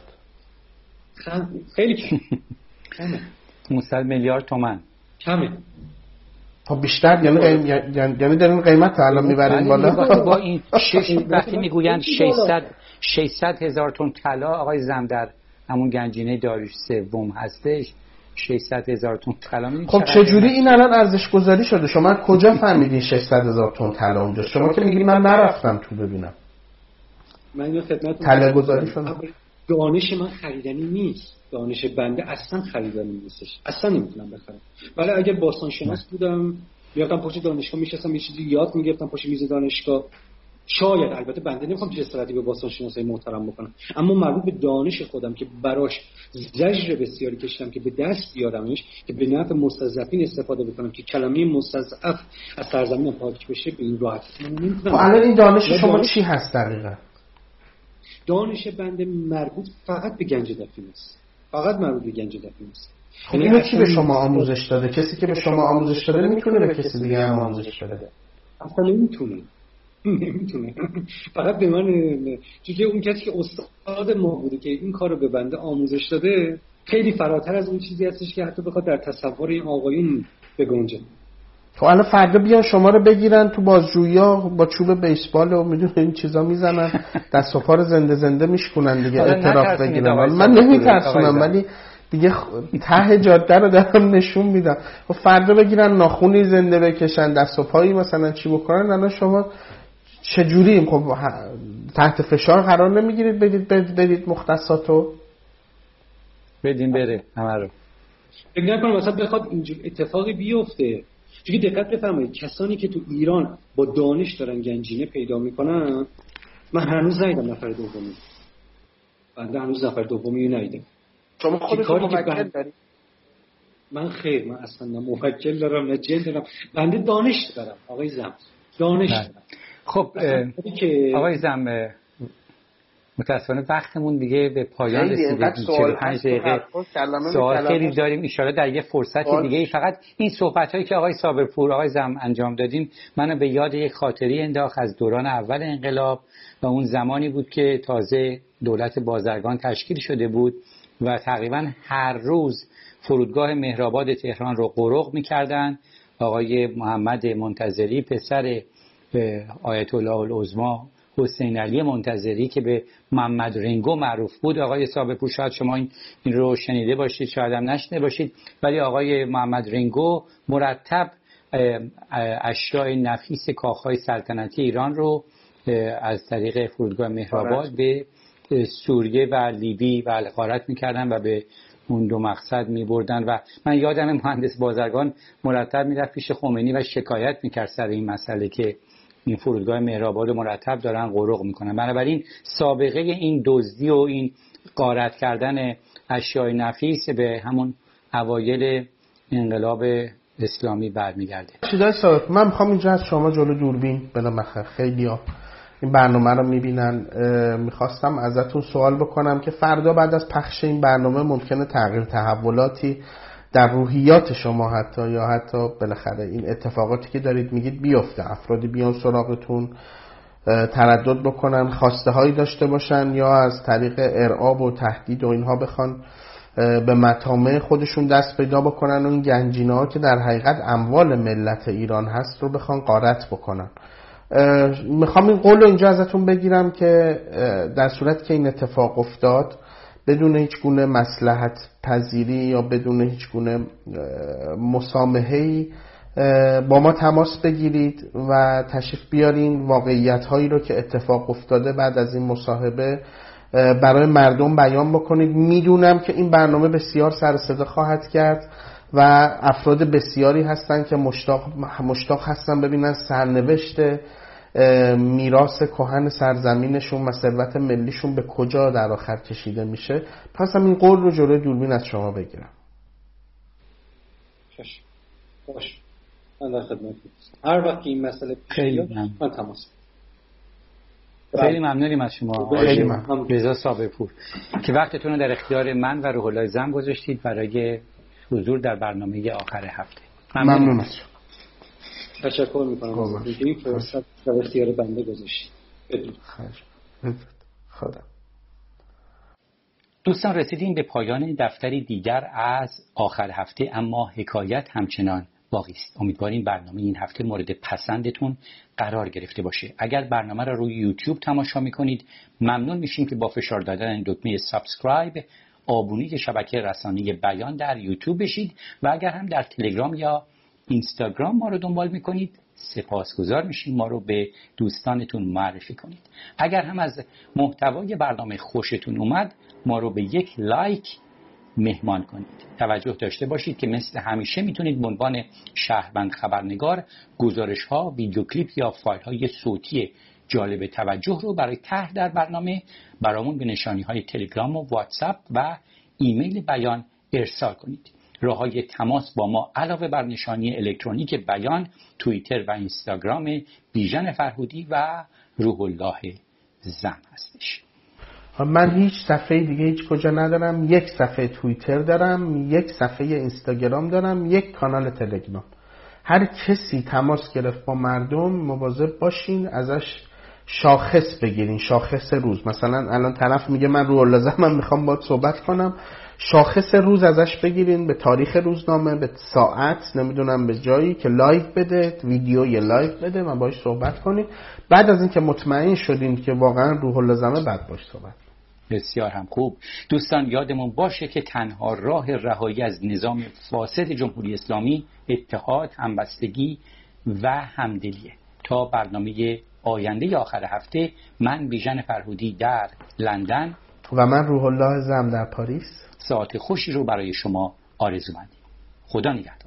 خیلی کمه. پانصد میلیارد تومان کمه. خب بیشتر یعنی قیم... یعنی در این قیمت الان میبرین بالا. با این شش وقتی میگویند ششصد ششصد هزار تن طلا آقای زم در همون گنجینه داریوش سوم هستش، ششصد هزار تن طلا میدین. خب چجوری این الان ارزش گذاری شده؟ شما کجا فهمیدین ششصد هزار تن طلا اونجا؟ شما که میگین من نرفتم تو ببینم. من اینو خدمتتون طلا گذاری شده. دانش من خریدنی نیست، دانش بنده اصلا خریدنی نیستش، اصلا نمیتونم بخرم. ولی اگر باستان شناس بودم میرفتم پشت دانشگاه میشستم یه چیزی یاد میگرفتم پشت میز دانشگاه، شاید البته بنده نمیخوام جسارتی به باستان شناسای محترم بکنم، اما مربوط به دانش خودم که براش زجر بسیاری کشیدم که به دست بیارمش که به نفع مستضعفین استفاده بکنم که کلمه مستضعف از سرزمین پاک بشه، به این راحتی من نمیتونم. الان این دانش شما چی هست دقیقاً؟ دانش بنده مربوط فقط به گنج دفین است، فقط مربوط به گنج دفین است. خب اینو کی به شما آموزش داده؟ کسی که به شما آموزش داده نمیتونه به کسی دیگه هم آموزش بده. اصلا نمیتونه نمیتونه فقط به من، چون اون کسی که استاد ما بوده که این کارو به بنده آموزش داده خیلی فراتر از اون چیزی هستش که حتی بخواد در تصور این آقایون بگنجه. خب الان فردا بیان شما رو بگیرن تو بازجویی‌ها با چوب بیسبال و میدونه این چیزا میزنن دست و پا رو زنده زنده میشکنن دیگه، اعتراف بگیرن. من نمیترسونم ولی دیگه ته جاده رو دارم نشون میدم. خب فردا بگیرن ناخونی زنده بکشن، دست و پایی مثلا چی بکنن، الان شما چجوری خب تحت فشار قرار نمیگیرید بدید بدید مختصاتو بدین بره همه رو؟ فکر نکنم مثلا بخواد اینجور اتفاقی بیفته. چون دقت بفرمایید کسانی که تو ایران با دانش دارن گنجینه پیدا میکنن، من هنوز ندیدم نفر دومی. بنده هنوز نفر دومی رو ندیدم. شما خودتون موکل دارید؟ من خیر، من اصلا نه موکل دارم نه جن دارم، بنده دانش دارم آقای زم، دانش دارم. خب آقای زم متاسفانه وقتمون دیگه به پایان رسیده. چهل و پنج دقیقه سوال خیلی داریم، ان شاءالله در یه فرصت دیگه ای. فقط این صحبت‌هایی که آقای صابرپور آقای زم انجام دادیم منو به یاد یک خاطره انداخت از دوران اول انقلاب و اون زمانی بود که تازه دولت بازرگان تشکیل شده بود و تقریبا هر روز فرودگاه مهرآباد تهران رو قرق می‌کردن. آقای محمد منتظری پسر آیت الله العظمی حسین علی منتظری که به محمد رنگو معروف بود، آقای صابرپور شاید شما این رو شنیده باشید، شاید هم نشنیده باشید، ولی آقای محمد رنگو مرتب اشیاء نفیس کاخهای سلطنتی ایران رو از طریق فرودگاه مهرآباد به سوریه و لیبی و غارت میکردن و به اون دو مقصد میبردن. و من یادم مهندس بازرگان مرتب میرفت پیش خمینی و شکایت میکرد سر این مسئله که این فرودگاه مهرآباد رو مرتب دارن قرق میکنن. بنابراین سابقه این دزدی و این غارت کردن اشیاء نفیس به همون اوایل انقلاب اسلامی برمیگرده. چیزای سابق من میخوام اینجا از شما جلو دوربین بلامخ خیلی‌ها این برنامه رو میبینن، میخواستم ازتون سوال بکنم که فردا بعد از پخش این برنامه ممکنه تغییر تحولاتی در روحیات شما حتی یا حتی بالاخره این اتفاقاتی که دارید میگید بیفته، افرادی بیان سراغتون تردد بکنن، خواسته هایی داشته باشن یا از طریق ارعاب و تهدید و اینها بخوان به مطامع خودشون دست پیدا بکنن و این گنجینه ها که در حقیقت اموال ملت ایران هست رو بخوان غارت بکنن. میخوام این قول رو اینجا ازتون بگیرم که در صورت که این اتفاق افتاد بدون هیچ گونه مصلحت پذیری یا بدون هیچ گونه مسامحه‌ای با ما تماس بگیرید و تشریف بیارین واقعیت هایی رو که اتفاق افتاده بعد از این مصاحبه برای مردم بیان بکنید. میدونم که این برنامه بسیار سر صدا خواهد کرد و افراد بسیاری هستن که مشتاق مشتاق هستن ببینن سرنوشت میراث کهن سرزمینشون و ثروت ملیشون به کجا در آخر کشیده میشه. پس هم این قول رو جلوی دوربین از شما بگیرم. باش باش من در خدمت هر وقت این مسئله پیش بیاد من تماس. خیلی ممنونیم از شما خیلی ممنون رضا صابرپور که وقتتون رو در اختیار من و روح الله زم گذاشتید برای حضور در برنامه آخر هفته. ممنون از شما. تشکر میکنم از اینکه این فرصت در اختیار بنده گذاشتید. خدا. دوستان رسیدیم به پایان دفتری دیگر از آخر هفته، اما حکایت همچنان باقی است. امیدواریم برنامه این هفته مورد پسندتون قرار گرفته باشه. اگر برنامه را روی یوتیوب تماشا میکنید ممنون میشیم که با فشار دادن دکمه سابسکرایب آبونی شبکه رسانه‌ای بیان در یوتیوب بشید و اگر هم در تلگرام یا اینستاگرام ما رو دنبال میکنید سپاسگزار میشیم ما رو به دوستانتون معرفی کنید. اگر هم از محتوای برنامه خوشتون اومد ما رو به یک لایک مهمان کنید. توجه داشته باشید که مثل همیشه میتونید به عنوان شهروند خبرنگار گزارش ها، ویدیو کلیپ یا فایل های صوتی جالب توجه رو برای طرح در برنامه برامون به نشانی های تلگرام و واتساپ و ایمیل بیان ارسال کنید. راه های تماس با ما علاوه بر نشانی الکترونیک بیان، توییتر و اینستاگرام بیژن فرهودی و روح الله زم هستش. من هیچ صفحه دیگه هیچ کجا ندارم. یک صفحه توییتر دارم، یک صفحه اینستاگرام دارم، یک کانال تلگرام. هر کسی تماس گرفت با مردم مواظب باشین ازش شاخص بگیرین، شاخص روز. مثلا الان طرف میگه من روح الله زم من میخوام باهات صحبت کنم، شاخص روز ازش بگیرین، به تاریخ روزنامه، به ساعت، نمیدونم به جایی که لایو بده، ویدیو یه لایو بده و باهاش صحبت کنین. بعد از اینکه مطمئن شدین که واقعا روح الله زمه بعد باهاش صحبت. بسیار هم خوب. دوستان یادمون باشه که تنها راه رهایی از نظام فاسد جمهوری اسلامی اتحاد، همبستگی و همدلیه. تا برنامه آینده آخر هفته من بیژن فرهودی در لندن و من روح الله زم در پاریس ساعت خوشی رو برای شما آرزو مندیم. خدا نگهدار.